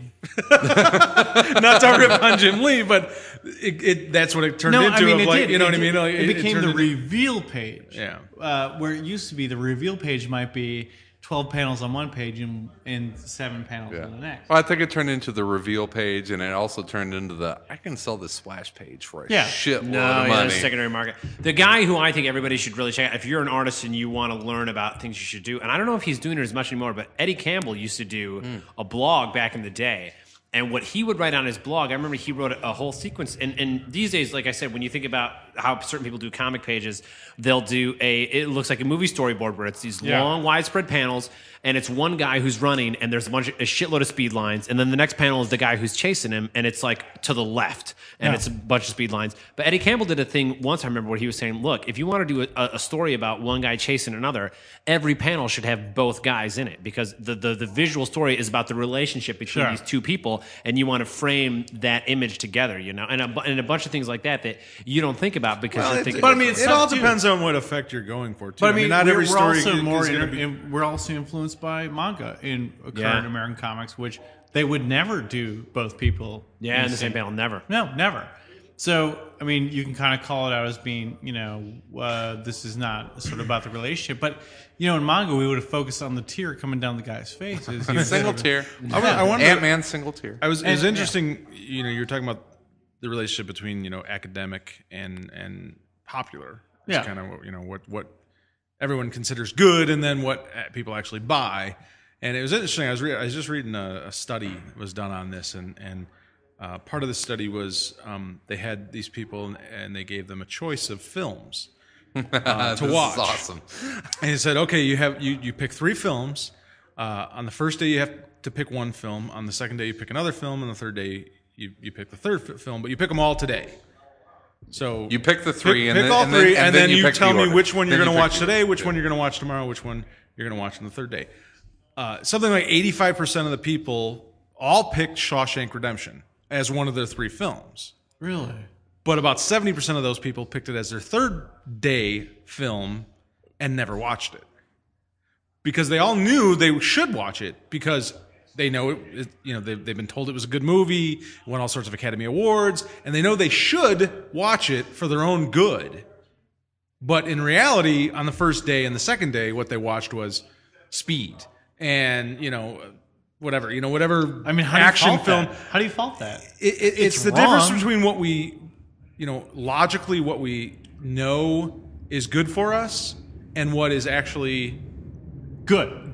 Not to rip on Jim Lee, but that's what it turned into. You know what I mean? It became the reveal page. Yeah. Where it used to be the reveal page might be 12 panels on one page and 7 panels on the next. Well, I think it turned into the reveal page, and it also turned into the I can sell this splash page for a shitload of money. That's secondary market. The guy who I think everybody should really check out, if you're an artist and you want to learn about things you should do, and I don't know if he's doing it as much anymore, but Eddie Campbell used to do a blog back in the day. And what he would write on his blog, I remember he wrote a whole sequence. And these days, like I said, when you think about how certain people do comic pages, they'll do it looks like a movie storyboard where it's these long, widespread panels, and it's one guy who's running, and there's a shitload of speed lines, and then the next panel is the guy who's chasing him, and it's like to the left, and it's a bunch of speed lines. But Eddie Campbell did a thing once, I remember, where he was saying, look, if you want to do a story about one guy chasing another, every panel should have both guys in it, because the visual story is about the relationship between these two people, and you want to frame that image together, and a bunch of things like that you don't think about because you're thinking. But I mean, it all depends on what effect you're going for, too. But I mean, not every story is we're also influenced by manga in current American comics, which they would never do both people. In the same panel, never. No, never. So, I mean, you can kind of call it out as being, this is not sort of about the relationship. But, in manga, we would have focused on the tear coming down the guy's face. Single tear. I wonder, Ant-Man single tear. it was interesting, you're talking about the relationship between, academic and popular. It's kind of, what everyone considers good and then what people actually buy. And it was interesting. I was just reading a study that was done on this, and part of the study was they had these people and they gave them a choice of films to watch. This is awesome. And he said, okay, you pick 3 films. On the first day, you have to pick 1 film. On the second day, you pick another film. And the third day, you pick the third film. But you pick them all today. So You pick the 3, pick all 3, and then you pick tell the me order. which one you're Then going to you watch pick the today, order. which one you're going to watch tomorrow, which one you're going to watch on the third day. Something like 85% of the people all picked Shawshank Redemption as one of their 3 films. Really? But about 70% of those people picked it as their third day film and never watched it. Because they all knew they should watch it because they know they've been told it was a good movie, won all sorts of Academy Awards, and they know they should watch it for their own good. But in reality, on the first day and the second day, what they watched was Speed and whatever I mean, how do you action fault film. that? How do you fault that? It's the wrong. difference between what we, logically what we know is good for us and what is actually Good.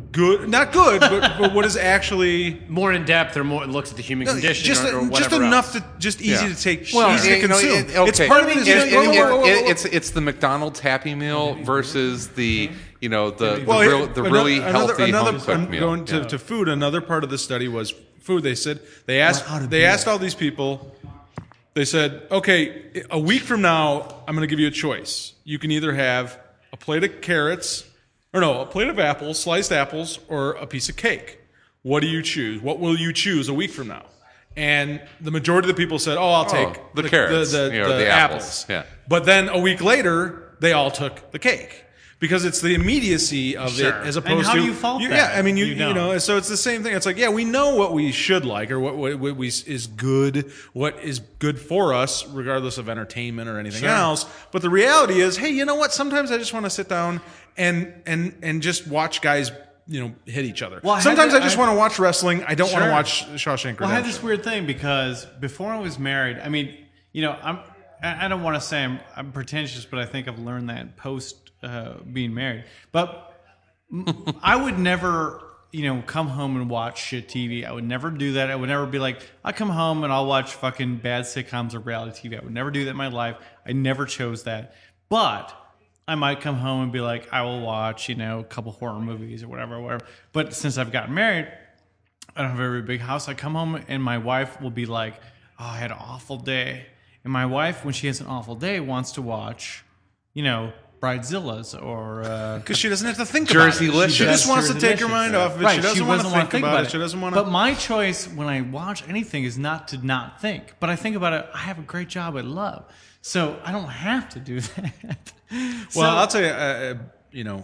good, not good, but what is actually more in depth or more looks at the human condition just or whatever just enough else. to just easy to take, Well, easy to you know, consume. It's okay. part of it. It's the McDonald's Happy Meal versus the the really healthy home cooked meal. Going to food. Another part of the study was food. They said they asked all these people. They said, okay, a week from now, I'm going to give you a choice. You can either have a plate of carrots, a plate of apples, sliced apples, or a piece of cake. What do you choose? What will you choose a week from now? And the majority of the people said, I'll take the carrots, the apples. Yeah. But then a week later, they all took the cake. Because it's the immediacy of it, as opposed to. And how do you fault that? Yeah, I mean, You don't. so it's the same thing. It's like, yeah, we know what we should like, or what is good, what is good for us, regardless of entertainment or anything else. But the reality is, hey, you know what? Sometimes I just want to sit down and just watch guys, hit each other. Well, Sometimes I just want to watch wrestling. I don't want to Sure. watch Shawshank Redemption. Well, I had this weird thing because before I was married, I mean, I don't want to say I'm pretentious, but I think I've learned that post being married. But I would never, come home and watch shit TV. I would never do that. I would never be like, I'll come home and I'll watch fucking bad sitcoms or reality TV. I would never do that in my life. I never chose that. But I might come home and be like, I will watch, a couple horror movies or whatever. But since I've gotten married, I don't have a very big house. I come home and my wife will be like, oh, I had an awful day. And my wife, when she has an awful day, wants to watch, Bridezillas or... Because she doesn't have to think Jersey about it. Licious. She just wants to Jersey take her Licious. mind off of it. Right, She doesn't want to wanna think about it. She doesn't want to... But my choice when I watch anything is not to not think. But I think about it, I have a great job at love. So I don't have to do that. Well, I'll tell you,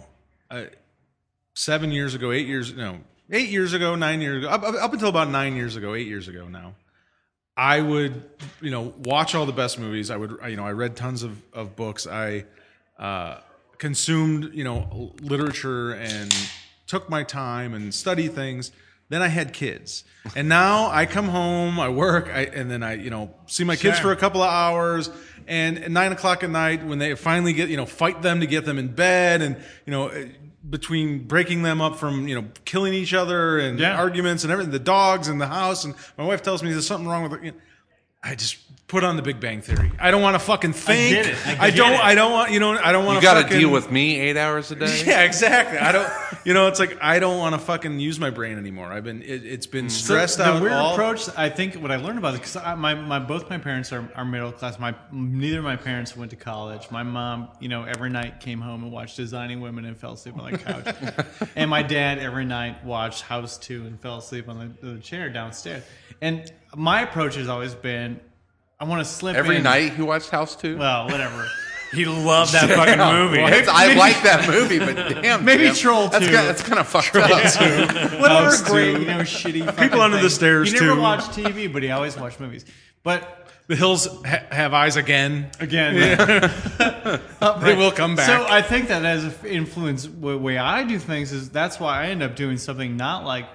7 years ago, 8 years ago, 9 years ago, up until about 9 years ago, 8 years ago now, I would, watch all the best movies. I would, I read tons of books. I consumed, literature and took my time and studied things. Then I had kids, and now I come home, I work, and then I, see my kids for a couple of hours. And at 9 o'clock at night, when they finally get, fight them to get them in bed, and between breaking them up from killing each other and arguments and everything, the dogs in the house, and my wife tells me there's something wrong with her. I just put on The Big Bang Theory. I don't want to fucking think. I get it. I don't want. I don't want. You got to deal with me 8 hours a day. Yeah, exactly. I don't. It's like I don't want to fucking use my brain anymore. It's been stressed out. The weird approach. I think what I learned about it because both my parents are middle class. Neither of my parents went to college. My mom, every night came home and watched Designing Women and fell asleep on the couch. And my dad every night watched House 2 and fell asleep on the chair downstairs. And my approach has always been, I want to slip Every in. night he watched House 2? Well, whatever. He loved that fucking movie. I like that movie, but damn. Maybe Tim, Troll 2. That's kind of fucked up. Whatever great, shitty fucking People Under the thing. Stairs, He never too. watched TV, but he always watched movies. But The Hills Have Eyes again. Right. They will come back. So I think that has influenced the way I do things. Is that's why I end up doing something not like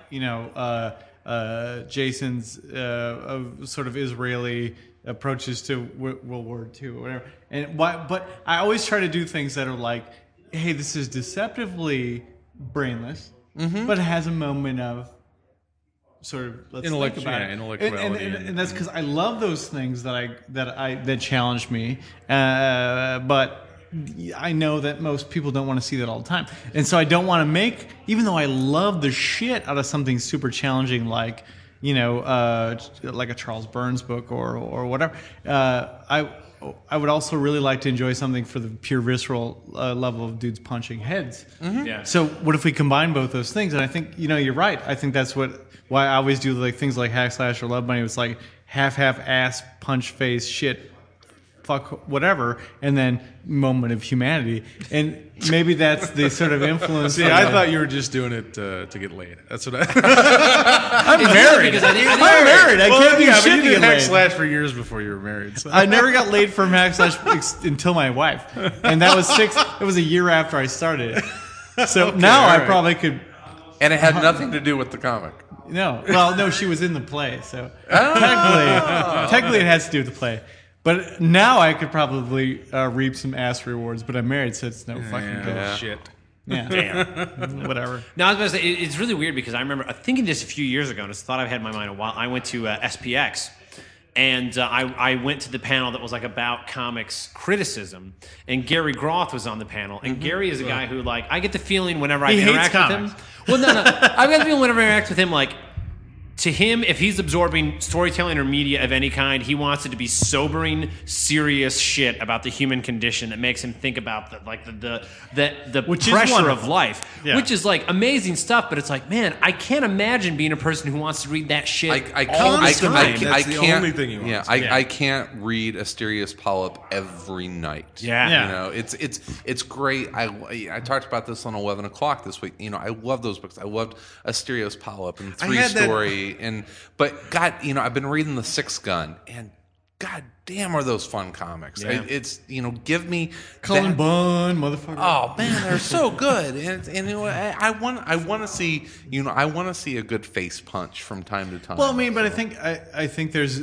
Jason's sort of Israeli approaches to World War II or whatever. But I always try to do things that are like, hey, this is deceptively brainless, but it has a moment of sort of let's think about it. Intellectuality. And that's because I love those things that challenge me, but I know that most people don't want to see that all the time, and so I don't want to make, even though I love the shit out of something super challenging like like a Charles Burns book or whatever. I would also really like to enjoy something for the pure visceral level of dudes punching heads. Mm-hmm. Yeah. So what if we combine both those things? And I think you're right. I think that's why I always do like things like Hack Slash or Love Bunny. It's like half ass punch face shit. Fuck whatever, and then moment of humanity, and maybe that's the sort of influence. See, I thought you were just doing it to get laid. That's what I'm married. I'm married. I can't do shit but you to did get Hack laid. Slash for years before you were married. So. I never got laid from Hack Slash until my wife, and that was It was a year after I started it. So now I probably could. And it had nothing to do with the comic. No, she was in the play, so technically it has to do with the play. But now I could probably reap some ass rewards, but I'm married, so it's no fucking good. Shit. Yeah. Whatever. No, I was about to say, it's really weird because I remember thinking this a few years ago, and it's a thought I've had in my mind a while. I went to SPX, and I went to the panel that was like about comics criticism, and Gary Groth was on the panel. And Gary is a guy who, like, I get the feeling whenever I He hates interact with comics. him. Well, no. I get the feeling whenever I interact with him, like, to him, if he's absorbing storytelling or media of any kind, he wants it to be sobering, serious shit about the human condition that makes him think about the Which is pressure of wonderful. life, Yeah. which is like amazing stuff. But it's like, man, I can't imagine being a person who wants to read that shit I all the can't. time. That's the can't- only thing he wants. Yeah, I can't read Asterios Polyp every night. Yeah. Yeah. You know, it's great. I talked about this on 11 o'clock this week. You know, I love those books. I loved Asterios Polyp and I had that- Story but God, you know, I've been reading The Sixth Gun, and God damn, are those fun comics? Yeah. It's, you know, give me Cullen that- Bunn, motherfucker. Oh man, they're so good, and you know, I want to see, you know, I want to see a good face punch from time to time. Well, I mean, but I think there's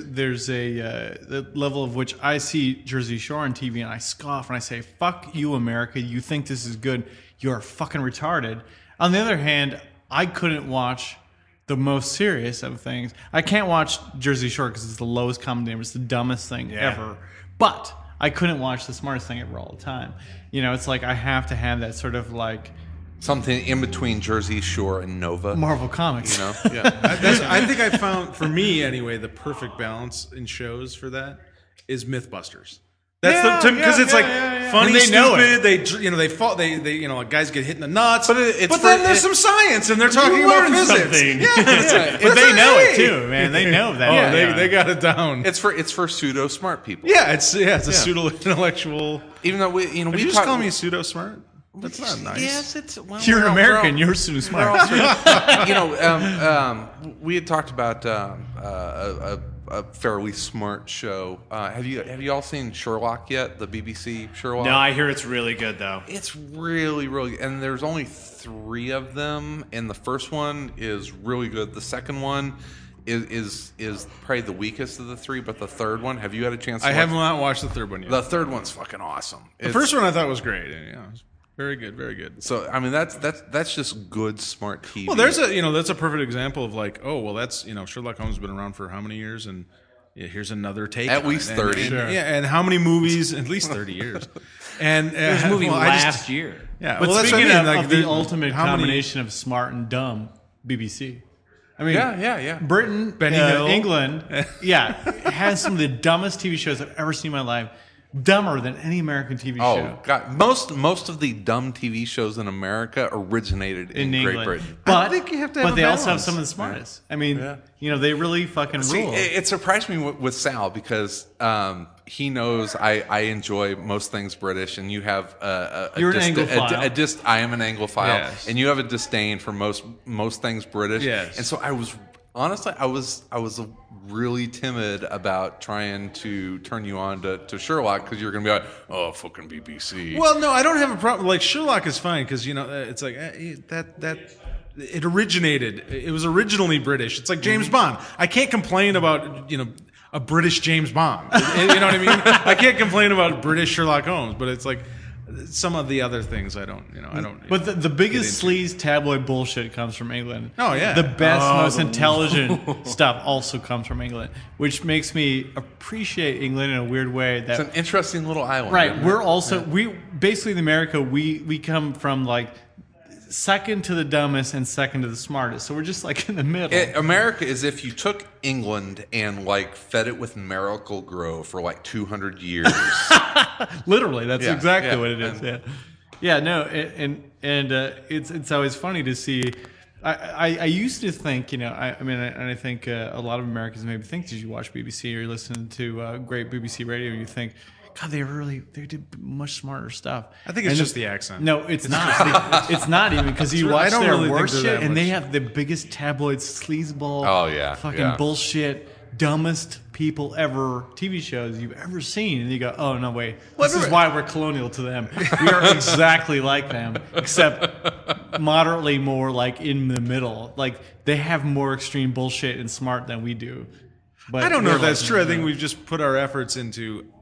a the level of which I see Jersey Shore on TV and I scoff and I say, "Fuck you, America! You think this is good? You're fucking retarded." On the other hand, I couldn't watch the most serious of things. I can't watch Jersey Shore because it's the lowest common denominator. It's the dumbest thing ever. But I couldn't watch the smartest thing ever all the time. You know, it's like I have to have that sort of like something in between Jersey Shore and Nova. Marvel Comics. You know, yeah. I think I found, for me anyway, the perfect balance in shows for that is Mythbusters. That's because it's like funny, And they know stupid. They fall. They guys get hit in the nuts. But it's then for- there's some science, and they're talking about learn physics. something. Yeah, But they know it too, man. They know that. Oh, they got it down. It's for pseudo smart people. Yeah, it's a pseudo intellectual. Even though we Would we you just talk- call me pseudo smart? That's not nice. Yes, it's well, You're we're all- American. we're all- You're super smart. you know, we had talked about a fairly smart show. Have you all seen Sherlock yet? The BBC Sherlock. No, I hear it's really good though. It's really, and there's only 3 of them, and the first one is really good. The second one is probably the weakest of the 3, but the third one, have you had a chance to I watch have not watched the third one yet. The third one's fucking awesome. The first one I thought was great. And, it was very good, very good. So I mean that's just good smart TV. Well, that's a perfect example of like, oh well, that's Sherlock Holmes has been around for how many years, and here's another take. At on least it. 30. And, Sure. yeah, and how many movies? At least 30 years. And There's a movie well, I last just- year. Yeah, But well, that's what I speaking mean. Like, of the there's- ultimate how many- combination of smart and dumb, BBC. I mean, yeah. Britain, Benny Hill. England, has some of the dumbest TV shows I've ever seen in my life. Dumber than any American TV Oh show God! Most of the dumb TV shows in America originated in Great England. Britain. But, think you have to have but a they also have balance. some of the smartest. I mean, they really fucking See, rule. it surprised me with Sal because he knows I enjoy most things British, and you have You're an Anglophile. I am an Anglophile, Yes. and you have a disdain for most things British. Yes. And so I was really timid about trying to turn you on to Sherlock because you're going to be like, oh, fucking BBC. Well, no, I don't have a problem. Like Sherlock is fine because it's like that. It originated. It was originally British. It's like James Bond. I can't complain about a British James Bond. You know what I mean? I can't complain about British Sherlock Holmes, but it's like some of the other things I don't. But the biggest sleaze tabloid bullshit comes from England. Oh, yeah. The best, most intelligent stuff also comes from England, which makes me appreciate England in a weird way. That It's an interesting little island. right, isn't it? we're also we basically in America we come from like second to the dumbest and second to the smartest, so we're just like in the middle. America is if you took England and like fed it with Miracle-Gro for like 200 years. Literally, that's Yeah, exactly yeah, what it is. and- Yeah. No, and it's always funny to see. I used to think, I think a lot of Americans maybe think that you watch BBC or you listen to great BBC radio, and you think, God, they did much smarter stuff. I think it's just the accent. No, it's not. It's not even because you true. I watch don't their really think worst they're shit, that and they much. have the biggest tabloid sleazeball. Oh, yeah, fucking yeah. bullshit. Dumbest people ever TV shows you've ever seen, and you go, oh no, wait, this is why we're colonial to them. We are exactly like them, except moderately more like in the middle. Like they have more extreme bullshit and smart than we do. But I don't know if we're that's like- true. I think we've just put our efforts into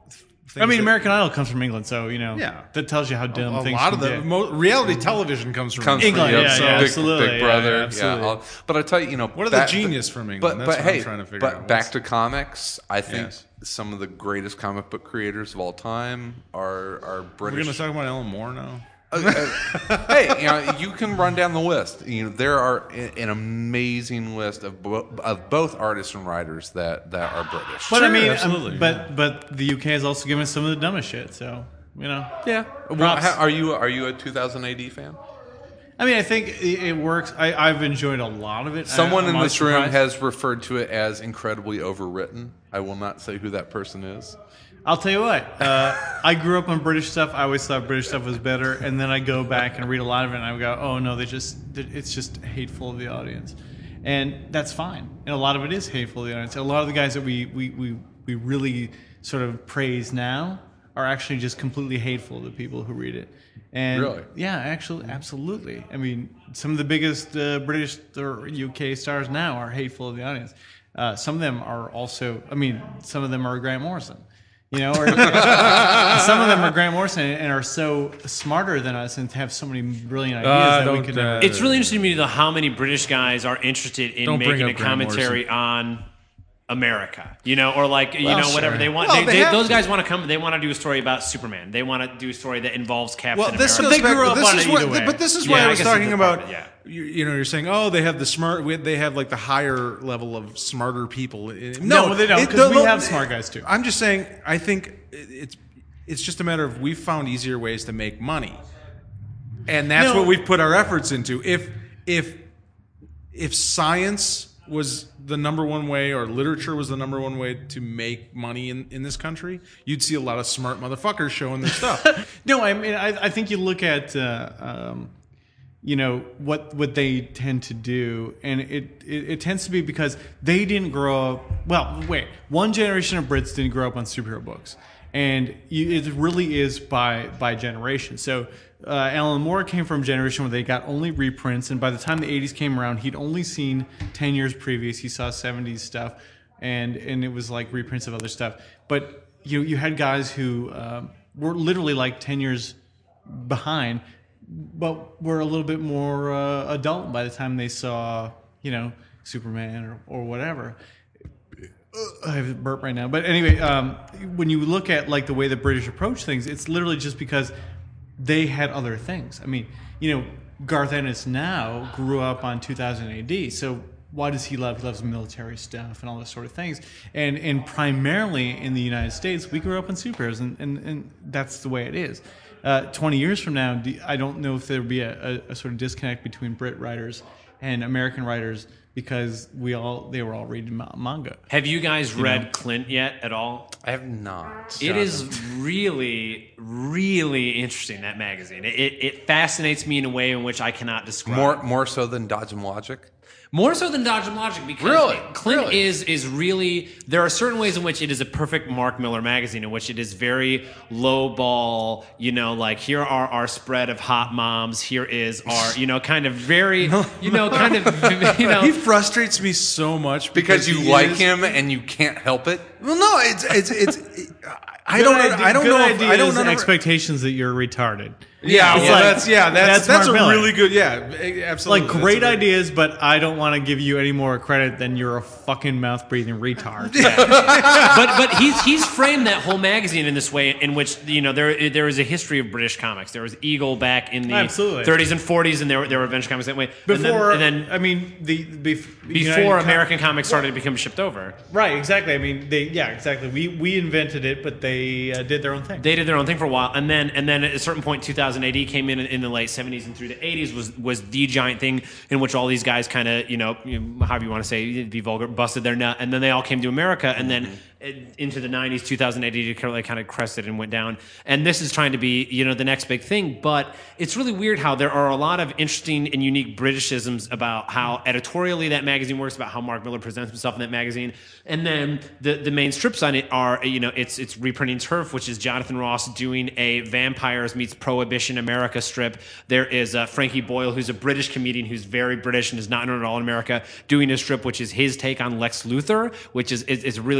things I mean, that- American Idol comes from England, so Yeah. that tells you how dumb a things lot of can the get. reality television comes from England, England. yeah, so yeah. Big, absolutely, Big yeah, Brother. yeah, absolutely. But I tell you, What are the genius from England? That's what I'm trying to figure but out. back to comics, I think Yes. some of the greatest comic book creators of all time are We're British. going to talk about Alan Moore now. Hey, you can run down the list. There are an amazing list of both artists and writers that are British. But Sure, I mean, absolutely. but the UK has also given us some of the dumbest shit. So yeah. Props. Are you a 2000 AD fan? I mean, I think it works. I've enjoyed a lot of it. Someone I'm in always this room surprised. has referred to it as incredibly overwritten. I will not say who that person is. I'll tell you what. I grew up on British stuff. I always thought British stuff was better, and then I go back and read a lot of it, and I go, "Oh no, it's just hateful of the audience," and that's fine. And a lot of it is hateful of the audience. A lot of the guys that we really sort of praise now are actually just completely hateful of the people who read it. And Really? yeah, actually, absolutely. I mean, some of the biggest British or UK stars now are hateful of the audience. Some of them are also. I mean, some of them are Grant Morrison. Or some of them are Grant Morrison and are so smarter than us and have so many brilliant ideas that we could never. It's really interesting to me, though, how many British guys are interested in Don't bring making up a Grant commentary on America, or like, whatever sure. they want. Well, they have those to. guys want to come. They want to do a story about Superman. They want to do a story that involves Captain Well, this America. goes they back. grew up This on is it what, either way. but this is Yeah, why I I was guess talking it's a part about. of it, yeah. You're saying, oh, they have the smart. They have like the higher level of smarter people. No, they don't, 'cause we have smart guys, too. I'm just saying. I think it's just a matter of we've found easier ways to make money, and that's No. what we've put our efforts into. If science was the number one way, or literature was the number one way to make money in this country, you'd see a lot of smart motherfuckers showing their stuff. No, I mean, I think you look at what they tend to do, and it tends to be because they didn't grow up. Well, wait, one generation of Brits didn't grow up on superhero books, and it really is by generation. So Alan Moore came from a generation where they got only reprints, and by the time the 80s came around, he'd only seen 10 years previous. He saw 70s stuff, and it was like reprints of other stuff. But you had guys who were literally like 10 years behind, but were a little bit more adult by the time they saw, Superman or whatever. I have a burp right now. But anyway, when you look at like the way the British approach things, it's literally just because they had other things. I mean, Garth Ennis now grew up on 2000 AD, so why does he love? He loves military stuff and all those sort of things. And primarily in the United States, we grew up on superheroes, and that's the way it is. 20 years from now, I don't know if there would be a sort of disconnect between Brit writers and American writers because they were all reading manga. Have you guys read Clint yet at all? I have not. It is really, really interesting, that magazine. It fascinates me in a way in which I cannot describe. More so than Dodge and Logic. More so than Dodge and Logic, because Really? Clint Really? is really, there are certain ways in which it is a perfect Mark Miller magazine, in which it is very low ball, like here are our spread of hot moms, here is our, kind of very, He frustrates me so much Because you he like is- him and you can't help it. Well, no, I don't know. I don't know. Expectations that you're retarded. Yeah, It's well, like- that's Mark a Miller. really good. Yeah, absolutely. Like great That's a- ideas, but I don't want to give you any more credit than you're a fucking mouth breathing retard. but he's framed that whole magazine in this way in which there is a history of British comics. There was Eagle back in the Absolutely. 30s and 40s, and there were adventure comics that way. Before, and then I mean, before American comics started to become shipped over, right? Exactly. I mean, exactly. We invented it, but they did their own thing. they did their own thing for a while, and then at a certain point, 2000 AD came in the late 70s and through the 80s was the giant thing in which all these guys kind of however you want to say, be vulgar, busted their nut, and then they all came to America, and then into the 90s, 2000 AD, it kind of crested and went down, and this is trying to be the next big thing. But it's really weird how there are a lot of interesting and unique Britishisms about how editorially that magazine works, about how Mark Miller presents himself in that magazine, and then the main strips on it are it's reprinting Turf, which is Jonathan Ross doing a vampires meets Prohibition America strip. There is Frankie Boyle, who's a British comedian who's very British and is not known at all in America, doing a strip which is his take on Lex Luthor, which is a really superhero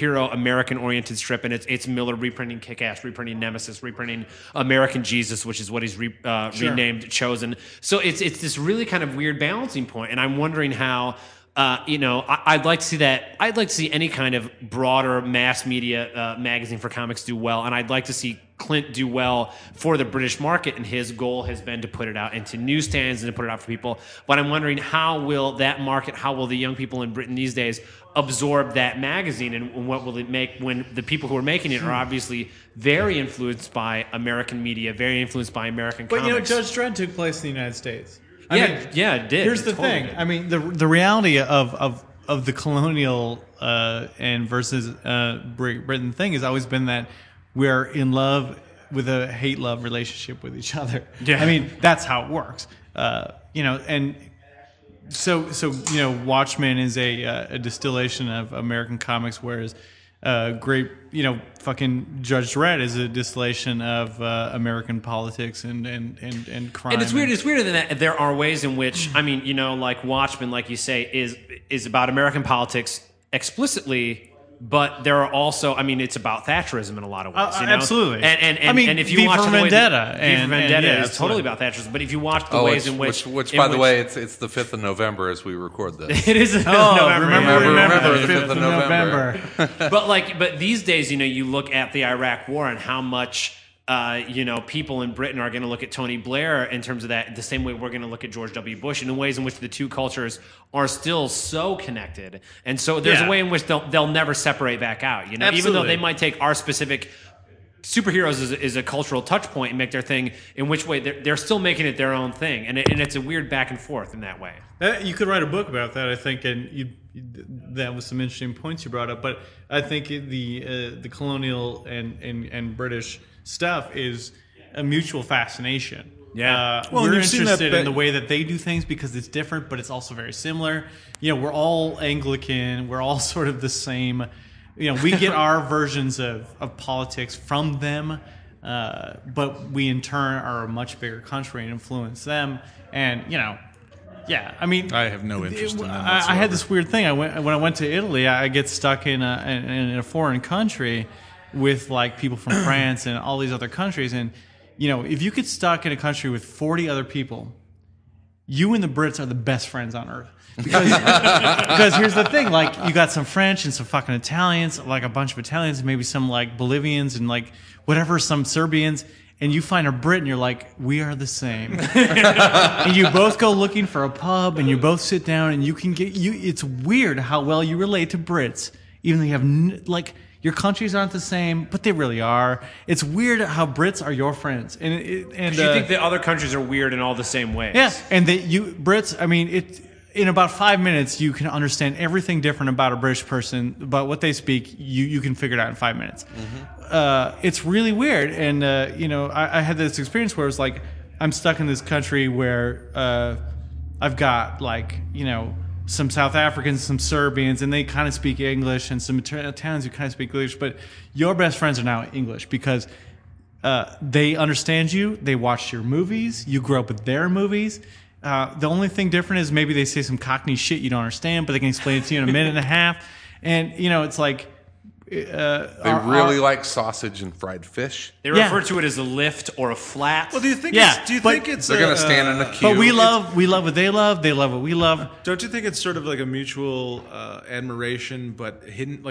superhero American-oriented strip, and it's Miller reprinting Kick-Ass, reprinting Nemesis, reprinting American Jesus, which is what he's renamed Chosen. So it's this really kind of weird balancing point, and I'm wondering how. I'd like to see that. I'd like to see any kind of broader mass media magazine for comics do well, and I'd like to see Clint do well for the British market. And his goal has been to put it out into newsstands and to put it out for people. But I'm wondering, how will that market, how will the young people in Britain these days absorb that magazine, and what will it make when the people who are making it are obviously very influenced by American media, very influenced by American comics. Judge Dredd took place in the United States. It did. Here's the thing. Did. I mean, the reality of the colonial and versus Britain thing has always been that we're in love with a hate-love relationship with each other. Yeah. I mean, that's how it works. And so Watchmen is a distillation of American comics, whereas fucking Judge Dredd is a distillation of American politics and crime. And it's weird. It's weirder than that. There are ways in which, like Watchmen, like you say, is about American politics explicitly. But there are also, it's about Thatcherism in a lot of ways. Absolutely. And if you V watch for the way Vendetta, V for Vendetta is absolutely. totally about Thatcherism. But if you watch the ways in which, by the way, it's the 5th of November as we record this. it is November. Remember the 5th of November. But these days, you look at the Iraq War and how much. People in Britain are going to look at Tony Blair in terms of that the same way we're going to look at George W. Bush, in the ways in which the two cultures are still so connected. And so there's a way in which they'll never separate back out. Even though they might take our specific superheroes as a cultural touch point and make their thing, in which way they're still making it their own thing. And it's a weird back and forth in that way. You could write a book about that, I think, and that was some interesting points you brought up. But I think the colonial and British stuff is a mutual fascination. Yeah. We're interested in the way that they do things because it's different, but it's also very similar. We're all Anglican. We're all sort of the same. We get our versions of politics from them, but we in turn are a much bigger country and influence them. And I have no interest in them. I had this weird thing. When I went to Italy, I get stuck in a foreign country with like people from France and all these other countries, and if you get stuck in a country with 40 other people, you and the Brits are the best friends on earth. Because here's the thing, like you got some French and some fucking Italians, like a bunch of Italians, maybe some like Bolivians and like whatever, some Serbians, and you find a Brit and you're like, we are the same. And you both go looking for a pub and you both sit down and you can it's weird how well you relate to Brits, even though you have your countries aren't the same, but they really are. It's weird how Brits are your friends, and you think that other countries are weird in all the same ways. Yeah, and Brits. In about 5 minutes, you can understand everything different about a British person, about what they speak. You can figure it out in 5 minutes. Mm-hmm. It's really weird, and I had this experience where it was like I'm stuck in this country where I've got some South Africans, some Serbians, and they kind of speak English, and some Italians who kind of speak English. But your best friends are now English because they understand you. They watch your movies. You grew up with their movies. The only thing different is maybe they say some Cockney shit you don't understand, but they can explain it to you in a minute and a half. And it's like they really like sausage and fried fish. They refer to it as a lift or a flat. Well, do you think? Yeah, It's they're going to stand in a queue? But we love what they love. They love what we love. Don't you think it's sort of like a mutual admiration, but hidden?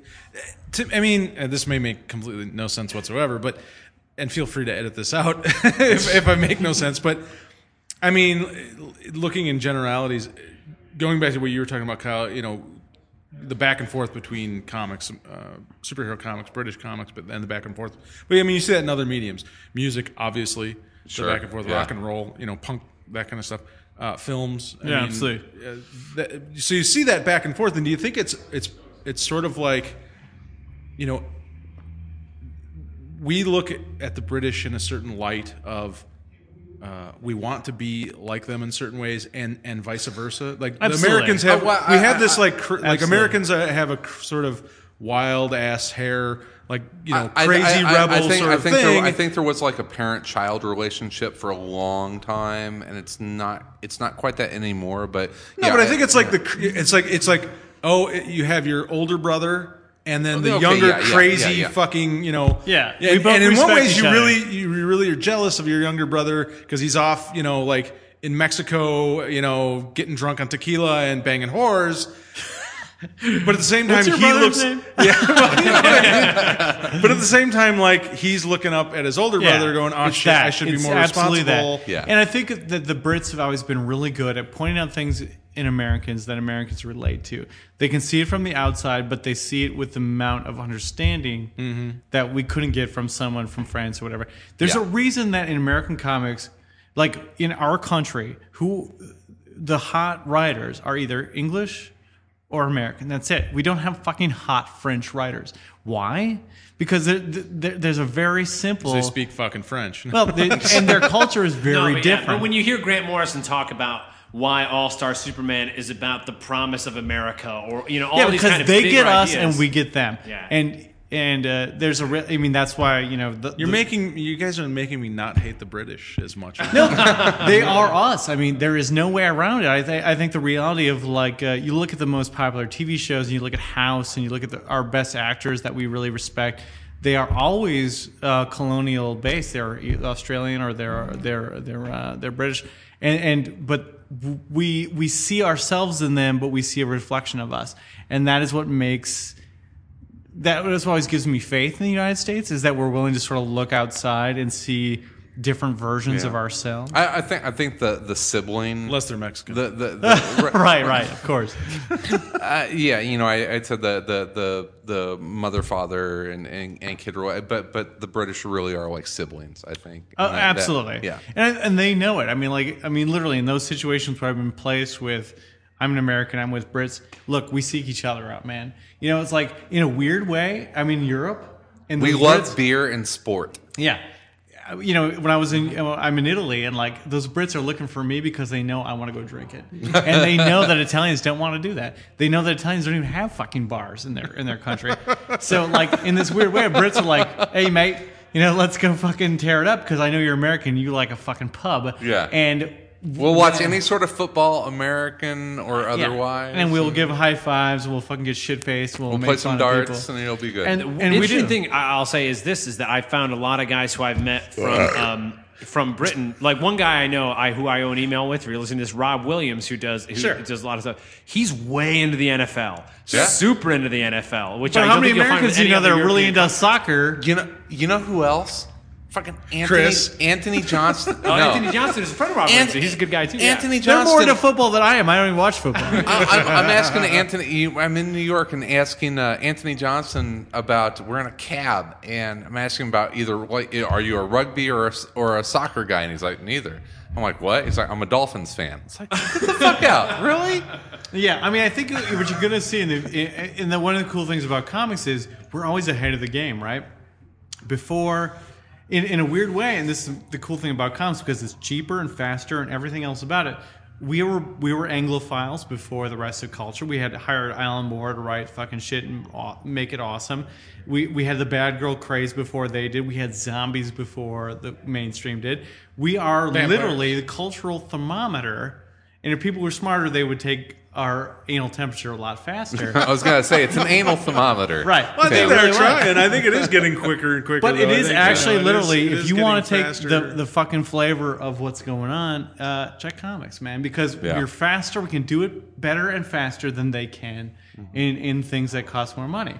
This may make completely no sense whatsoever. And feel free to edit this out if I make no sense. But looking in generalities, going back to what you were talking about, Kyle. The back and forth between comics, superhero comics, British comics, but then the back and forth. But you see that in other mediums, music, obviously, sure, the back and forth, rock and roll, punk, that kind of stuff, films. Absolutely. So you see that back and forth, and do you think it's sort of like, we look at the British in a certain light of. We want to be like them in certain ways, and vice versa. Like Absolutely. The Americans have, we have this like Americans have a sort of wild ass hair, crazy rebel sort of thing. I think there was like a parent-child relationship for a long time, and it's not quite that anymore. But I think it's like you have your older brother. and then the Okay, younger yeah, crazy yeah. fucking, you know. Yeah, we And, both and in one respect ways, each you other. really are jealous of your younger brother because he's off, you know, like in Mexico, you know, getting drunk on tequila and banging whores. But at the same time, What's your he brother's looks. name? Yeah, well, you know what I mean? But at the same time, like he's looking up at his older brother, going, "Oh it's shit, that. I should be It's more absolutely responsible." that. Yeah. And I think that the Brits have always been really good at pointing out things in Americans that Americans relate to. They can see it from the outside, but they see it with the amount of understanding that we couldn't get from someone from France or whatever. There's Yeah. a reason that in American comics, like in our country, who the hot writers are either English or American. That's it. We don't have fucking hot French writers. Why? Because there's a very simple. They speak fucking French. Well, and their culture is very but yeah, different. but when you hear Grant Morrison talk about why All-Star Superman is about the promise of America, or you know, all yeah, these because kind of they bigger get us ideas. and we get them. Yeah. And there's I mean, that's why, you know, You guys are making me not hate the British as much. they are us. I mean, there is no way around it. I think the reality of like you look at the most popular TV shows and you look at House and you look at our best actors that we really respect. They are always colonial based. They're Australian or they're British, but we see ourselves in them, but we see a reflection of us, and that is what makes. That is what always gives me faith in the United States, is that we're willing to sort of look outside and see different versions of ourselves. I think the sibling, Unless they're Mexican. Right, of course. yeah, you know, I'd said the mother, father, and kid, but the British really are like siblings. I think. Oh, And absolutely. yeah. And they know it. I mean, literally in those situations where I've been placed with, I'm an American, I'm with Brits. Look, we seek each other out, man. You know, it's like in a weird way. I'm in Europe, and We those love Brits- beer and sport. Yeah. You know, when I'm in Italy, and like those Brits are looking for me because they know I want to go drink it, and they know that Italians don't want to do that. They know that Italians don't even have fucking bars in their country. So like in this weird way, Brits are like, "Hey mate, you know, let's go fucking tear it up because I know you're American. You like a fucking pub." Yeah. And We'll watch any sort of football, American or yeah. otherwise, and we'll give high fives. We'll fucking get shit faced. We'll we'll make play some fun of darts, people. and it'll be good. And we Interesting do. thing I'll say is that I found a lot of guys who I've met from Britain. Like one guy I know who I own email with. You're listening to this, Rob Williams, who does a lot of stuff. He's way into the NFL, Yeah. super into the NFL. Which But I how don't many think you'll find Americans with do you any know that other are really European into soccer? you know who else? Fucking Chris. Anthony Johnston. Oh, No. Anthony Johnson is a friend of Rob Williams. He's a good guy too. yeah. Anthony They're more Johnston. into football than I am. I don't even watch football. I'm asking Anthony. I'm in New York and asking Anthony Johnson about. We're in a cab and I'm asking about either like, are you a rugby or a soccer guy? And he's like, neither. I'm like, what? He's like, I'm a Dolphins fan. It's like, get the fuck out, really? Yeah, I mean, I think what you're going to see in the one of the cool things about comics is we're always ahead of the game, right? Before, in a weird way, and this is the cool thing about comics because it's cheaper and faster and everything else about it. We were Anglophiles before the rest of culture. We had hired Alan Moore to write fucking shit and make it awesome. We had the bad girl craze before they did. We had zombies before the mainstream did. We are literally the cultural thermometer. And if people were smarter, they would take our anal temperature a lot faster. I was gonna say it's an anal thermometer. Right. Well, I think They they're really trying. I think it is getting quicker and quicker. But it though. I is think, actually it is- literally, it if is you want to getting take faster. the fucking flavor of what's going on, check comics, man. Because Yeah. we're faster. We can do it better and faster than they can in things that cost more money.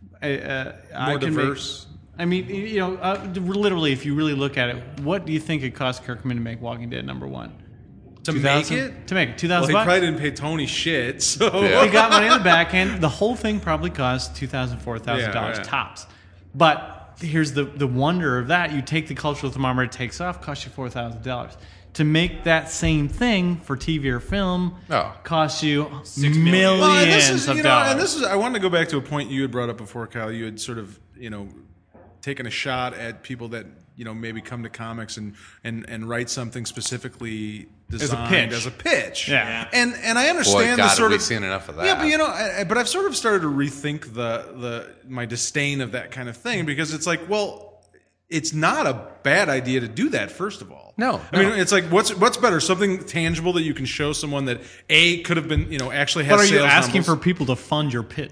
More diverse. I mean, you know, literally, if you really look at it, what do you think it cost Kirkman to make Walking Dead #1? to make 2000? it. To make it, Well, 2,000 he bucks. probably didn't pay Tony shit. So Yeah. He got money in the back end. The whole thing probably cost $2,000, $4,000 Yeah. tops. But here's the wonder of that: you take the cultural thermometer, it takes off, costs you $4,000. To make that same thing for TV or film costs you millions Well, and this is, of you know, dollars. and this is. I wanted to go back to a point you had brought up before, Kyle. You had sort of, you know, taken a shot at people that, you know, maybe come to comics and write something specifically designed as a pitch. Yeah. And I Boy, understand the God, sort have we of seen enough of that? Yeah, but you know, but I've sort of started to rethink my disdain of that kind of thing, because it's like, well, it's not a bad idea to do that. First of all, No, I mean, it's like what's better? Something tangible that you can show someone that could have been, you know, actually has. but are you sales asking numbers. for people to fund your pitch?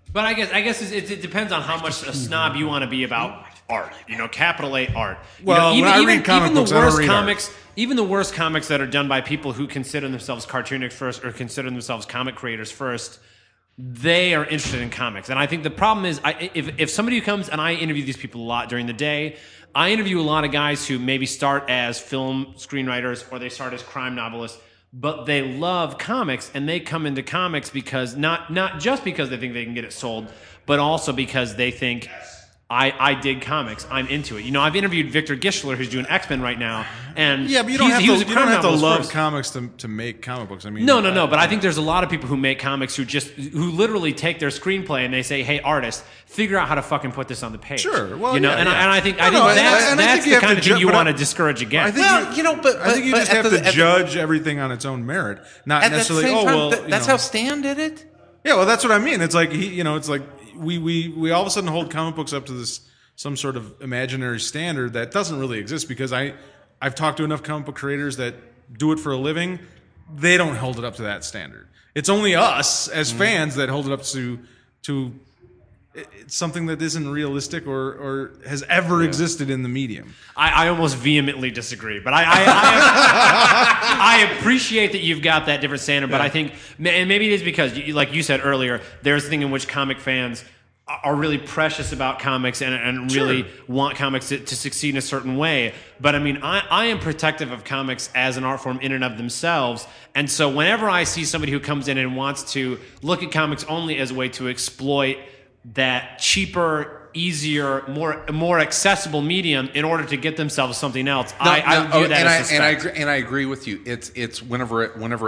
But I guess it depends on how much a snob you want to be about art. Capital A art. Well, when I read comic books, I don't read art. Even the worst comics that are done by people who consider themselves cartoonists first or consider themselves comic creators first, they are interested in comics. And I think the problem is, if somebody who comes, and I interview these people a lot during the day, I interview a lot of guys who maybe start as film screenwriters or they start as crime novelists, but they love comics, and they come into comics because not just because they think they can get it sold, but also because they think, I dig comics. I'm into it. I've interviewed Victor Gischler, who's doing X-Men right now, and yeah, but you don't have to love comics to make comic books. I mean, no. But I think there's a lot of people who make comics who literally take their screenplay and they say, "Hey, artist, figure out how to fucking put this on the page." Sure. Well, and I think that's the kind of thing you want to discourage against. I think you just have to judge everything on its own merit, not necessarily. That's how Stan did it. Yeah, well, that's what I mean. It's like it's like. We all of a sudden hold comic books up to this some sort of imaginary standard that doesn't really exist, because I've talked to enough comic book creators that do it for a living. They don't hold it up to that standard. It's only us as fans that hold it up to something that isn't realistic or has ever existed in the medium. I almost vehemently disagree, but I appreciate that you've got that different standard. But I think, and maybe it is because, like you said earlier, there's a thing in which comic fans are really precious about comics and really want comics to succeed in a certain way. But I mean, I am protective of comics as an art form in and of themselves. And so whenever I see somebody who comes in and wants to look at comics only as a way to exploit that cheaper, easier, more accessible medium in order to get themselves something else, I view that as suspect. And I agree with you. It's whenever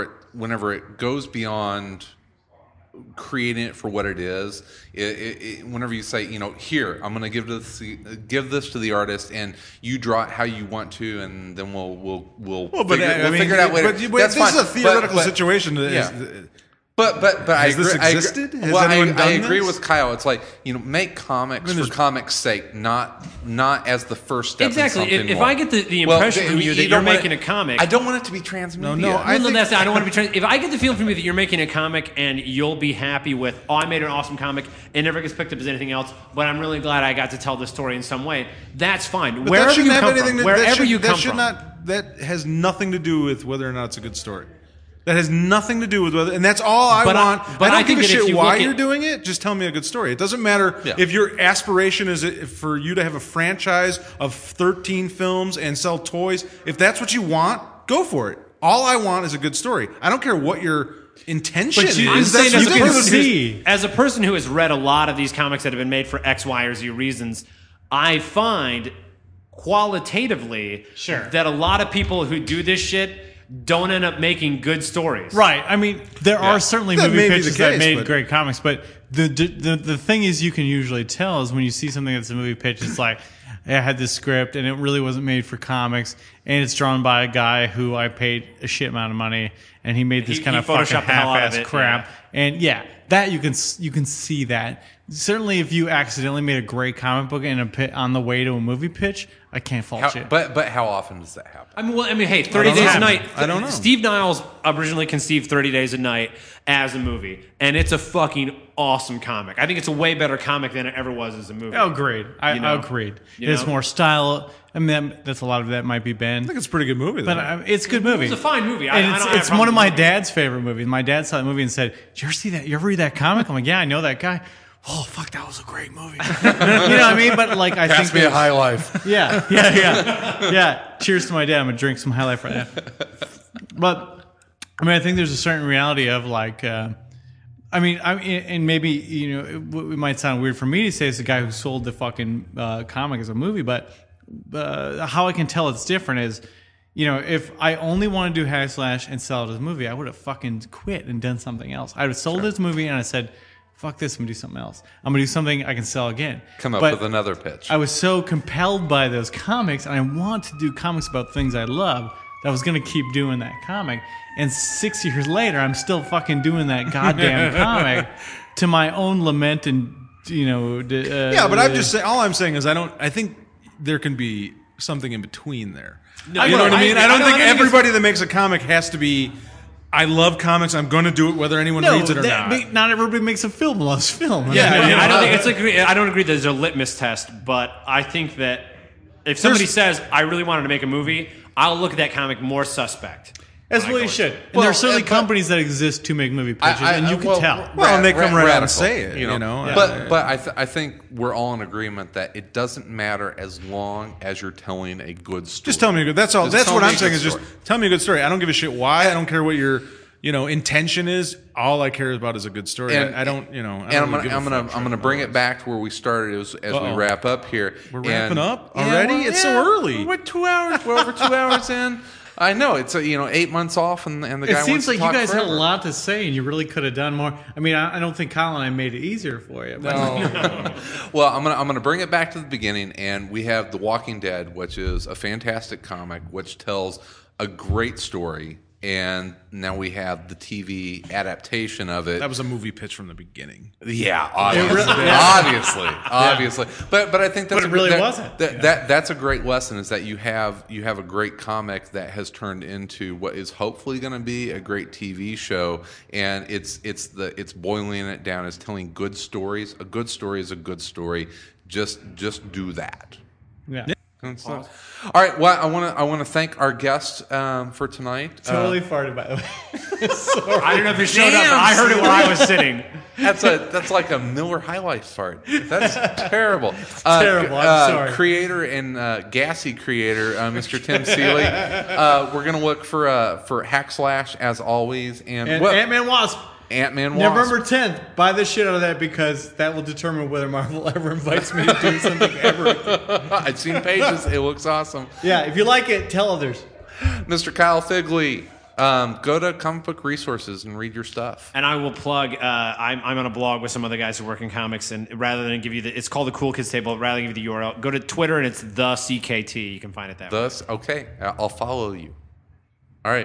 it goes beyond creating it for what it is. Whenever you say, here, I'm going to give this to the artist, and you draw it how you want to, and then we'll figure it out later. But this is a theoretical situation. But has this existed? Has anyone done I agree this? with Kyle. It's like, make comics for comics' sake, not as the first step. Exactly. In something If more. I get the impression from you that you're making a comic, I don't want it to be transmedia. No, I don't want to be trans. If I get the feeling from you that you're making a comic and you'll be happy with, I made an awesome comic, it never gets picked up as anything else, but I'm really glad I got to tell the story in some way, that's fine. But Wherever you come from, that has nothing to do with whether or not it's a good story. That has nothing to do with whether, and that's all I want. But I don't give a shit why you're doing it. Just tell me a good story. It doesn't matter if your aspiration is for you to have a franchise of 13 films and sell toys. If that's what you want, go for it. All I want is a good story. I don't care what your intention is. I'm saying as a person who has read a lot of these comics that have been made for X, Y, or Z reasons, I find qualitatively that a lot of people who do this shit don't end up making good stories. Right. I mean, there are certainly That movie may be pitches the case, that made but- great comics, but the thing is, you can usually tell is when you see something that's a movie pitch, it's like, I had this script and it really wasn't made for comics, and it's drawn by a guy who I paid a shit amount of money, and he made this kind of fucking photoshopped the hell out of half-ass it, crap. And that you can see that. Certainly, if you accidentally made a great comic book on the way to a movie pitch, I can't fault you. But how often does that happen? I mean, hey, 30 Days a Night. I don't know. Steve Niles originally conceived 30 Days a Night as a movie, and it's a fucking awesome comic. I think it's a way better comic than it ever was as a movie. Oh, agreed. I agreed. It's more style. I mean, that's a lot of that might be Ben. I think it's a pretty good movie, though. But it's a good movie. It's a fine movie. And it's one of my dad's favorite movies. My dad saw that movie and said, "Did you ever see that? You ever read that comic?" I'm like, "Yeah, I know that guy." Oh, fuck, that was a great movie. You know what I mean? But like, I Pass think me a High Life. Yeah. Cheers to my dad. I'm gonna drink some High Life right now. But I mean, I think there's a certain reality of like, and maybe it might sound weird for me to say it's the guy who sold the fucking comic as a movie, but how I can tell it's different is, if I only want to do hack slash and sell it as a movie, I would have fucking quit and done something else. I would have sold it as a movie and I said, fuck this, I'm going to do something else. I'm going to do something I can sell again. Come up But with another pitch. I was so compelled by those comics, and I want to do comics about things I love, that I was going to keep doing that comic. And 6 years later, I'm still fucking doing that goddamn comic to my own lament and, yeah, but I'm just saying. All I'm saying is I think there can be something in between there. No, you know what I mean? I don't think it's- everybody that makes a comic has to be I love comics. I'm going to do it whether anyone reads it or not. Not everybody makes a film loves film. Yeah, I don't think I don't agree that there's a litmus test, but I think that if somebody says, I really wanted to make a movie, I'll look at that comic more suspect. That's what you should. And there are certainly companies that exist to make movie pitches, and you can tell. Well, and they come right out and radical, say it, you know. But I think we're all in agreement that it doesn't matter as long as you're telling a good story. Just tell me a good. That's all. Just That's tell what me I'm a saying. good Is just story. tell me a good story. I don't give a shit why. I don't care what your intention is. All I care about is a good story. And- I don't. I And don't really give a fuck. I'm gonna bring it back to where we started as we wrap up here. We're wrapping up Yeah, already? well, It's so early. We're 2 hours. We're over 2 hours in. I know it's 8 months off, and the guy It wants seems to like you talk guys had a forever. lot to say, and you really could have done more. I mean, I don't think Colin and I made it easier for you. But Well, I'm gonna bring it back to the beginning, and we have The Walking Dead, which is a fantastic comic, which tells a great story, and now we have the TV adaptation of it. That was a movie pitch from the beginning. Yeah, obviously. But I think that's But it really wasn't. That's a great lesson, is that you have a great comic that has turned into what is hopefully going to be a great TV show, and it's boiling it down as telling good stories. A good story is a good story. Just do that. yeah. All right. Well, I want to thank our guest for tonight. Totally farted, by the way. I don't know if it showed up, but I heard it where I was sitting. That's like a Miller High Life fart. That's terrible. terrible. I'm sorry. Creator and Gassy creator, Mr. Tim Seeley. We're gonna look for Hackslash as always, and Ant-Man Wasp. Ant-Man Wasp. November 10th. Buy the shit out of that because that will determine whether Marvel ever invites me to do something ever again. I've seen pages. It looks awesome. Yeah, if you like it, tell others. Mr. Kyle Figley, go to Comic Book Resources and read your stuff. And I will plug, I'm on a blog with some other guys who work in comics, and rather than give you it's called the Cool Kids Table, rather than give you the URL, go to Twitter and it's the CKT. You can find it that way. Okay, I'll follow you. All right.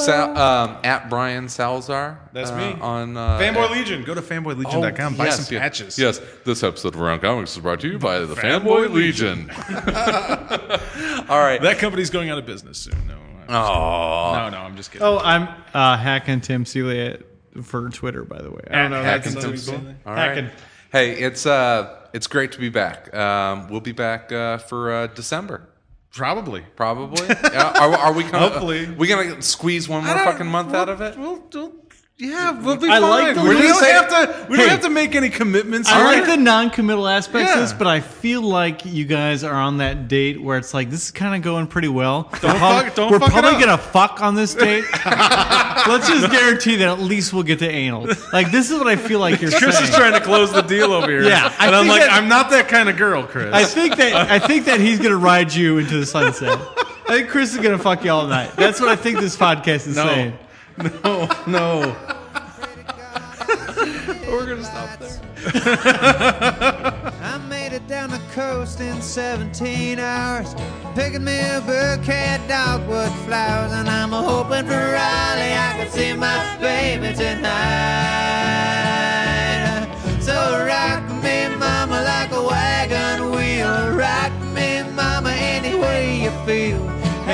At Brian Salazar. That's me. On Fanboy Legion. Go to fanboylegion.com. Buy some patches. Yes. This episode of Around Comics is brought to you by the Fanboy Legion. All right. That company's going out of business soon. No, I'm just kidding. Oh, I'm hacking Tim Seeley for Twitter, by the way. I don't know. Hacking that's Tim something- Seeley? All right. Hacking. Hey, it's great to be back. We'll be back for December. Probably. Are we gonna, Hopefully. we gonna squeeze one more fucking month out of it? We'll be I fine. like the we little don't have to make any commitments. I here. like the non-committal aspects of Yeah. this, but I feel like you guys are on that date where it's like, this is kind of going pretty well. Don't fuck it probably up. going to fuck on this date. Let's just guarantee that at least we'll get to anal. Like, this is what I feel like you're Chris saying. is trying to close the deal over here. Yeah, I and I'm think like, that- I'm not that kind of girl, Chris. I think that he's going to ride you into the sunset. I think Chris is going to fuck you all night. That's what I think this podcast is saying. No. We're gonna stop there. I made it down the coast in 17 hours, picking me a bouquet of dogwood flowers, and I'm hoping for Raleigh I can see my baby tonight. So rock me, mama, like a wagon wheel. Rock me, mama, any way you feel.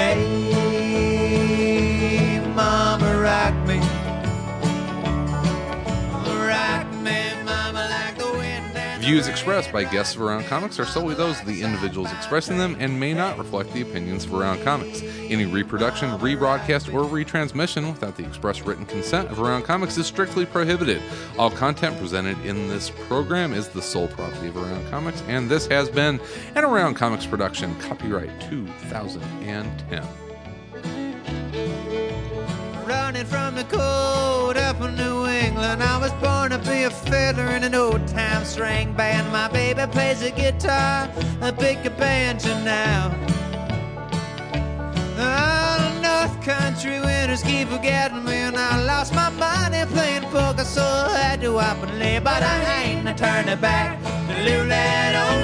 Hey, mama, rock me. Rock me, mama, like the wind and the Views rain. expressed by guests of Around Comics are solely those of the individuals expressing them and may not reflect the opinions of Around Comics. Any reproduction, rebroadcast, or retransmission without the express written consent of Around Comics is strictly prohibited. All content presented in this program is the sole property of Around Comics, and this has been an Around Comics production, copyright 2010. Running from the cold up in New England, I was born to be a fiddler in an old-time string band. My baby plays the guitar, I pick a banjo now. Oh, North Country winters keep forgetting me, and I lost my money playing poker, so I had to up and lay. But I ain't turning back to live that old